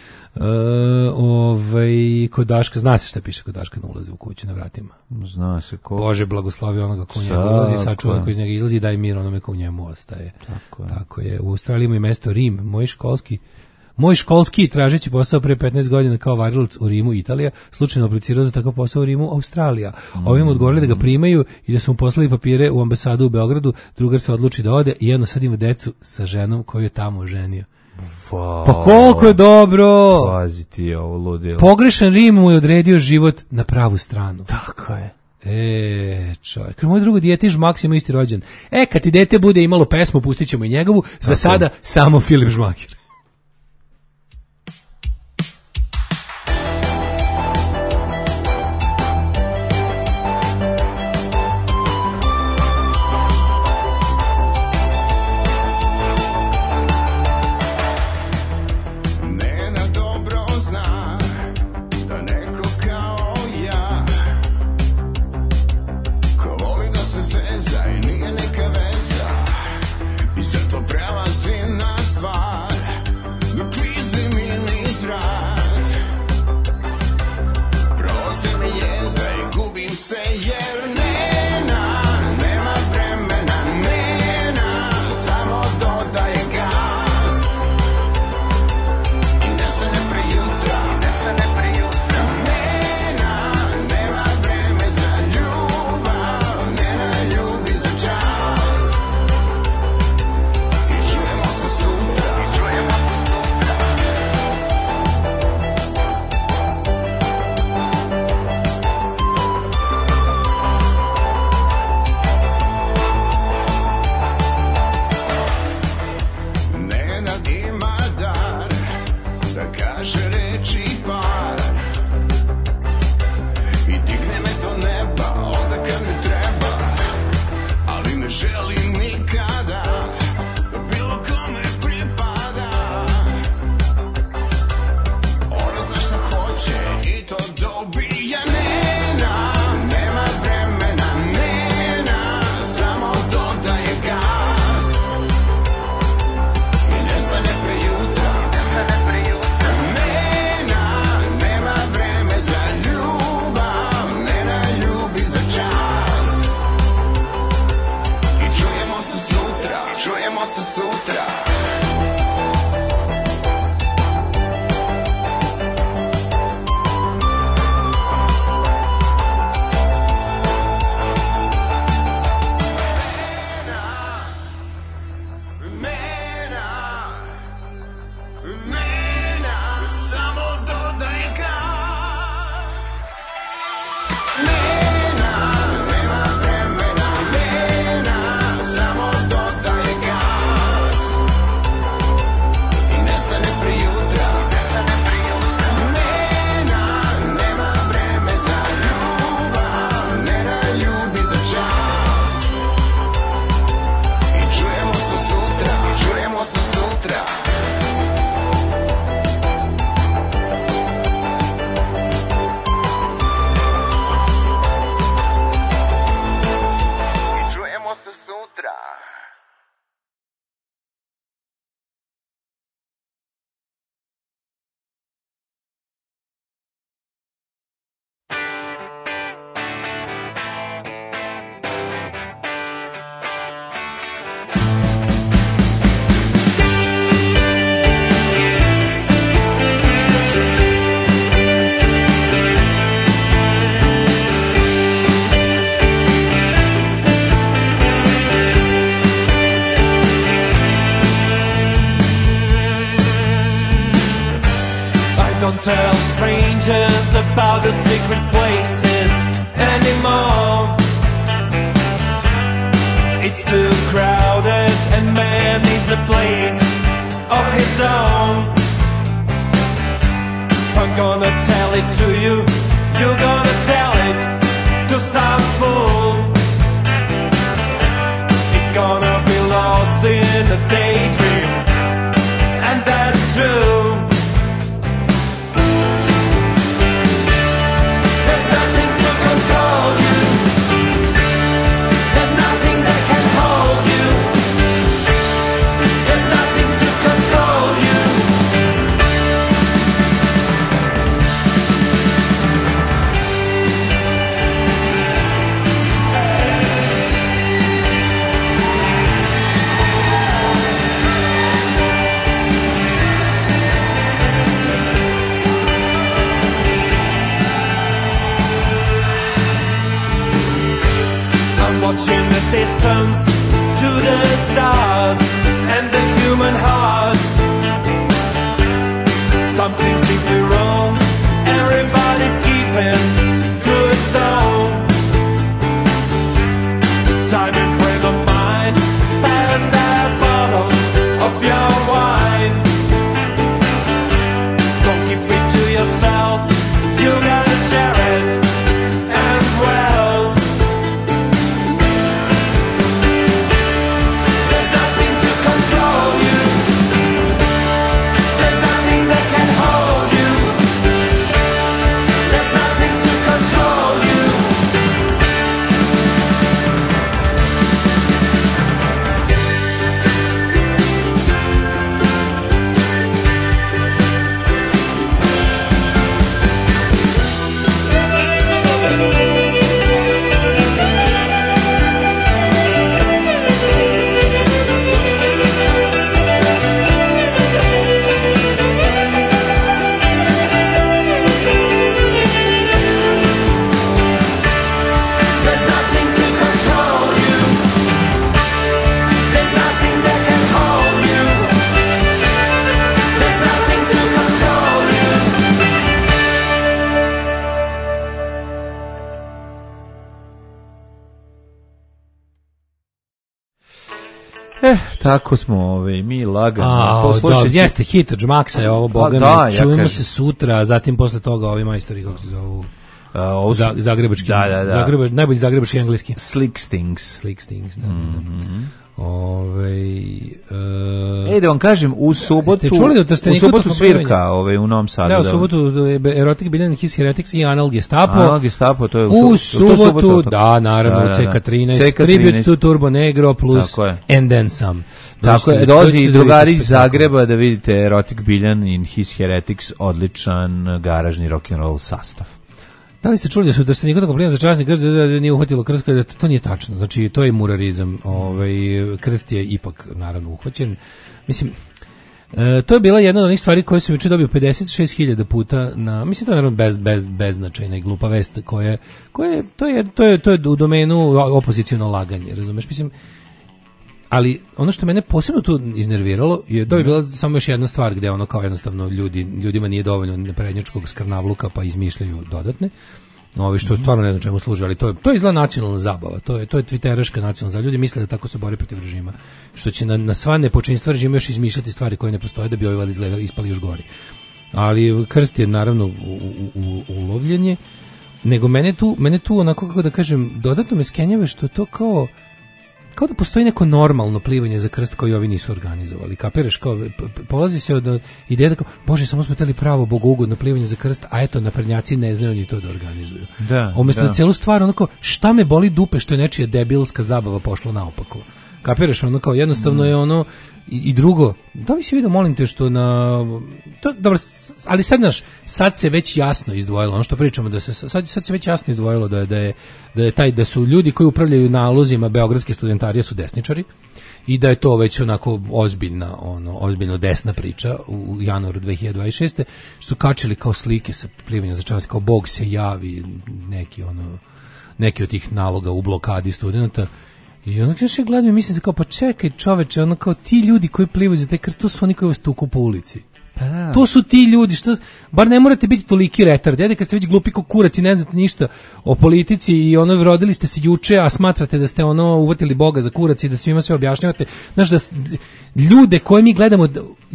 Kod Daška, zna se šta piše kod Daška na ulazi u kuću na vratima. Zna se ko. Bože blagoslovi onoga ko u njega ulazi, sačuva ko iz njega izlazi i daj mir onome ko u njemu ostaje. Tako je. U Australiji ima i mesto Rim, moj školski tražeći posao pre 15 godina kao varilac u Rimu, Italija, slučajno aplicirao za takav posao u Rimu, Australija. Ovim odgovorili da ga primaju i da su mu poslali papire u ambasadu u Beogradu, drugar se odluči da ode i jedno sad ima decu sa ženom koju je tamo oženio. Pa koliko je dobro! Pazi ti ovo ludilo. Pogrešan Rim mu je odredio život na pravu stranu. Tako je. Čovjek. Moj drugo dijete Žmaks ima isti rođen. Kad ti dete bude imalo pesmu, pustit ćemo i njegovu. Za sada samo Filip Žmakir. Zato prelazim na stvar. don't tell strangers about the secret places anymore. It's too crowded and man needs a place of his own. If I'm gonna tell it to you, you're gonna tell it to some fool. It's gonna be lost in a daydream, and that's true. There's nothing to control you. There's nothing that can hold you. There's nothing to control you. Watching the distance to the stars and the human hearts. Something's deeply wrong. Everybody's keeping to its own. Time in frame of mind. Pass that bottle of your wine. Don't keep it to yourself. You gotta share it. And well, tako smo mi lagano poslušati. Jeste hit od Maxa je ovo, boga mi, čujemo se sutra, a zatim posle toga ovi majstori, kako se zovu, zagrebački, najbolji zagrebački engleski. Slick Stings, da. Da vam kažem, u subotu svirka u Novom Sadu. Da, u subotu Erotic Billion, His Heretics i Anal Gestapo. Anal Gestapo, to je u subotu, da, naravno, CK13, Tribute to Turbo Negro plus And Then Some. Tako je, dolazi i drugari iz Zagreba da vidite Erotic Billion in His Heretics, odličan garažni rock'n'roll sastav. Da li ste čuli da ste nikada kompliment za časni krst da nije uhvatilo krst, da to nije tačno. Znači, to je murarizam. Krst je ipak, naravno, uhvaćen. Mislim, to je bila jedna od onih stvari koje sam juče dobio 56.000 puta na, mislim, to je naravno beznačajna i glupa vest to je u domenu opoziciono laganje, razumeš? Mislim, ali ono što mene posebno tu iznerviralo je da je bila samo još jedna stvar gde ono kao jednostavno ljudima nije dovoljno naprednjačkog skrnavluka pa izmišljaju dodatne. Što stvarno ne znam čemu služi, ali to je izgleda nacionalna zabava. To je twitteraška nacionalna zabava. Ljudi misle da tako se bori protiv režima. Što će na sva nepočinstva režima još izmišljati stvari koje ne postoje da bi ovi izgledali ispali još gori. Ali krst je naravno ulovljenje. Nego mene tu onako, kako da kažem, dodatno me skenjava što to kao da postoji neko normalno plivanje za krst koji ovi nisu organizovali. Kapiraš, kao polazi se od ideje da kao, Bože, samo smo hteli pravo bogougodno plivanje za krst, a eto naprednjaci ne znaju ni to da organizuju. Umjesto da celu stvar onako, šta me boli dupe što je nečija debilska zabava pošla naopako. Kapiraš, ono kao jednostavno je ono. I drugo, da mi se vidio, molim te, što dobro, ali sad se već jasno izdvojilo, ono što pričamo, da sad se već jasno izdvojilo da su ljudi koji upravljaju nalozima beogradske studentarije su desničari i da je to već onako ozbiljno desna priča u januaru 2026. Su kačili kao slike sa plivanja za čast, kao Bog se javi, neki od tih naloga u blokadi studenta. I onda još je gledam i mislim se kao, pa čekaj čoveče, ono kao ti ljudi koji plivaju za taj krst, to su oni koji vas tuku po ulici. To su ti ljudi, što bar ne morate biti toliki retard. Ajde kad ste već glupi ko kurac i ne znate ništa o politici i rodili ste se juče, a smatrate da ste uvatili Boga za kurac i da svima sve objašnjavate. Znaš da ljude koje mi gledamo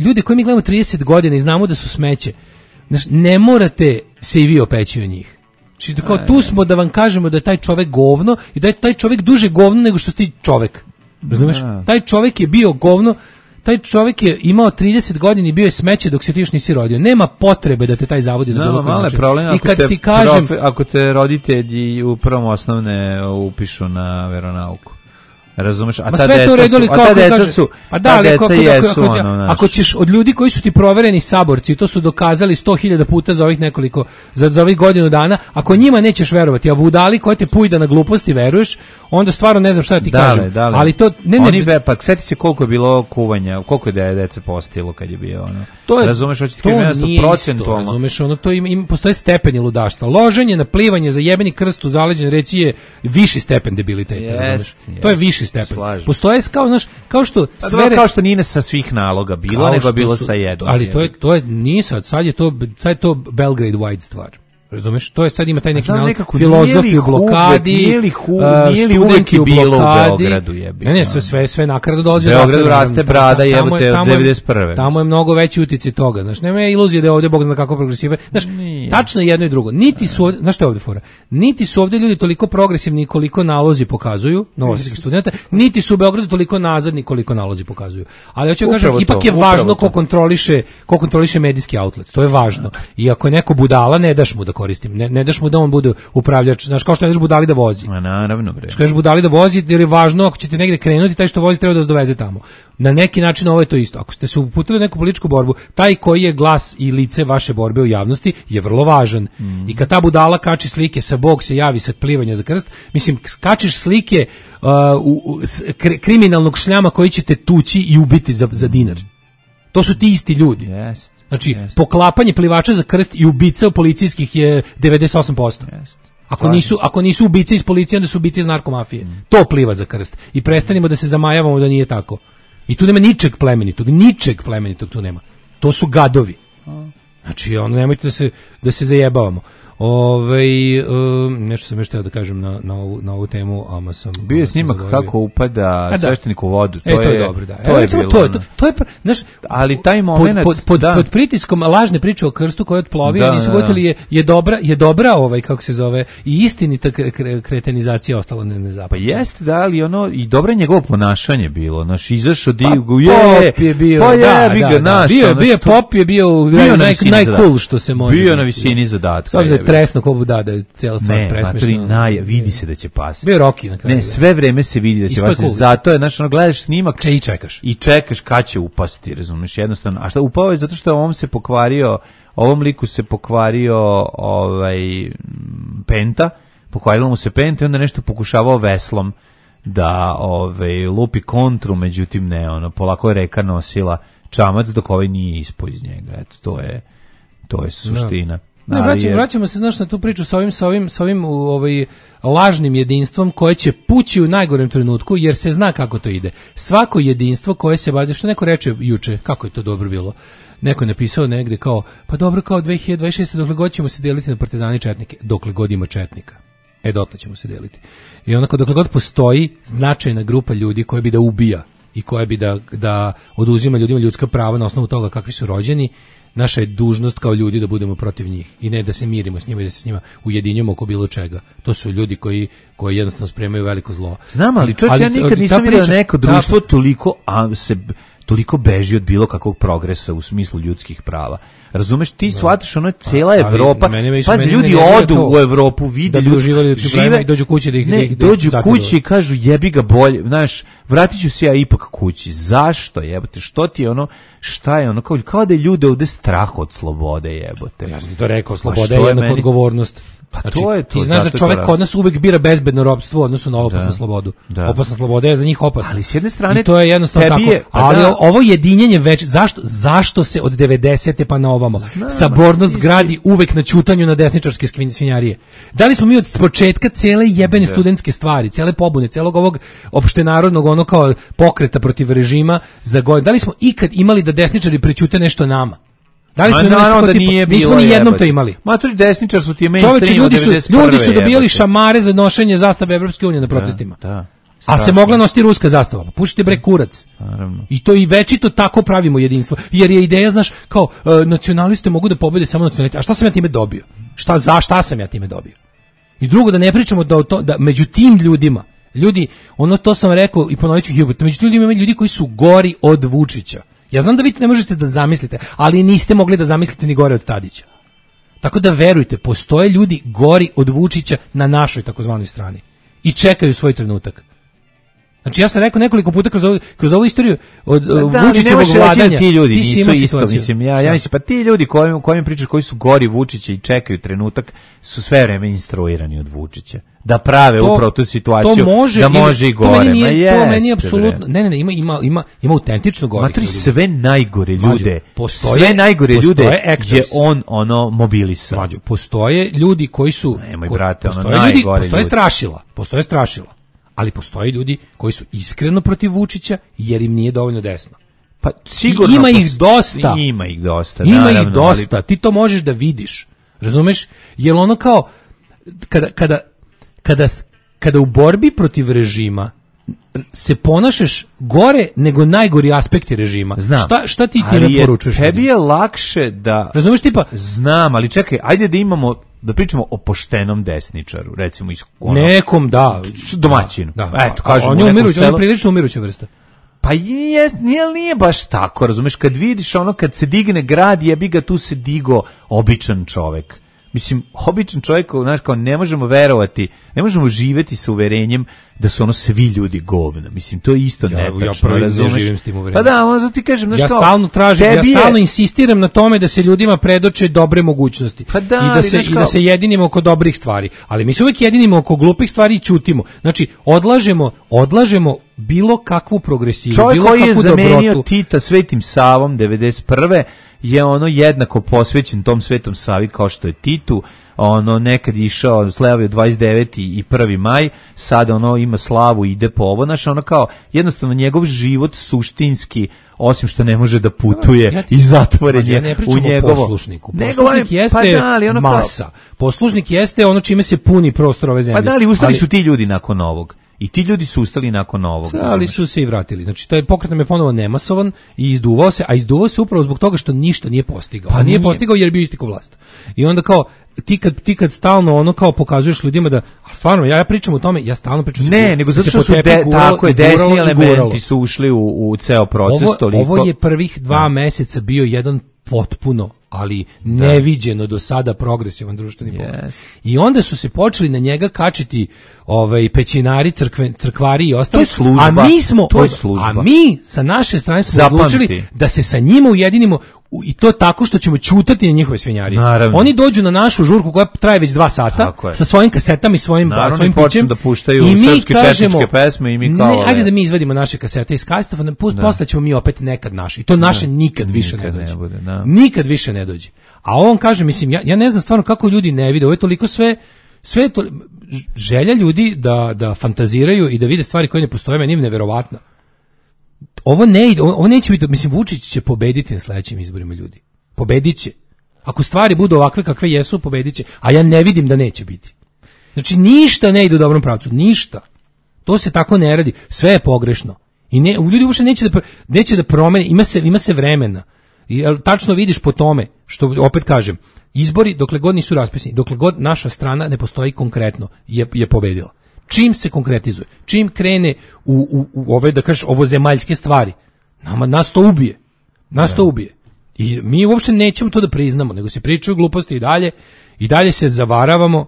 30 godina i znamo da su smeće. Znaš, ne morate se i vi opeći o njih. Znači, kao tu smo da vam kažemo da je taj čovek govno i da je taj čovek duže govno nego što ti čovek. Razumeš? Taj čovek je bio govno. Taj čovjek je imao 30 godina i bio je smeće dok se ti još nisi rodio. Nema potrebe da te taj zavodi na bilo koji način. Problem, i kad ti kažem, ako te roditelji u prvom osnovne upišu na veronauku. Razumeš? A ta deca su, ako ćeš od ljudi koji su ti provereni saborci, to su dokazali 100.000 puta za ovih nekoliko, za ovih godinu dana, ako njima nećeš verovati, a budali koje te pujda na gluposti veruješ, onda stvarno ne znam šta da ti kažem. Ali to pa sjeti se koliko je bilo kuvanja, koliko je dece postilo kad je bio ono. Razumeš, hoćete procentualno. Razumeš, postoje stepeni ludaštva. Loženje na plivanje za jebeni krst u zaleđen reći je viši stepen debiliteta, razumeš. To je viši stepen. Postoje kao što sve kao što nije sa svih naloga bilo, nego je bilo sa jednom. Ali to je nije sad je to Belgrade Wide stvar. Razumeš? To je sad ima taj neki nalog filozofiju blokadi, nije li uvek bilo u Beogradu jebi. Ne, sve nakrado dolazi u Beogradu raste brada jebote od 91. Tamo je mnogo veći uticaj toga. Znaš, nema iluzije da je ovdje Bog zna kako progresivan. Znaš, tačno je jedno i drugo. Niti su, znaš šta je ovdje fora? Niti su ovdje ljudi toliko progresivni koliko nalozi pokazuju, novosadskih studenta, niti su u Beogradu toliko nazadni koliko nalozi pokazuju. Ali hoću da kažem, ipak je važno ko kontroliše medijski outlet. To je važno. I ako je neko budala, ne daš mu da koristim. Ne daš mu da on bude upravljač, znaš, kao što ne daš budali da vozi. Ma naravno, bre. Što daš budali da vozi, jer je važno, ako ćete negde krenuti, taj što vozi treba da vas doveze tamo. Na neki način ovo je to isto. Ako ste se uputili u neku političku borbu, taj koji je glas i lice vaše borbe u javnosti je vrlo važan. I kad ta budala kači slike sa Bog se javi sa plivanja za krst, mislim, kačiš slike kriminalnog šljama koji ćete tući i ubiti za dinar. To su ti isti ljudi. Znači, poklapanje plivača za krst i ubica policijskih je 98%. Ako nisu ubice iz policije, onda su ubice iz narkomafije. To pliva za krst. I prestanimo da se zamajavamo da nije tako. I tu nema ničeg plemenitog tu nema. To su gadovi. Znači, nemojte da se zajebavamo. Nešto sam još htio da kažem na ovu temu, ama sam bio je snimak kako upada sveštenik u vodu. To je dobro, da. To je, znaš, ali taj moment pod pritiskom lažne priče o krstu koji otplovio, nisu gotili je dobra kako se zove, i istinita kretenizacija ostala nezapažena. Pa jeste, da, ali i dobro njegovo ponašanje bilo. Naš izašao digu, Pop je bio, bio Pop je bio najcool što se može. Bio na visini zadatka. Tresno ko da je cijela stvar presmešna. Vidi se da će pasti. Bio Rocky na kraju. Ne, sve vreme se vidi da će pasti. Zato je, znači, gledaš snimak i čekaš. I čekaš kad će upasti, razumiješ, jednostavno. A šta upao je zato što ovom liku se pokvario penta, pokvarilo mu se penta i onda nešto pokušavao veslom da lupi kontru, međutim ne, polako je reka nosila čamac dok nije ispao iz njega. Eto, to je suština. Vraćamo se, znaš, na tu priču sa ovim lažnim jedinstvom koje će pući u najgorem trenutku, jer se zna kako to ide. Svako jedinstvo koje se bazi, što neko reče juče, kako je to dobro bilo. Neko je napisao negde kao, pa dobro, kao 2026. dokle god ćemo se deliti na partizani i četnike, dokle god ima četnika. Dotle ćemo se deliti. I onako, dokle god postoji značajna grupa ljudi koja bi da ubija i koja bi da oduzima ljudima ljudska prava na osnovu toga kakvi su rođeni, naša je dužnost kao ljudi da budemo protiv njih i ne da se mirimo s njima i da se s njima ujedinjamo oko bilo čega. To su ljudi koji jednostavno spremaju veliko zlo. Znam, ali ja nikad nisam vidio neko društvo toliko beži od bilo kakvog progresa u smislu ljudskih prava. Razumeš, ti shvataš, cijela Evropa, pazi, ljudi odu u Evropu, vide ljudi, žive i dođu kući da ih dođu kući i kažu jebi ga bolje, znaš, vratit ću se ja ipak kući. Zašto, jebote, što ti je šta je kao da je ljude ovde strah od slobode, jebote. Ja sam ti to rekao, sloboda je jednako odgovornost. Znači, to je to. Ti znaš da čovjek kod nas uvek bira bezbedno ropstvo u odnosu na opasnu slobodu. Opasna sloboda je za njih opasna. Ali s jedne strane, i to je jednostavno tako. Ali ovo jedinjenje već, zašto se od 90. pa na ovamo sabornost gradi uvek na ćutanju na desničarske svinjarije? Da li smo mi od početka cele jebene studentske stvari, cele pobune, celog ovog opštenarodnog kao pokreta protiv režima za godinu, da li smo ikad imali da desničari prećute nešto nama? Da li smo nešto da nije bilo? Nismo ni jednom to imali. Ma to je desničarstvo, ti je mainstream. Čoveče, ljudi su dobijali šamare za nošenje zastave Evropske unije na protestima. Da. A se mogla nositi ruska zastava. Pa pušite bre kurac. Naravno. I to i večito tako pravimo jedinstvo. Jer je ideja, znaš, kao nacionaliste mogu da pobede samo nacionalisti. A šta sam ja time dobio? Šta sam ja time dobio? I drugo, da ne pričamo da među tim ljudima, ljudi, to sam rekao i ponovit ću hiljadu, među tim ljudima ima ljudi koji su gori od Vučića. Ja znam da vi to ne možete da zamislite, ali niste mogli da zamislite ni gore od Tadića. Tako da verujte, postoje ljudi gori od Vučića na našoj takozvanoj strani. I čekaju svoj trenutak. Znači ja sam rekao nekoliko puta kroz ovu istoriju od Vučićevog vladanja. Ti ljudi nisu isto, mislim, ja mislim, pa ti ljudi kojim pričaš, koji su gori Vučića i čekaju trenutak, su sve vreme instruirani od Vučića. Da prave upravo tu situaciju, da može i gore. To meni apsolutno, ne, ima autentično gore. Matri, sve najgore ljude, sve najgore ljude je on mobilisao. Mađo, postoje ljudi koji su, postoje strašila. Ali postoje ljudi koji su iskreno protiv Vučića jer im nije dovoljno desno. Pa sigurno ima ih dosta. Ima ih dosta. Ima ih dosta. Ali... Ti to možeš da vidiš. Razumeš? Jer ono kao kada u borbi protiv režima se ponašaš gore nego najgori aspekti režima. Znam. Šta ti time poručuješ? Tebi je lakše da... Razumeš tipa? Znam, ali čekaj, ajde da pričamo o poštenom desničaru, recimo iz nekom, da, domaćinu. Eto, kažemo, on je prilično umiruća vrsta. Pa nije baš tako, razumeš, kad vidiš kad se digne grad, jebi ga, tu se digo običan čovek. Mislim, običan čovjek, znaš, kao ne možemo verovati, ne možemo živjeti sa uverenjem da su svi ljudi govna. Mislim, to je isto netačno. Ja prvi ne živim s tim uverenjem. Pa da, zato ti kažem, znaš, ja stalno tražim, ja stalno insistiram na tome da se ljudima predoče dobre mogućnosti. Pa da, i da se jedinimo oko dobrih stvari. Ali mi se uvijek jedinimo oko glupih stvari i ćutimo. Znači, odlažemo bilo kakvu progresivu, bilo kakvu dobrotu. Čovjek koji je zamenio Tita Svetim Savom 91. je jednako posvećen tom Svetom Savi kao što je Titu, nekad išao, slavio 29. i 1. maj, sada ima slavu, ide po ovo, znaš, kao jednostavno njegov život suštinski, osim što ne može da putuje i zatvoren je u njegovo. Poslušniku. Poslušnik jeste masa. Poslušnik jeste ono čime se puni prostor ove zemlje. Pa da li ustali su ti ljudi nakon ovog? I ti ljudi su ustali nakon ovog. Ali su se i vratili. Znači, taj pokret nam je ponovo nemasovan i izduvao se, a izduvao se upravo zbog toga što ništa nije postigao. Pa nije postigao jer je bio istikao vlast. I onda kao, ti kad stalno kao pokazuješ ljudima da, a stvarno, ja pričam o tome, ja stalno pričam. Ne, nego zato što su desni elementi su ušli u ceo proces. Ovo je prvih 2 meseca bio jedan potpuno, ali neviđeno do sada progresivan društveni pokret. I onda su se počeli na njega kačiti pećinari, crkvari i ostali. To je služba. A mi sa naše strane smo odlučili da se sa njima ujedinimo i to tako što ćemo ćutati na njihove svinjarije. Naravno. Oni dođu na našu žurku koja traje već 2 sata sa svojim kasetama i svojim pićem. Da puštaju srpske četničke pesme i mi kao... Ne, ajde da mi izvadimo naše kasete iz kastova, posle ćemo mi opet nekad naši. I to naše nikad više ne dođe. Nikad više ne dođe. A on kaže, mislim, ja ne znam stvarno kako ljudi ne vide, ovo je toliko sve to, želja ljudi da fantaziraju i da vide stvari koje ne postoje, meni je neverovatno. Ovo neće biti, mislim, Vučić će pobediti na sledećim izborima, ljudi. Pobedit će. Ako stvari budu ovakve kakve jesu, pobedit će. A ja ne vidim da neće biti. Znači, ništa ne ide u dobrom pravcu. Ništa. To se tako ne radi. Sve je pogrešno. I ljudi uopšte neće da promene. Ima se vremena. I tačno vidiš po tome, što opet kažem, izbori, dokle god nisu raspisani, dokle god naša strana ne postoji konkretno, je pobedila. Čim se konkretizuje, čim krene u ove, da kažeš, ovozemaljske stvari, nas to ubije. To ubije. I mi uopšte nećemo to da priznamo, nego se pričaju gluposti i dalje se zavaravamo,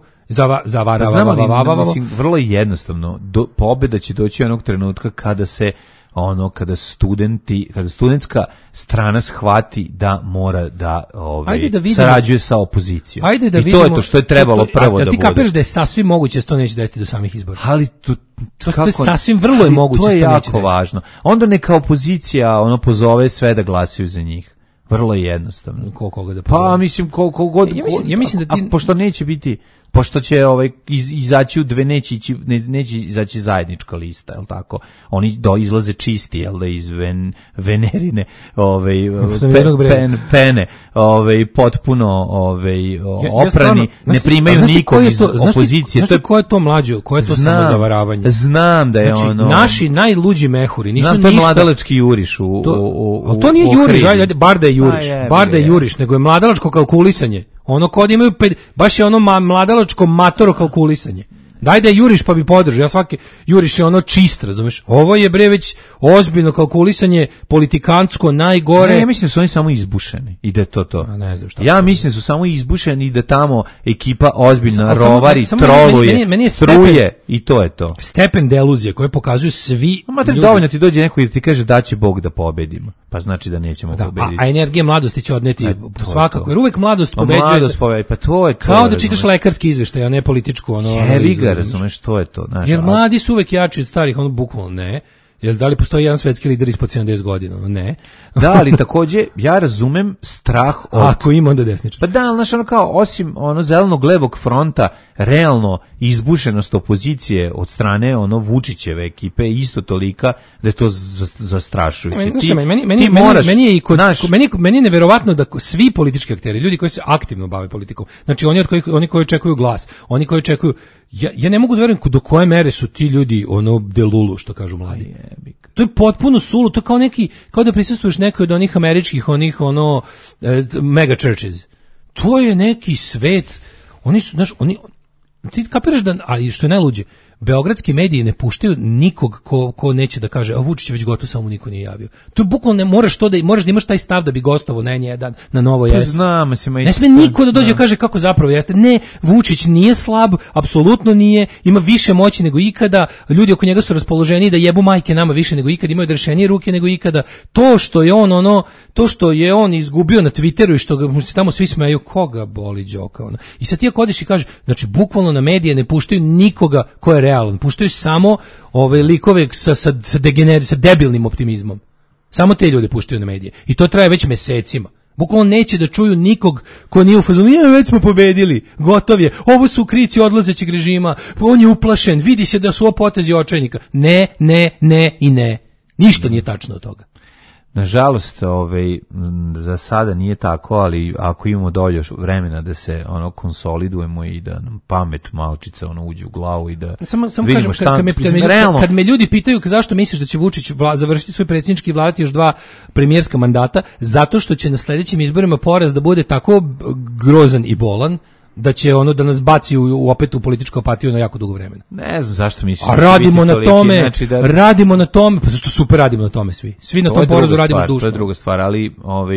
zavaravamo. Mislim, vrlo jednostavno, pobeda će doći onog trenutka kada se kada studentska strana shvati da mora da sarađuje sa opozicijom. Ajde da vidimo, to je to što je trebalo prvo da bude. Ti kapiraš da je sasvim moguće da to neće desiti do samih izbora. Ali to je sasvim vrlo je moguće. To je jako važno. Onda neka opozicija pozove sve da glasaju za njih. Vrlo je jednostavno. Koga da pozove? Pa mislim koga god. Ja mislim da pošto neće biti pošto će izaći u dve, neće izaći zajednička lista, jel tako? Oni izlaze čisti, jel da, iz venerine pene, potpuno oprani, ne primaju nikog iz opozicije. Znaš ko je to mlađo, ko je to samozavaravanje? Znam da je naši najluđi mehuri nisu ništa. To je mladalački juriš ali to nije juriš, bar da je juriš, bar da je juriš, nego je mladalačko kalkulisanje. Ono kod imaju, baš je ono mladalačko matoro kalkulisanje. Daj da je juriš pa bi podržao. Ja svaki juriš je ono čist, razumeš? Ovo je bre već ozbiljno kalkulisanje, politikantsko, najgore. Ne, ja mislim da su oni samo izbušeni. I da je to. A ne znam šta. Ja mislim da su samo izbušeni i da tamo ekipa ozbiljna rovari, troluje, truje i to je to. Stepen deluzije koje pokazuju svi ljudi. Dovoljno ti dođe neko i ti kaže da će Bog da pobedimo. Pa znači da nećemo pobediti. A energija mladosti će odneti svakako. Jer uvek mladost pobeđuje. Pa to je kao da čitaš lekarski izveštaj, a ne političku analizu. Razumeš, to je to. Jer mladi su uvek jači od starih, ono bukvalno ne. Jer da li postoji jedan svetski lider ispod 70 godina? Ne. Da, ali takođe ja razumem strah od... Ako ima, onda desničar. Pa da, ali znaš, ono kao, osim zelenog levog fronta, realno izbušenost opozicije od strane Vučićeve ekipe isto tolika da je to zastrašujuće. Meni je neverovatno da svi politički akteri, ljudi koji se aktivno bave politikom, znači oni koji očekuju glas, oni koji očekuju, ja ne mogu da verujem do koje mere su ti ljudi delulu, što kažu mladi. To je potpuno sulu, to je kao da prisustvuješ nekoj od onih američkih, mega churches. To je neki svet, oni su, znaš, ti kapiraš da, ali što je najluđe, beogradski mediji ne puštaju nikog ko neće da kaže, a Vučić je već gotov, samo niko nije javio. To je bukvalno, moraš da imaš taj stav da bi gostovao na N1, na Novo S. Znam, ne sme niko da dođe i kaže kako zapravo jeste. Ne, Vučić nije slab, apsolutno nije, ima više moći nego ikada, ljudi oko njega su raspoloženi da jebu majke nama više nego ikada, imaju odrešenije ruke nego ikada. To što je on izgubio na Twitteru i što ga se tamo svi smeju, koga boli đoka. I sad ti ako odeš i kažeš, znači bukvalno na medije ne puštaju nikoga ko je realan, puštaju samo likove sa debilnim optimizmom. Samo te ljude puštaju na medije. I to traje već mesecima. Bukvalno neće da čuju nikog ko nije u fazonu, već smo pobedili, gotov je, ovo su krici odlazećeg režima, on je uplašen, vidi se da su ovo potezi očajnika. Ne i ne. Ništa nije tačno od toga. Nažalost, za sada nije tako, ali ako imamo dovoljno vremena da se konsolidujemo i da nam pamet malčica uđe u glavu i da samo vidimo kažem, kad me ljudi pitaju zašto misliš da će Vučić završiti svoj predsjednički i vladati još 2 premijerska mandata, zato što će na sledećim izborima poraz da bude tako grozan i bolan da će da nas baci opet u političku apatiju na jako dugo vremena. Ne znam zašto misliš. A radimo na tome, radimo na tome, pa zašto super radimo na tome svi. Svi na tom porazu radimo dušno. To je druga stvar, ali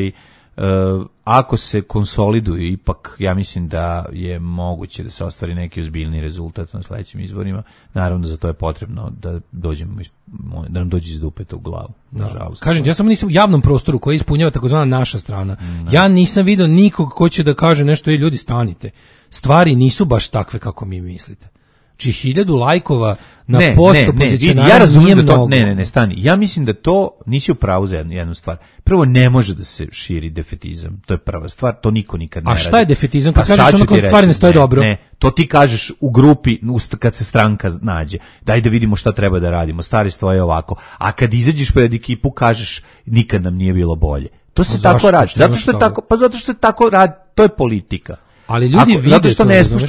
ako se konsoliduju, ipak ja mislim da je moguće da se ostvari neki ozbiljni rezultat na sledećim izborima. Naravno, za to je potrebno da nam dođe iz dupeta u glavu. Nažalost. Kažem, ja samo nisam u javnom prostoru koji ispunjava takozvana naša strana. Ja nisam vidio nikog ko će da kaže nešto, ljudi stanite. Stvari nisu baš takve kako mi mislite. Či 1000 lajkova na post opozicionara ja razumijem da to, ne, stani. Ja mislim da to nisi u pravu za jednu stvar. Prvo, ne može da se širi defetizam. To je prva stvar, to niko nikad ne radi. A šta je defetizam? Kad kažeš ono stvari ne stoje dobro. Ne, to ti kažeš u grupi kad se stranka nađe. Daj da vidimo šta treba da radimo. Stvari stoje ovako. A kad izađeš pred ekipu kažeš nikad nam nije bilo bolje. To se tako radi. Zato što je tako radi. To je politika. Ali ljudi vide zato što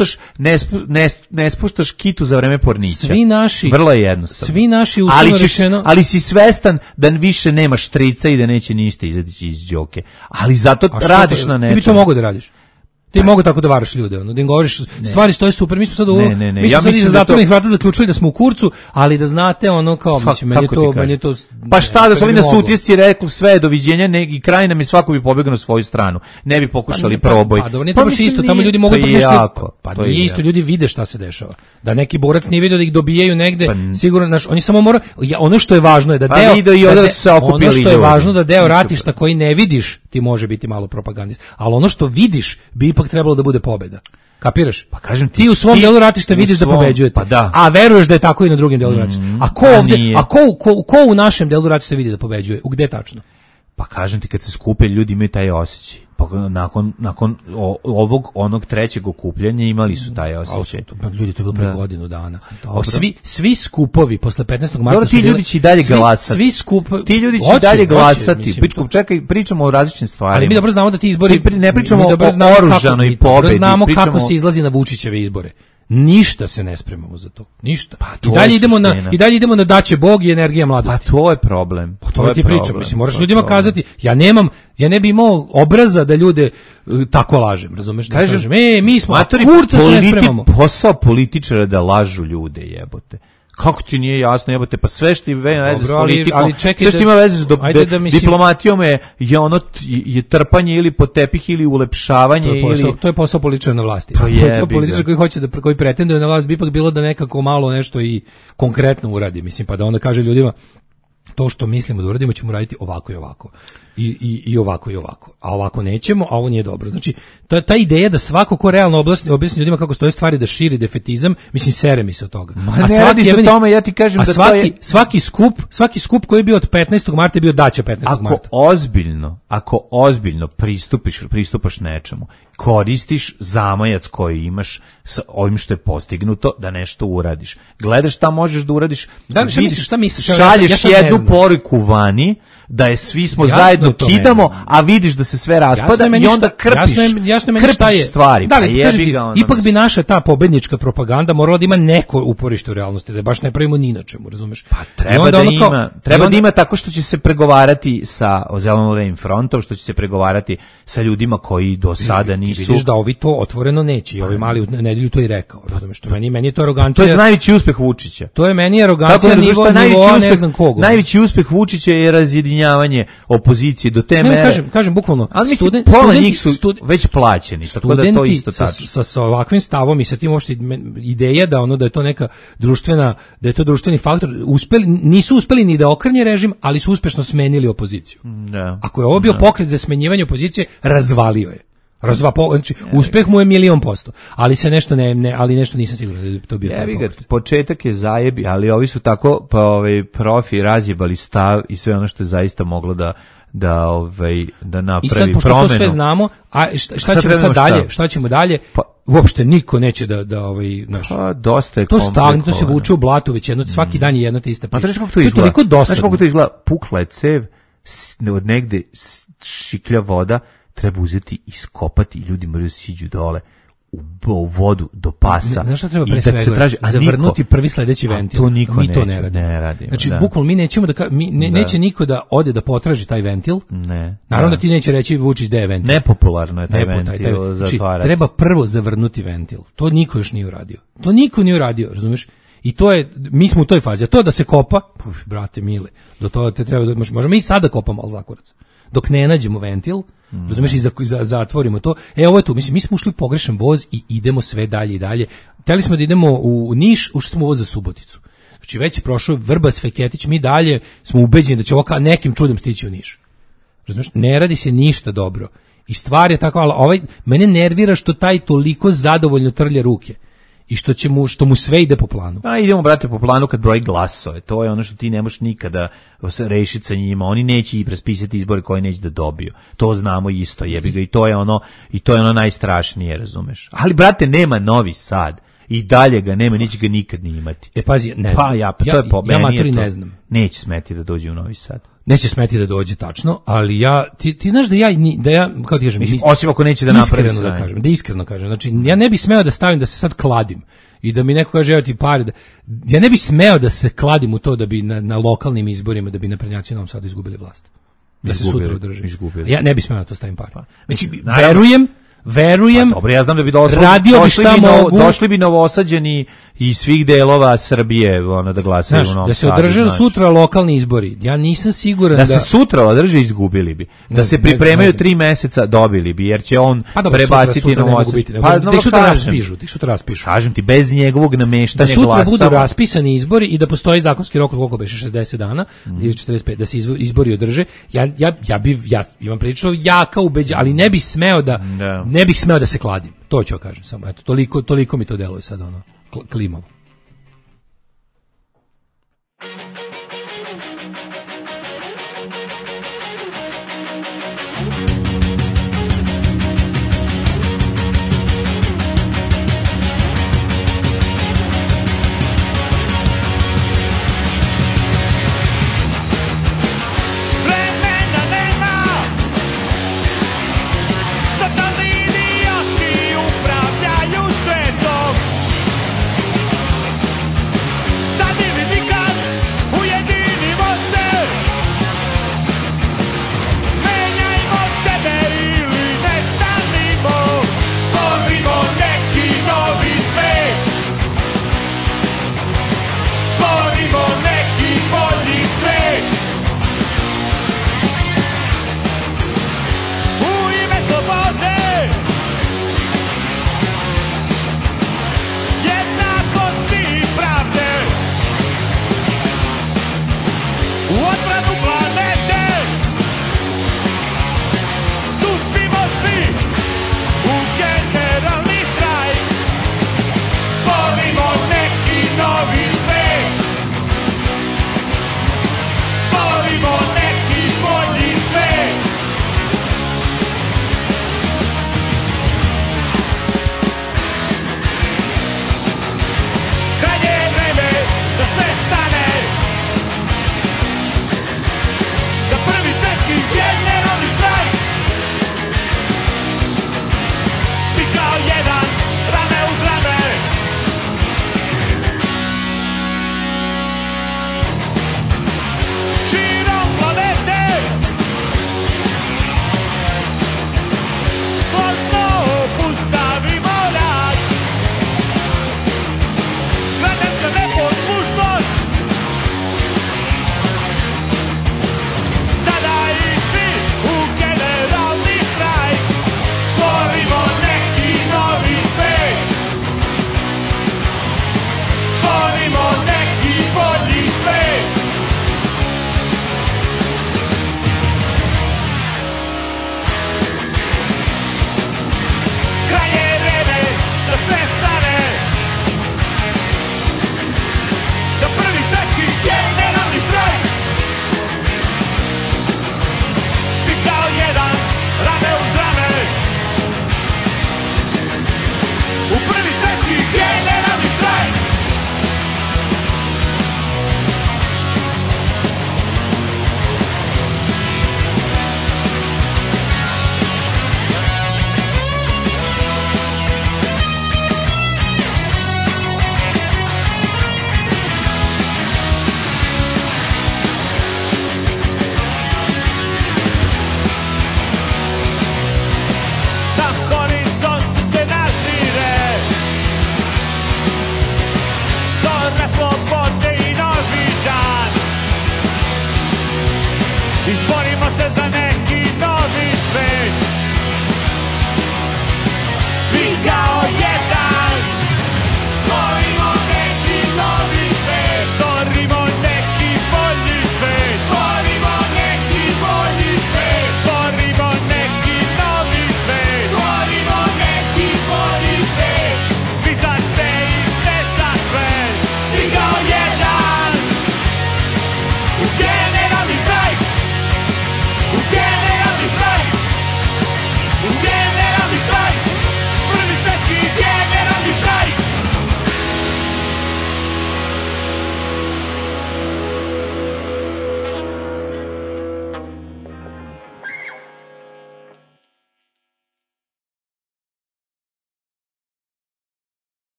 ne spuštaš kitu za vreme pornića. Svi naši, vrlo je jednostavno. Svi naši ali si svestan da više nemaš štrica i da neće ništa izaći iz đoke. Ali zato radiš na nečemu. Ti bi to mogu da radiš. Ti mogu tako da varaš ljude, da im govoriš stvari stoje super, mi smo sad mi smo sad iza zatvorenih vrata zaključili da smo u kurcu, ali da znate kao mislim meni je to pa šta da su oni na sutisci rekli sve doviđenja i kraj nam je svako bi pobegao na svoju stranu, ne bi pokušali proboj. Pa dobro, nije to baš isto, tamo ljudi mogu pa nije isto, ljudi vide šta se dešava. Da neki borac nije vidio da ih dobijaju negde, sigurno oni samo moraju, ono što je važno je da deo ratišta koji ne vidiš ti može biti malo propagandist, ali ono što vidiš bi ipak trebalo da bude pobeda. Kapiraš? Pa kažem ti u svom delu ratišta vidiš da pobeđujete. Pa da. A veruješ da je tako i na drugim delu ratišta. A ko ovde, ko u našem delu ratišta vidi da pobeđuje? U gde tačno? Pa kažem ti, kad se skupe ljudi imaju taj osjećaj. Pa nakon ovog onog trećeg okupljanja imali su taj osjećaj. Ljudi, to je bilo pre godinu dana. Svi skupovi posle 15. marta ti ljudi će i dalje glasati. Svi skupovi. Ti ljudi će i dalje glasati. Čekaj, pričamo o različitim stvarima. Ali mi dobro znamo da ti izbori ne pričamo o oružanoj pobedi. Znamo kako se izlazi na Vučićeve izbore. Ništa se ne spremamo za to. Ništa. Pa I dalje idemo na daće Bog i energija mladosti. Pa to je problem. O tome ti pričam. Mislim, moraš ljudima kazati, ja ne bi imao obraza da ljude tako lažem, razumeš? Kažem, mi smo, kurca se ne spremamo. Posao političara da lažu ljude, jebote. Kako ti nije jasno, jebote, pa sve što ima veze s politikom, sve što ima veze s diplomatijom je trpanje ili pod tepih ili ulepšavanje. To je posao političara na vlasti. Posao političara koji pretenduje na vlast bi ipak bilo da nekako malo nešto i konkretno uradi, mislim, pa da onda kaže ljudima to što mislimo da uradimo ćemo raditi ovako i ovako. I ovako i ovako. A ovako nećemo, a ovo nije dobro. Znači, ta ideja da svako ko realno objasni ljudima kako stoje stvari, da širi defetizam, mislim, sere mi se od toga. Ne radi se o tome, ja ti kažem da to je... Svaki skup koji je bio od 15. marta je bio daća 15. marta. Ako ozbiljno pristupaš nečemu, koristiš zamajac koji imaš sa ovim što je postignuto da nešto uradiš. Gledaš šta možeš da uradiš, šta misliš? Šalješ jednu poruku vani, da je svi smo zajedno kidamo, a vidiš da se sve raspada i onda krpiš stvari. Da li, ipak bi naša ta pobednička propaganda morala da ima neko uporište u realnosti, da baš ne pravimo ni na čemu, razumeš? Pa treba da ima tako što će se pregovarati sa Zelenim frontom, što će se pregovarati sa ljudima koji do sada nisu. Vidiš da ovi to otvoreno neće, i ovi mali u nedelju to i rekao, razumeš? Meni je to arogancija. To je najveći uspeh Vučića. To je meni arogancija nivoa ne znam koga. Najveći uspeh Vučića je razjedinjavanje opozicije do te mere. Kažem bukvalno, pola njih su već plaćeni, tako da to isto tačno. Sa ovakvim stavom i sa tim uopšte ideja da je to neka društvena, da je to društveni faktor, nisu uspeli ni da okrnje režim, ali su uspešno smenili opoziciju. Da. Ako je ovo bio pokret za smenjivanje opozicije, razvalio je. Znači, uspeh mu je 1.000%, ali se nešto ali nešto nisam siguran da je to bio taj pokret. Početak je zajebi, ali ovi su tako profi razjebali stav i sve ono što je zaista moglo da napravi promenu. I sad, pošto to sve znamo, a šta ćemo sad dalje? Šta ćemo dalje? Uopšte niko neće da dosta je to stagno, to se vuče u blatu već svaki dan je jedna te ista priča. To je toliko dosadno. Znaš kako to izgleda? Pukla je cev, od negde šiklja voda, treba uzeti, iskopati i ljudi moraju siđu dole u vodu do pasa. Znaš šta treba pre svega? Zavrnuti prvi sledeći ventil. To niko ne radi. Znači, bukvalno mi nećemo neće niko da ode da potraži taj ventil. Ne. Naravno da ti neće reći Vučić da je ventil. Nepopularno je taj ventil zatvarati. Treba prvo zavrnuti ventil. To niko još nije uradio. To niko nije uradio, razumeš? I to je, mi smo u toj fazi. A to da se kopa, brate mile, do toga te treba, možemo i sada kopamo, al zakurac. Dok ne nađemo ventil, razumeš, i zatvorimo to. Ovo je tu, mislim, mi smo ušli u pogrešan voz i idemo sve dalje i dalje. Hteli smo da idemo u Niš, ušli smo u voz za Suboticu. Znači, već je prošao Vrbas, Feketić, mi dalje smo ubeđeni da će ovo nekim čudom stići u Niš. Razumeš, ne radi se ništa dobro. I stvar je tako, ali mene nervira što taj toliko zadovoljno trlja ruke. I što mu sve ide po planu. Idemo, brate, po planu kad broji glasove. To je ono što ti ne možeš nikada rešiti sa njima. Oni neće i raspisati izbore koje neće da dobiju. To znamo isto, jebi ga. I to je ono najstrašnije, razumeš. Ali, brate, nema Novi Sad. I dalje ga nema, neće ga nikad ni imati. Pazi, ne znam. Ja matori ne znam. Neće smeti da dođe u Novi Sad. Neće smeti da dođe tačno, ali ti znaš da ja kao ti kažem, osim ako neće da napravi iskreno kažem, znači ja ne bih smeo da stavim da se sad kladim i da mi neko kaže evo ti pare, ja ne bih smeo da se kladim u to da bi na lokalnim izborima da bi naprednjaci u Novom Sadu izgubili vlast. Da se sutra održi. Ja ne bih smeo da to stavim pare. Znači, verujem. Dobro, ja znam da bi došli bi Novosađeni iz svih delova Srbije da glasaju u Novom Sadu. Da se održe sutra lokalni izbori. Ja nisam siguran da se sutra održe, izgubili bi. Da se pripremaju 3 meseca, dobili bi, jer će on prebaciti Novosađeni. Da sutra raspišu. Kažem ti, bez njegovog nameštanja glasa. Da sutra budu raspisani izbori i da postoji zakonski rok od koliko beše 60 dana ili 45, da se izbori održe. Ja imam prilično jaka ubeđenja, ali ne bih smeo da se kladim. To ću kažem samo. Eto, toliko mi to deluje sad klimavo.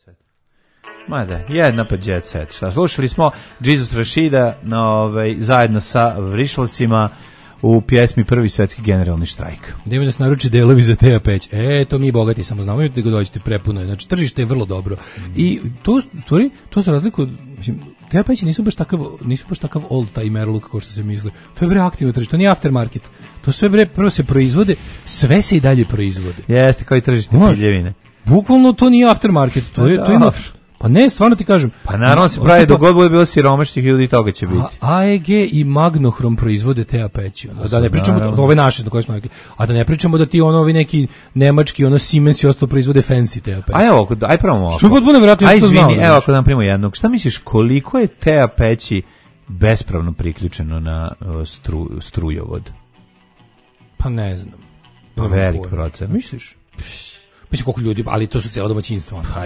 set. Ma da, jedna pa jet set. Šta, slušali smo Jesus Rashida zajedno sa Vrišlasima u pjesmi Prvi svetski generalni štrajk. Da ima da se naruči delovi za Teja Peć. To mi bogati samo znamo, da ga dođete prepuno je. Znači, tržište je vrlo dobro. I to, stvari, to se razliku, mislim, Teja Peć nisu baš takav old timer look kao što se misli. To je bre aktivno tržište, to nije aftermarket. To sve bre, prvo se proizvode, sve se i dalje proizvode. Jeste, kao i tržište piljevine. Bukvalno to nije aftermarket, to ima... Pa ne, stvarno ti kažem. Pa naravno se pravi dok god bude bilo siromašnih ljudi, toga će biti. AEG i Magnohrom proizvode Teja Peći. Da ne pričamo da ove naše na koje smo rekli. A da ne pričamo da ti ovi neki nemački, Siemens i ostalo proizvode fancy Teja Peći. Aj pravimo ovako. Što god bude vjerojatno isto znao. Izvini, evo ako nam primimo jednog. Šta misliš, koliko je Teja Peći bespravno priključeno na strujovod? Pa ne znam. Pa velik procent. Misliš? Mislim koliko ljudi, ali to su cijela domaćinstva. Pa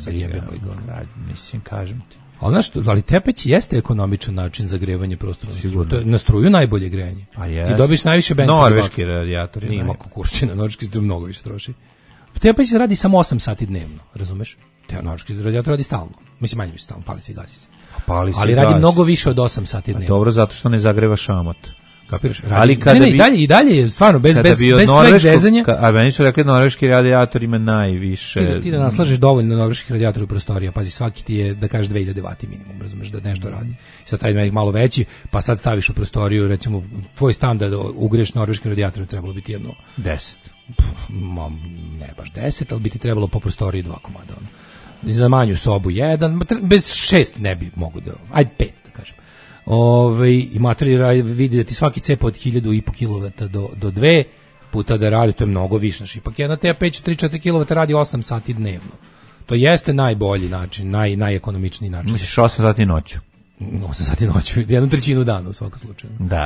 mislim, kažem ti. Ali Tepeć jeste ekonomičan način za grevanje prostora. To je na struju najbolje grejanje. Ti dobiš najviše benefita. Norveški radijatori. Nije mako kurčina, norveški to mnogo više troši. Tepeć se radi samo 8 sati dnevno, razumeš? Norveški radijator radi stalno. Mislim, manje više stalno, pali se i gasi se. Ali radi mnogo više od 8 sati dnevno. Dobro, zato što ne zagreva šamot. Kapiraš? Ali i dalje je stvarno bez sveg zezanja. A meni su rekli norveški radijator ima najviše. Ti da naslažeš dovoljno norveških radijatora u prostorija, pazi, svaki ti je da kažeš 2000 vati minimum, razumeš, da nešto radi. Sad taj ima malo veći, pa sad staviš u prostoriju, recimo tvoj stan da ugreš norveškim radijatorom trebalo biti jedno 10. Ne baš 10, ali bi ti trebalo po prostoriji 2 komada. Za manju sobu 1, bez 6 ne bi mogu da. Ajde 5 da kažem. I matori vidi da ti svaki cep od 1500 kW do 2 puta da radi, to je mnogo više. Ipak jedna Teja Peć 3-4 kW radi 8 sati dnevno. To jeste najbolji način, najekonomičniji način. Misliš 8 sati noću? 8 sati noću, 1/3 dana u svakom slučaju. Da.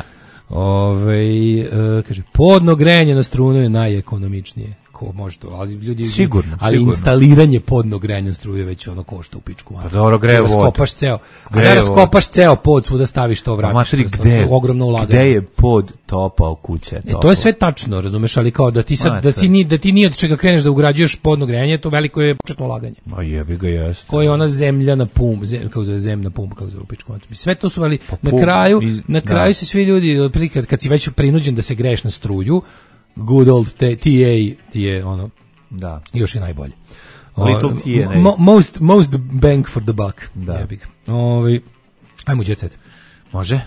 Kaže, podno grejanje na strunu je najekonomičnije. Ko može to, ali ljudi sigurno, instaliranje podnog grejanja struje već košta u pičku. Pa dobro, greje vodu. Raskopaš ceo pod, svuda staviš to, vratiš. Ogromno ulaganje. Gde je pod topao kuće? To je sve tačno, razumeš, ali kao da ti sad da ti ni od čega kreneš da ugrađuješ podno grejanje, to veliko je početno ulaganje. Ma jebi ga, jeste. Koja je ona zemljana pumpa, zemna pumpa, kako zove u pičku. Sve to su, ali na kraju se svi ljudi, otprilike kad si već prinuđen da se greješ na struju, good old TA ti je ono, da, još je najbolje. Little TA. Most bang for the buck. Da. Ajmo jet set. Može.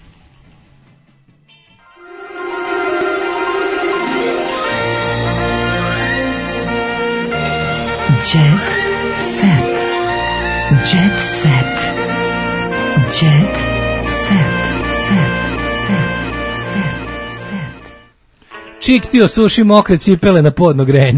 Jet set. Jet set. Jet set. Čik ti osuši mokre cipele na podno grejanje.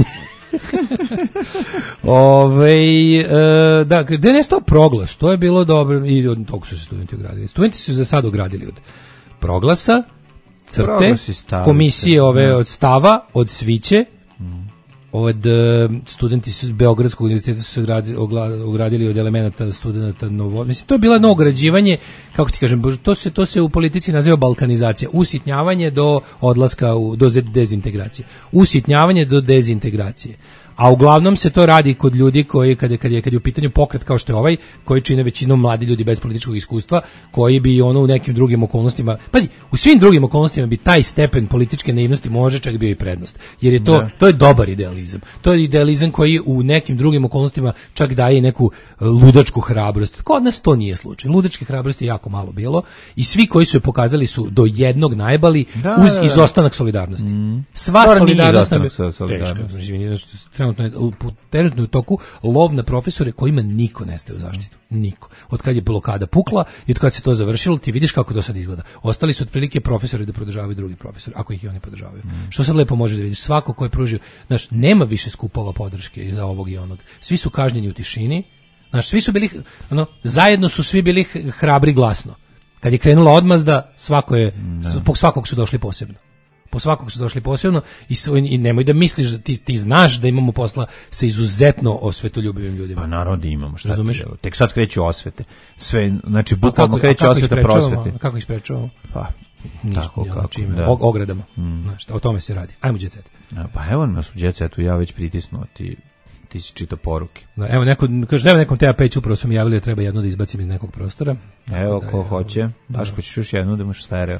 Da, gde je nestao Proglas? To je bilo dobro i od toga su se studenti ogradili. Studenti su za sad ogradili od Proglasa, Crte, komisije od Stava, od Sviće, od studenti su Beogradskog univerziteta su se ogradili od elemenata studenta novo. Mislim, to je bilo ograđivanje, kako ti kažem, to se u politici naziva balkanizacija. Usitnjavanje do odlaska, do dezintegracije. Usitnjavanje do dezintegracije. A uglavnom se to radi kod ljudi koji, kad je u pitanju pokret kao što je ovaj, koji čine većinom mladi ljudi bez političkog iskustva, koji bi u nekim drugim okolnostima, pazi, u svim drugim okolnostima bi taj stepen političke naivnosti može čak bio i prednost. Jer je to je dobar idealizam. To je idealizam koji u nekim drugim okolnostima čak daje neku ludačku hrabrost. Kod nas to nije slučaj. Ludačke hrabrosti je jako malo bilo i svi koji su je pokazali su do jednog najbali uz izostanak solidarnosti. Sva solidarnost nam je teška. Trenutno je u toku lov na profesore kojima niko nestaje u zaštitu. Niko. Od kad je blokada pukla i od kad se to završilo, ti vidiš kako to sad izgleda. Ostali su otprilike profesori da podržavaju drugi profesori, ako ih i oni podržavaju. Što sad lepo može da vidiš, svako ko je pružio, znaš, nema više skupova podrške iza ovog i onog. Svi su kažnjeni u tišini. Znaš, svi su bili, zajedno su svi bili hrabri glasno. Kad je krenula odmazda, po svakog su došli posebno. Po svakog su došli posebno i nemoj da misliš da ti znaš da imamo posla sa izuzetno osvetoljubivim ljudima. Pa naravno da imamo, šta razumeš? Tek sad kreću osvete. Sve, znači bukvalno kreće osveta prosvete. Kako ih sprečavamo? Pa ogradama. Znaš, o tome se radi. Ajmo jet set. Pa evo nas u jet setu, ja već pritisnuo ti ti si čitao poruke. Da, evo nekom te Peć upravo su mi javili da treba jedno da izbacim iz nekog prostora. Evo, ko hoće. Daško, ćeš još jednu da imaš stereo.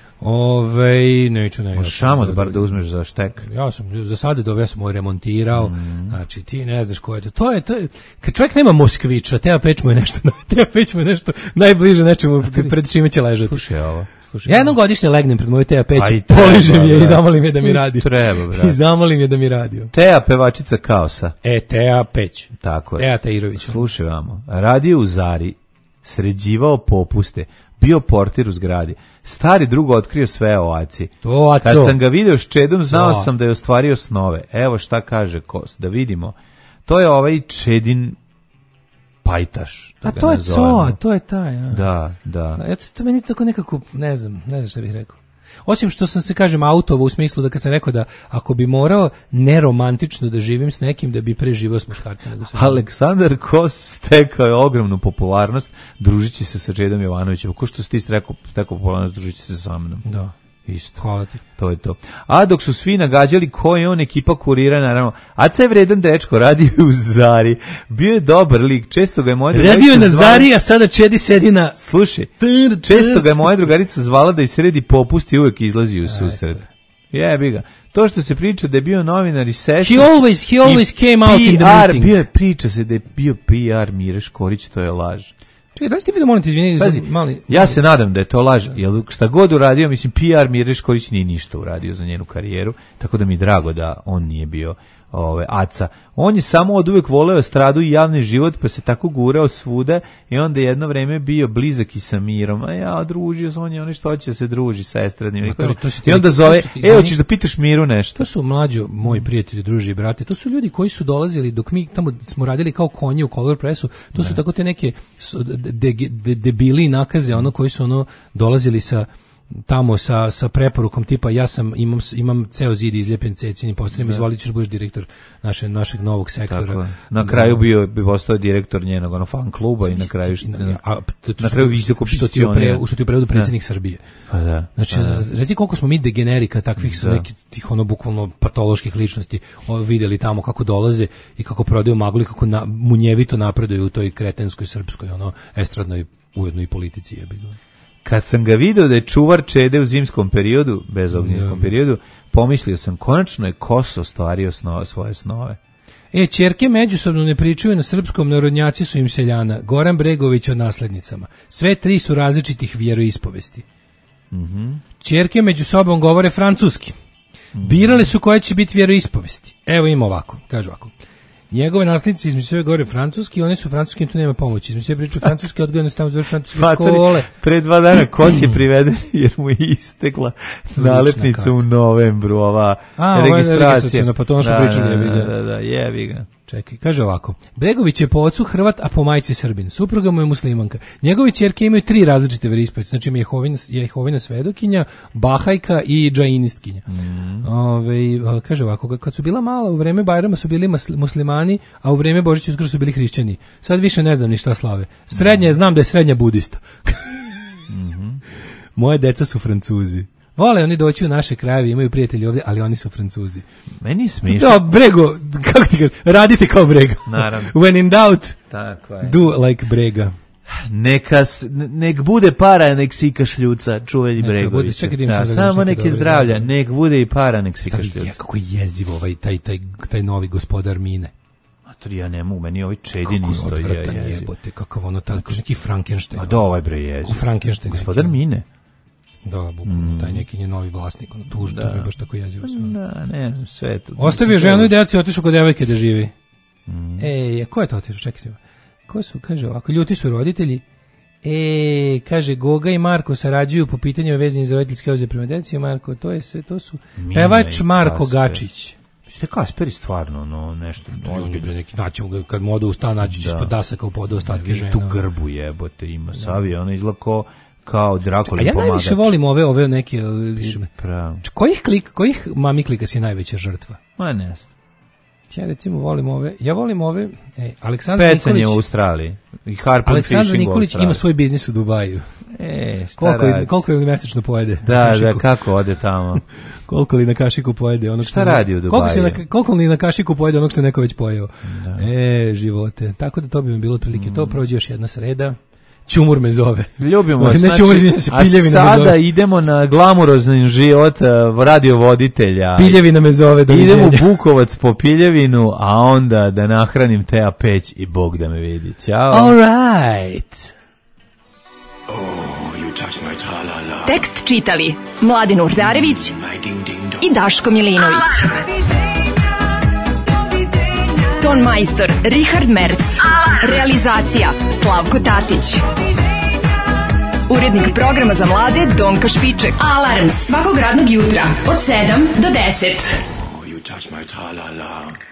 Neću. Šamot bar da uzmeš za štek. Ja sam za sada ja sam remontirao. Znači ti ne znaš ko je to. To je kad čovjek nema Moskviča, Teja Peć mu je nešto najbliže nečemu pred čime će ležati. Slušaj ovo. Ja jednom godišnje legnem pred moju Teja Peć, poližem je i zamolim je da mi radi. Treba, brate. I zamolim je da mi radi. Teja pevačica Kaosa. Teja Peć. Tako je. Teja Teirović. Slušaj vamo. Radio u Zari, sređivao popuste, bio portir u zgradi. Stari drugo otkrio sve o Aci. Kad sam ga video s Čedom, znao sam da je ostvario snove. Evo šta kaže Kos, da vidimo. To je ovaj Čedin pajtaš. A to je Coa, to je taj. Da. Eto, to meni tako nekako, ne znam šta bih rekao. Osim što sam se, kažem, autovo u smislu da kad sam rekao da ako bi morao neromantično da živim s nekim, da bi preživao s muškarcem. Aleksandar Kos stekao je ogromnu popularnost družići se sa Čedom Jovanovićem. Ko što si ti stekao popularnost družići se sa mnom. Da. Isto. Hvala ti. To je to. A dok su svi nagađali ko je on, ekipa kurira, naravno. Aca je vredan dečko, radio u Zari. Bio je dobar lik, često ga je moja drugarica radio je na Zari, a sada Čedi sedi na... Slušaj, često ga je moja drugarica zvala da i sredi popust i uvek izlazi u susret. Jebi ga. To što se priča da je bio novinar i sestra... He always came out in the meeting. Priča se da je bio PR Mire Škorić, to je laž. Čekaj, da li ste vidio, molim te, izvini, mali... Ja se nadam da je to laž, jer šta god uradio, mislim, PR Mire Škorić nije ništa uradio za njenu karijeru, tako da mi je drago da on nije bio Aca. On je samo od uvek voleo estradu i javni život, pa se tako gurao svuda i onda jedno vreme bio blizak i sa Mirom. A ja družio se, on je ono što hoće da se druži sa estradnim. I onda zove, hoćeš da pitaš Miru nešto? To su mlađo moji prijatelji, druži i brate, to su ljudi koji su dolazili, dok mi tamo smo radili kao konji u Color Pressu, to su tako te neke debili nakaze, ono koji su ono dolazili tamo sa preporukom tipa imam ceo zid izljepljen cecinim postavljam, izvoli ćeš budeš direktor našeg novog sektora. Tako, na kraju bi postao direktor njenog fan kluba i na kraju visoko što ti u prevodu predsjednik Srbije. Pa da. Znači, reci koliko smo mi degenerika takvih su nekih tih bukvalno patoloških ličnosti vidjeli tamo kako dolaze i kako prodaju maglu i kako munjevito napreduju u toj kretenskoj srpskoj estradnoj ujedno i politici jebi ga. Kad sam ga video da je čuvar Čede u zimskom periodu, bez ovog zimskom periodu, pomislio sam, konačno je Koso ostvario svoje snove. Ćerke međusobno ne pričaju na srpskom, narodnjaci su im seljana. Goran Bregović o naslednicama. Sve tri su različitih vjeroispovesti. Ćerke među sobom govore francuski. Birale su koje će biti vjeroispovesti. Evo ima ovako, kaže ovako. Njegove naslednice između sve govore francuski, one su francuski i tu nema pomoći. Između sve pričaju francuski, odgojeno stavno zove francuske škole. Pre 2 dana Kos je priveden jer mu je istekla nalepnica u novembru, ova registracija. Pa to ono što pričali. Da, jebi ga. Čekaj, kaže ovako. Bregović je po ocu Hrvat, a po majci Srbin. Supruga mu je muslimanka. Njegove ćerke imaju 3 različite veroispovesti. Znači ima Jehovina svedokinja, Bahajka i džainistkinja. Kaže ovako, kad su bila mala, u vreme Bajrama su bili muslimani, a u vreme Božića uskoro su bili hrišćani. Sad više ne znam ni šta slave. Srednja, znam da je srednja budista. Moje deca su Francuzi. Vole oni doći u naše krajeve, imaju prijatelji ovdje, ali oni su Francuzi. Meni je smiješno. Da, Brego, kako ti kažem, radite kao Brega. Naravno. When in doubt, tako je. Do like Brega. Nek bude para, nek sika šljuca, čuveni Bregović. Samo nek je zdravlja, nek bude i para, nek sika šljuca. Kako je jezivo taj novi gospodar Mine. Ja ne mogu, meni ovaj Čedin isto je jezivo. Kako odvratan jebote, kakav ono, tako neki Frankenstein. A da, ovaj bre jezivo. Frankenstein. Gospodar Mine. Da, bukvalno, taj neki je novi vlasnik, tužno, to je baš tako jezivo sve. Da, ne znam, sve to. Ostavio ženu i djecu i otišao kod devojke da živi. Ko je to otišao? Čekaj se. Ko su, kaže ovako, ljuti su roditelji. Kaže, Goga i Marko sarađuju po pitanju vezanih za roditeljske obaveze prema djeci. Marko, to su pevač Marko Gačić. Ste Kasperi stvarno nešto ozbiljno. Neki naćemo ga kad modu u stan, naći ćeš pod dasaka u podu ostatke žena. Tu grbu jebote ima, Savi, ona izlako kao Drakulin pomagač. A ja najviše volim ove neke... Kojih mami klika si najveća žrtva? Ma ne znam. Ja recimo volim ove, Aleksandar Pecanje Nikolić u Australiji i Harpoon Aleksandar Fishing u Nikolić Australiji. ima svoj biznis u Dubaju. Koliko je mesečno pojede? Da, kako ode tamo? Koliko li na kašiku pojede onog šta radi u Dubaju? Koliko li na kašiku pojede onog što neko već pojeo? Živote. Tako da to bi mi bilo otprilike to. Prođe još jedna sreda. Ćumur me zove. Ljubimo vas. Ne Ćumur, a sada idemo na glamurozni život radiovoditelja. Piljevina me zove. Idemo u Bukovac po piljevinu, a onda da nahranim Teja Peć i Bog da me vidi. Ćao. All right. Tekst čitali Mladen Urdarević i Daško Milinović. Ton majstor Richard Merc. Realizacija Slavko Tatić. Urednik programa za mlade Donka Špiček. Alarms svakog radnog jutra od 7 do 10. You touch my tra-la-la.